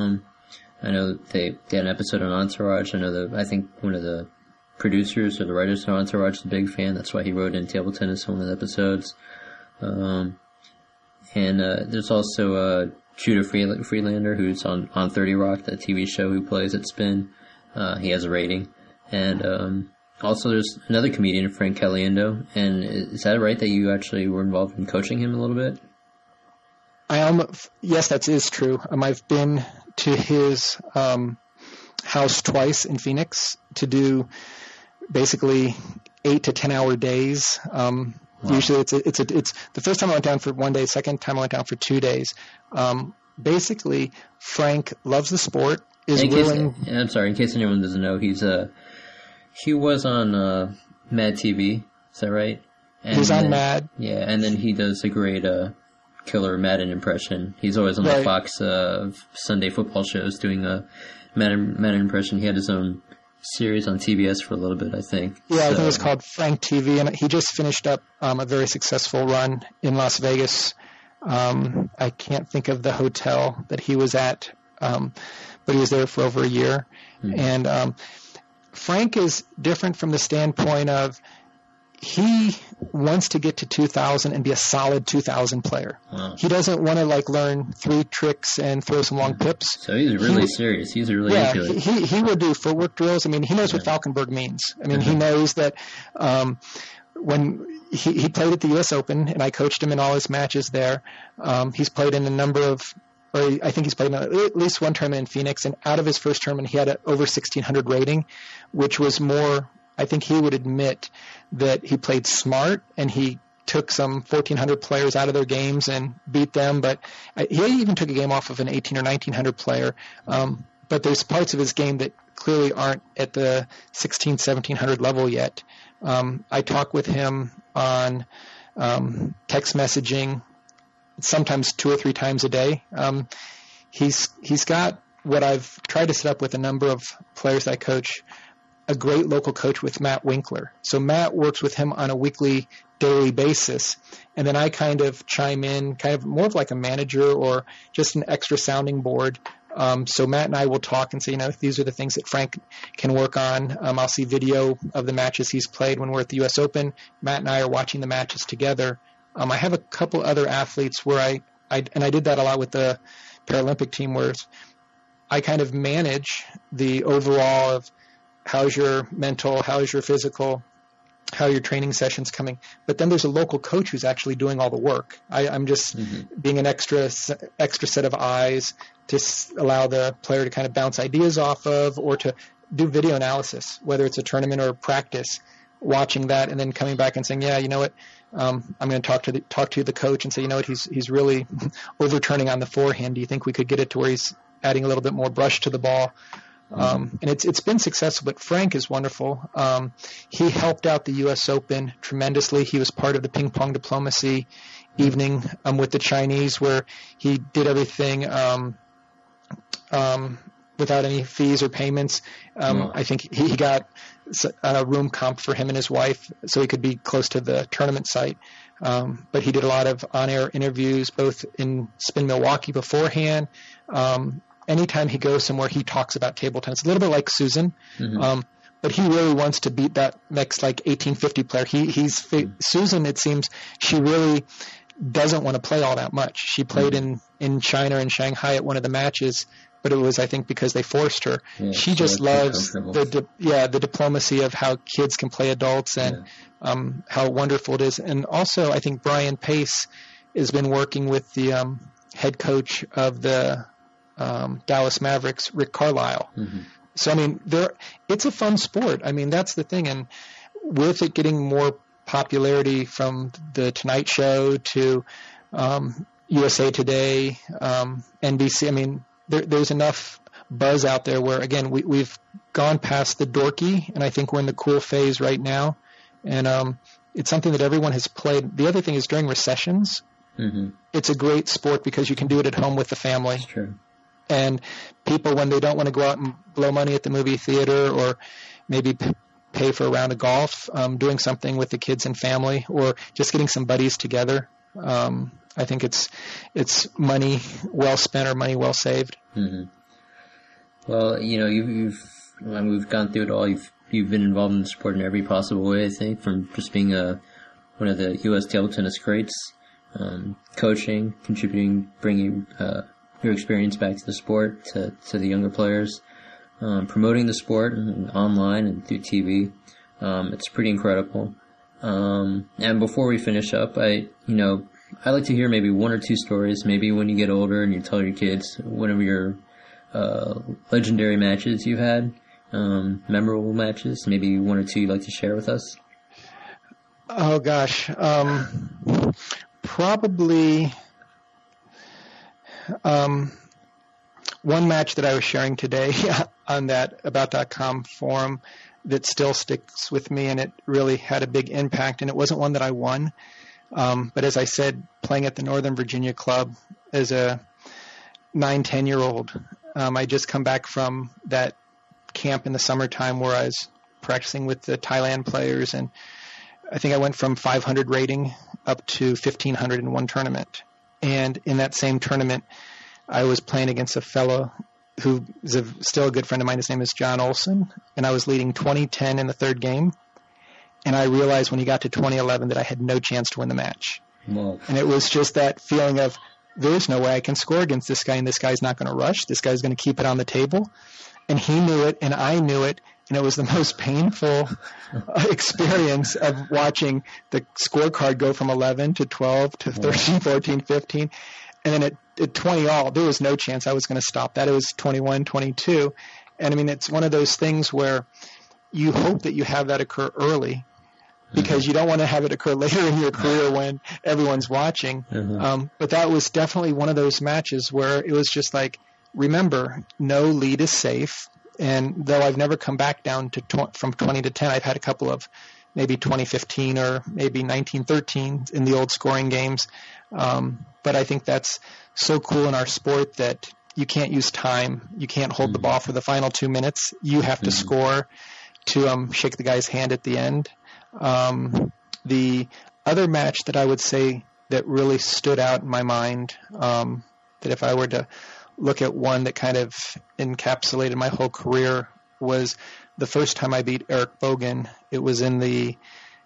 I know they had an episode on Entourage. I think one of the producers or the writers of Entourage is a big fan. That's why he wrote in Table Tennis in one of the episodes. And there's also Judah Friedlander, who's on 30 Rock, that TV show, who plays at Spin. He has a rating. And also there's another comedian, Frank Caliendo. And is that right that you actually were involved in coaching him a little bit? Yes, that is true. I've been to his house twice in Phoenix to do basically 8 to 10 hour days. Wow. Usually it's the first time I went down for 1 day, second time I went down for 2 days. Basically, Frank loves the sport, I'm sorry, in case anyone doesn't know, he was on Mad TV, is that right? He's on Mad. Yeah, and then he does a great killer Madden impression. He's always on the Fox Sunday football shows doing a Madden impression. He had his own series on TBS for a little bit, I think. Yeah, I think it was called Frank TV, and he just finished up a very successful run in Las Vegas. I can't think of the hotel that he was at, but he was there for over a year. And Frank is different from the standpoint of he wants to get to 2,000 and be a solid 2,000 player. Wow. He doesn't want to learn 3 tricks and throw some long pips. So he's really serious. He's really into it. He will do footwork drills. I mean, he knows what Falkenberg means. I mean, he knows that when he played at the U.S. Open, and I coached him in all his matches there. He's played in a number of, or I think he's played in at least one tournament in Phoenix, and out of his first tournament, he had an over 1,600 rating, which was more, I think he would admit that he played smart and he took some 1,400 players out of their games and beat them, but he even took a game off of an 1,800 or 1,900 player. But there's parts of his game that clearly aren't at the 1,600, 1,700 level yet. I talk with him on text messaging sometimes 2 or 3 times a day. He's got what I've tried to set up with a number of players that I coach, a great local coach with Matt Winkler. So Matt works with him on a weekly, daily basis, and then I kind of chime in, kind of more of like a manager or just an extra sounding board. So Matt and I will talk and say, these are the things that Frank can work on. I'll see video of the matches he's played when we're at the U.S. Open. Matt and I are watching the matches together. I have a couple other athletes where I did that a lot with the Paralympic team, where I kind of manage the overall of how's your mental, how's your physical, how your training session's coming. But then there's a local coach who's actually doing all the work. I'm just being an extra set of eyes to allow the player to kind of bounce ideas off of, or to do video analysis, whether it's a tournament or a practice, watching that and then coming back and saying, yeah, you know what, I'm going to talk to the coach and say, you know what, he's really overturning on the forehand. Do you think we could get it to where he's adding a little bit more brush to the ball? And it's been successful, but Frank is wonderful. He helped out the U.S. Open tremendously. He was part of the ping pong diplomacy evening with the Chinese, where he did everything without any fees or payments. I think he got a room comp for him and his wife so he could be close to the tournament site. But he did a lot of on-air interviews, both in Spin Milwaukee beforehand. Anytime he goes somewhere, he talks about table tennis. A little bit like Susan, but he really wants to beat that next 1850 player. Susan, it seems, she really doesn't want to play all that much. She played in China and Shanghai at one of the matches, but it was, I think, because they forced her. Yeah, she just loves the diplomacy of how kids can play adults and how wonderful it is. And also, I think Brian Pace has been working with the head coach of the Dallas Mavericks, Rick Carlisle. So, I mean, it's a fun sport. I mean, that's the thing. And with it getting more popularity from the Tonight Show to USA Today, NBC, I mean, there's enough buzz out there where, again, we've gone past the dorky, and I think we're in the cool phase right now. And it's something that everyone has played. The other thing is during recessions, it's a great sport because you can do it at home with the family. That's true. And people, when they don't want to go out and blow money at the movie theater or maybe pay for a round of golf, doing something with the kids and family, or just getting some buddies together, I think it's money well spent or money well saved. Well, you know, we've gone through it all. You've been involved in the sport in every possible way, I think, from just being one of the U.S. table tennis greats, coaching, contributing, bringing your experience back to the sport, to the younger players, promoting the sport online and through TV. It's pretty incredible. And before we finish up, I'd like to hear maybe one or two stories, maybe when you get older and you tell your kids one of your legendary matches you had, memorable matches, maybe one or two you'd like to share with us. Oh gosh, probably one match that I was sharing today on that About.com forum that still sticks with me, and it really had a big impact, and it wasn't one that I won. But as I said, playing at the Northern Virginia Club as a 9-10-year-old, I just come back from that camp in the summertime where I was practicing with the Thailand players, and I think I went from 500 rating up to 1,500 in one tournament. And in that same tournament, I was playing against a fellow who is still a good friend of mine. His name is John Olson, and I was leading 20-10 in the third game. And I realized when he got to 20-11 that I had no chance to win the match. Whoa. And it was just that feeling of, there's no way I can score against this guy, and this guy's not going to rush. This guy's going to keep it on the table. And he knew it, and I knew it, and it was the most painful experience of watching the scorecard go from 11 to 12 to 13, 14, 15. And then at 20 all, there was no chance I was going to stop that. It was 21, 22. And, I mean, it's one of those things where you hope that you have that occur early, because you don't want to have it occur later in your career when everyone's watching. But that was definitely one of those matches where it was just like, remember, no lead is safe. And though I've never come back down to from 20 to 10, I've had a couple of maybe 20-15 or maybe 19-13 in the old scoring games. But I think that's so cool in our sport that you can't use time. You can't hold the ball for the final 2 minutes. You have to score to shake the guy's hand at the end. The other match that I would say that really stood out in my mind, that if I were to look at one that kind of encapsulated my whole career, was the first time I beat Eric Bogan. It was in the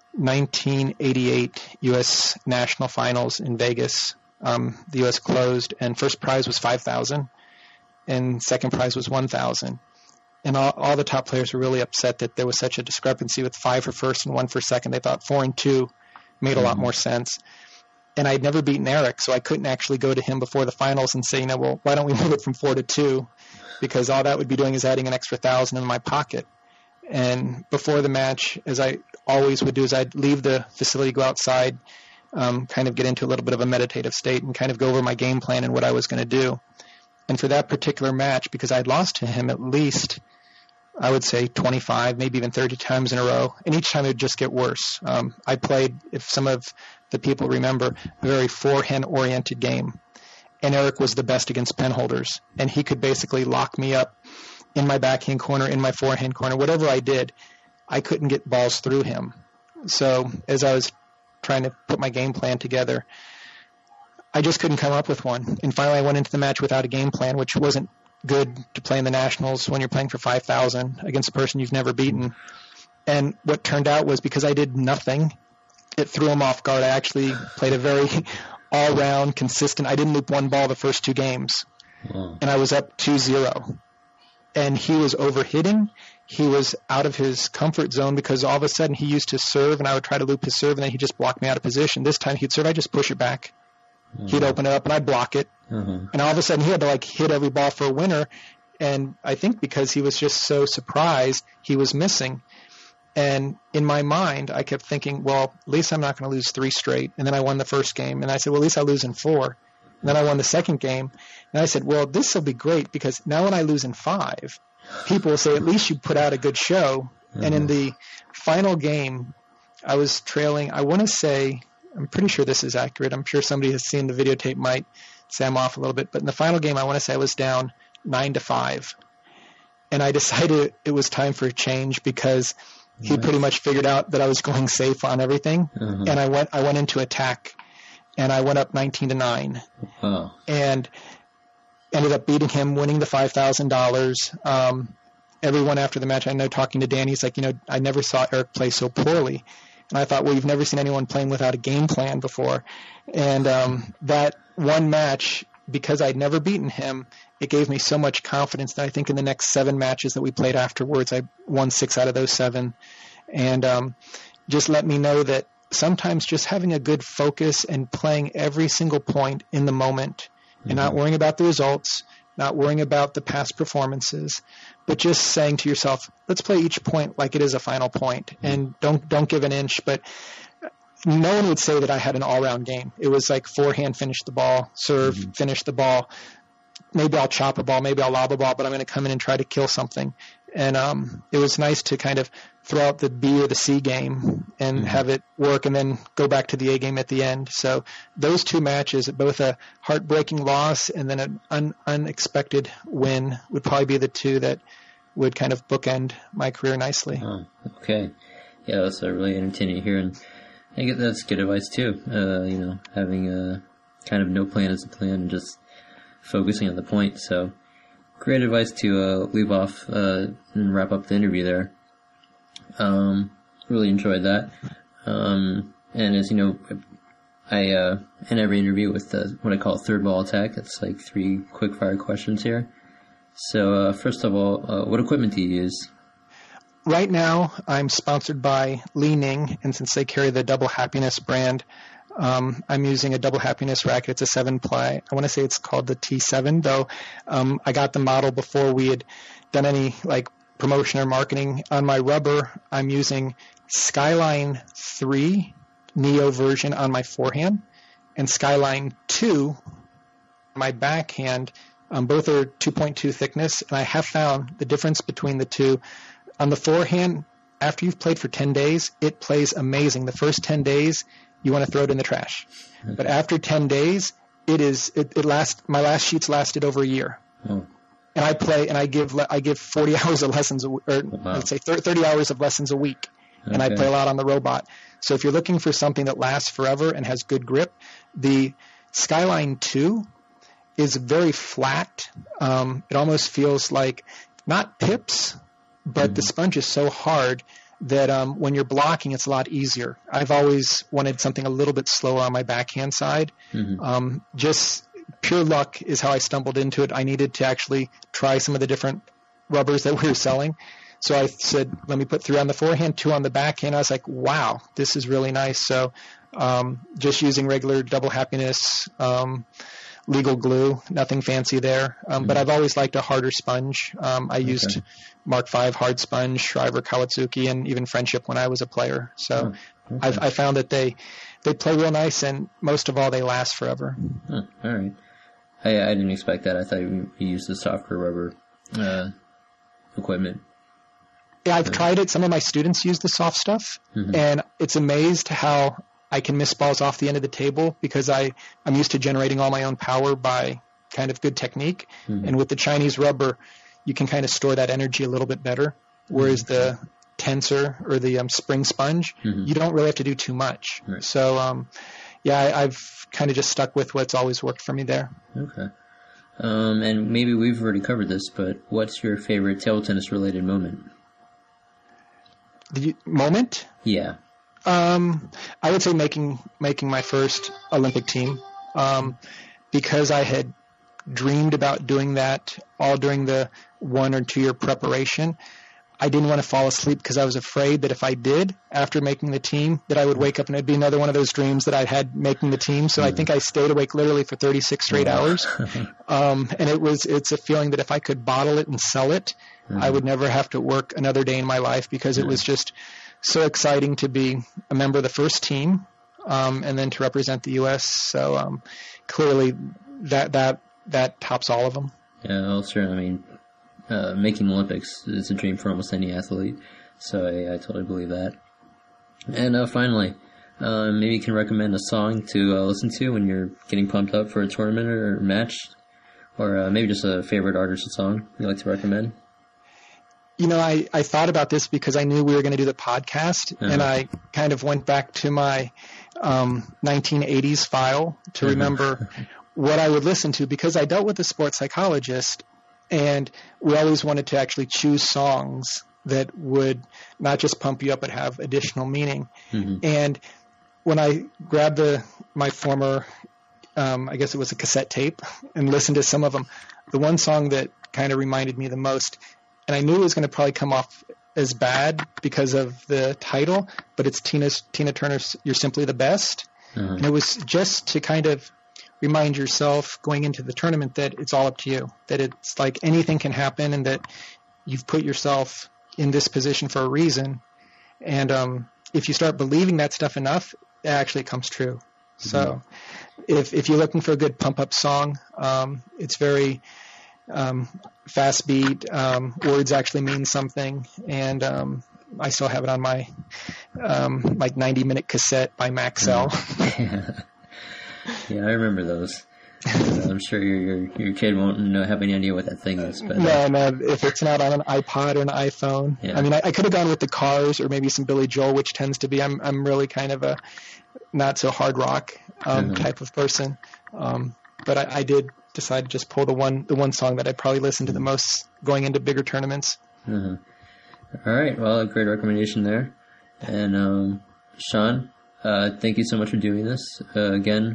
1988 U.S. National Finals in Vegas. The U.S. closed, and first prize was $5,000, and second prize was $1,000. and all the top players were really upset that there was such a discrepancy with 5 for first and 1 for second. They thought 4 and 2 made a lot more sense. And I'd never beaten Eric, so I couldn't actually go to him before the finals and say, well, why don't we move it from 4 to 2? Because all that would be doing is adding an extra 1,000 in my pocket. And before the match, as I always would do, is I'd leave the facility, go outside, kind of get into a little bit of a meditative state and kind of go over my game plan and what I was going to do. And for that particular match, because I'd lost to him at least, I would say 25, maybe even 30 times in a row, and each time it would just get worse. I played, if some of the people remember, a very forehand-oriented game. And Eric was the best against pen holders, and he could basically lock me up in my backhand corner, in my forehand corner. Whatever I did, I couldn't get balls through him. So as I was trying to put my game plan together, I just couldn't come up with one. And finally I went into the match without a game plan, which wasn't good to play in the Nationals when you're playing for 5,000 against a person you've never beaten. And what turned out was because I did nothing, it threw him off guard. I actually played a very all-round, consistent. I didn't loop one ball the first 2 games, and I was up 2-0. And he was overhitting. He was out of his comfort zone because all of a sudden he used to serve, and I would try to loop his serve, and then he'd just block me out of position. This time he'd serve, I'd just push it back. He'd open it up, and I'd block it. And all of a sudden he had to hit every ball for a winner. And I think because he was just so surprised, he was missing. And in my mind, I kept thinking, well, at least I'm not going to lose 3 straight. And then I won the first game. And I said, well, at least I'll lose in 4. And then I won the second game. And I said, well, this will be great because now when I lose in 5, people will say, at least you put out a good show. And in the final game, I was trailing, I want to say, I'm pretty sure this is accurate. I'm sure somebody has seen the videotape might say I'm off a little bit. But in the final game, I want to say I was down 9-5. And I decided it was time for a change because he pretty much figured out that I was going safe on everything. And I went into attack, and I went up 19-9. Wow. And ended up beating him, winning the $5,000. Everyone after the match, I know talking to Danny, he's like, I never saw Eric play so poorly. And I thought, well, you've never seen anyone playing without a game plan before. And that one match, because I'd never beaten him, it gave me so much confidence that I think in the next 7 matches that we played afterwards, I won 6 out of those 7. And just let me know that sometimes just having a good focus and playing every single point in the moment and not worrying about the results, not worrying about the past performances, but just saying to yourself, let's play each point like it is a final point, and don't give an inch. But no one would say that I had an all-round game. It was like forehand, finish the ball, serve, finish the ball. Maybe I'll chop a ball, maybe I'll lob a ball, but I'm going to come in and try to kill something. And it was nice to kind of throw out the B or the C game and have it work and then go back to the A game at the end. So those 2 matches, both a heartbreaking loss and then an unexpected win, would probably be the 2 that would kind of bookend my career nicely. Oh, okay. Yeah, that's really entertaining to hear, and I think that's good advice too. Having kind of no plan as a plan and just focusing on the point. So great advice to leave off and wrap up the interview there. Really enjoyed that. And as you know, I end every interview with what I call a third ball attack. It's like 3 quick fire questions here. So first of all, what equipment do you use? Right now, I'm sponsored by Li Ning, and since they carry the Double Happiness brand, I'm using a Double Happiness racket. It's a 7-ply. I want to say it's called the T7, though. I got the model before we had done any promotion or marketing. On my rubber, I'm using Skyline 3 Neo version on my forehand and Skyline 2 my backhand. Both are 2.2 thickness, and I have found the difference between the two. On the forehand, after you've played for 10 days, it plays amazing. The first 10 days, you want to throw it in the trash. Okay. But after 10 days, it lasts. My last sheets lasted over a year. Oh. And I play, and I give 40 hours of lessons, let's say 30 hours of lessons a week. Okay. And I play a lot on the robot. So if you're looking for something that lasts forever and has good grip, the Skyline 2 is very flat. It almost feels like not pips, but the sponge is so hard that when you're blocking, it's a lot easier. I've always wanted something a little bit slower on my backhand side. Just pure luck is how I stumbled into it. I needed to actually try some of the different rubbers that we were selling. So I said, let me put 3 on the forehand, 2 on the backhand. I was like, wow, this is really nice. So just using regular Double Happiness legal glue, nothing fancy there. But I've always liked a harder sponge. I used Mark V hard sponge, Shriver, Kawatsuki, and even Friendship when I was a player. So I found that they play real nice, and most of all, they last forever. All right. I didn't expect that. I thought you used the softer rubber equipment. Yeah, I've tried it. Some of my students use the soft stuff, and it's amazed how I can miss balls off the end of the table because I'm used to generating all my own power by kind of good technique. And with the Chinese rubber, you can kind of store that energy a little bit better, whereas the tensor or the spring sponge, you don't really have to do too much. Right. So, I've kind of just stuck with what's always worked for me there. Okay. And maybe we've already covered this, but what's your favorite table tennis related moment? The moment? Yeah. I would say making my first Olympic team, because I had dreamed about doing that all during the 1 or 2 year preparation. I didn't want to fall asleep because I was afraid that if I did, after making the team, that I would wake up and it'd be another one of those dreams that I had making the team. So I think I stayed awake literally for 36 straight hours. And it's a feeling that if I could bottle it and sell it, I would never have to work another day in my life because it was just so exciting to be a member of the first team, and then to represent the U.S. So clearly that tops all of them. Yeah, well, sure. I mean, making the Olympics is a dream for almost any athlete, so I totally believe that. And finally, maybe you can recommend a song to listen to when you're getting pumped up for a tournament or a match, or maybe just a favorite artist or song you'd like to recommend. You know, I thought about this because I knew we were going to do the podcast, and I kind of went back to my 1980s file to remember what I would listen to, because I dealt with a sports psychologist, and we always wanted to actually choose songs that would not just pump you up but have additional meaning. And when I grabbed my former, I guess it was a cassette tape, and listened to some of them, the one song that kind of reminded me the most, and I knew it was going to probably come off as bad because of the title, but it's Tina Turner's "You're Simply the Best." And it was just to kind of remind yourself going into the tournament that it's all up to you, that it's like anything can happen, and that you've put yourself in this position for a reason. And if you start believing that stuff enough, it actually comes true. So if you're looking for a good pump-up song, it's very fast beat. Words actually mean something. And I still have it on my like 90-minute cassette by Maxell. Yeah, I remember those. I'm sure your kid won't have any idea what that thing is. But no, if it's not on an iPod or an iPhone. Yeah. I mean, I could have gone with the Cars or maybe some Billy Joel, which tends to be, I'm really kind of a not so hard rock type of person. But I did decide to just pull the one song that I'd probably listen to the most going into bigger tournaments. All right, well, a great recommendation there. And Sean, thank you so much for doing this again.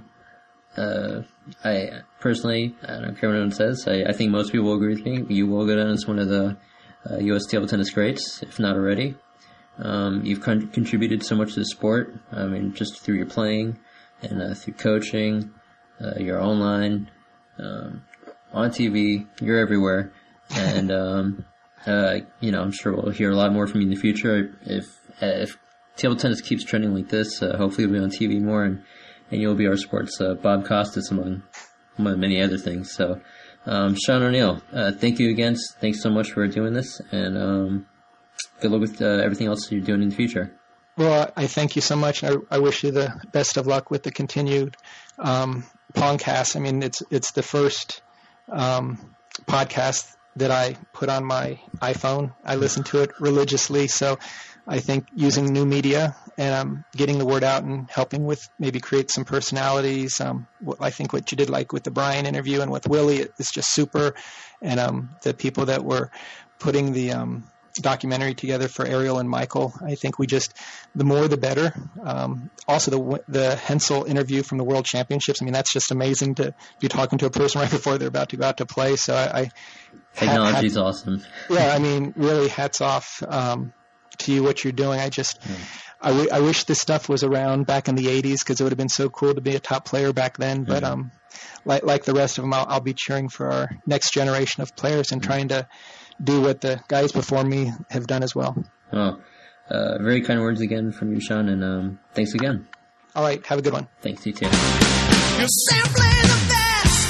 I personally, I don't care what anyone says, I think most people will agree with me. You will go down as one of the U.S. table tennis greats, if not already. You've contributed so much to the sport, I mean, just through your playing and through coaching, you're online, on TV, you're everywhere. And, I'm sure we'll hear a lot more from you in the future. If table tennis keeps trending like this, hopefully we'll be on TV more, and you'll be our sports Bob Costas among many other things. So, Sean O'Neill, thank you again. Thanks so much for doing this, and good luck with everything else you're doing in the future. Well, I thank you so much. I wish you the best of luck with the continued Pongcast. I mean, it's the first podcast that I put on my iPhone. I listen to it religiously, so I think using new media and getting the word out and helping with maybe create some personalities. I think what you did like with the Brian interview and with Willie is just super. And the people that were putting the documentary together for Ariel and Michael, I think the more the better. Also the Hensel interview from the World Championships, I mean, that's just amazing to be talking to a person right before they're about to go out to play. So I Technology's awesome. Yeah, I mean, really, hats off to you, what you're doing. I wish this stuff was around back in the 80s because it would have been so cool to be a top player back then. But like the rest of them, I'll be cheering for our next generation of players and trying to do what the guys before me have done as well. Oh, very kind words again from you, Sean, and thanks again. All right, have a good one. Thanks, you too. You're simply the best,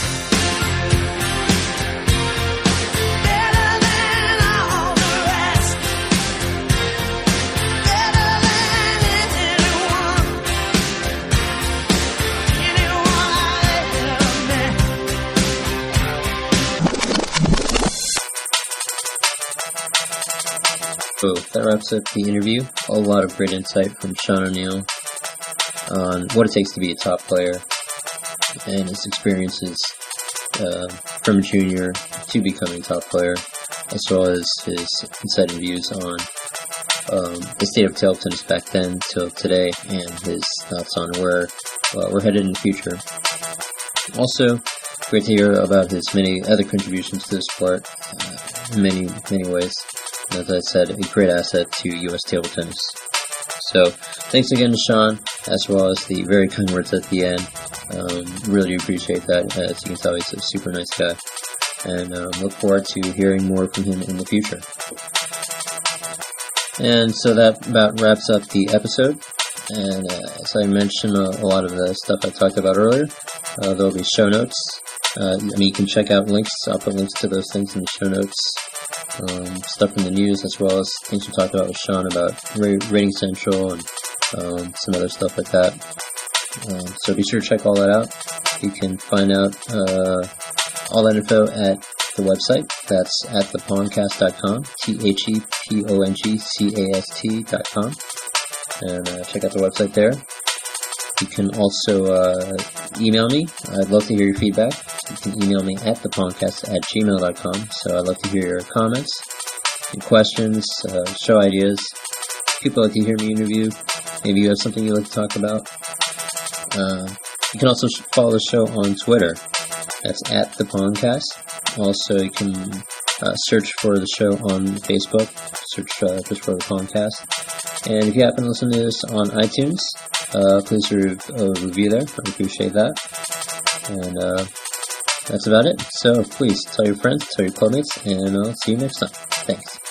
better than all the rest, better than anyone I ever met. So that wraps up the interview. A lot of great insight from Sean O'Neill on what it takes to be a top player and his experiences from a junior to becoming a top player, as well as his insight and views on the state of table tennis back then till today and his thoughts on where we're headed in the future. Also, great to hear about his many other contributions to the sport in many ways. As I said, a great asset to U.S. table tennis. So, thanks again to Sean, as well as the very kind words at the end. Really appreciate that. As you can tell, he's a super nice guy. And look forward to hearing more from him in the future. And so that about wraps up the episode. And as I mentioned, a lot of the stuff I talked about earlier, there'll be show notes. You can check out links. I'll put links to those things in the show notes. Stuff from the news, as well as things we talked about with Sean about Rating Central and some other stuff like that. So be sure to check all that out. You can find out all that info at the website. That's at thepongcast.com, thepongcast.com, and check out the website there. You can also email me. I'd love to hear your feedback. You can email me at thepongcast@gmail.com. So I'd love to hear your comments, your questions, show ideas. People like to hear me interview. Maybe you have something you'd like to talk about. You can also follow the show on Twitter. That's at thepongcast. Also, you can search for the show on Facebook. Search just for the Pongcast. And if you happen to listen to this on iTunes, please review there. I appreciate that. And that's about it. So please tell your friends, tell your clubmates, and I'll see you next time. Thanks.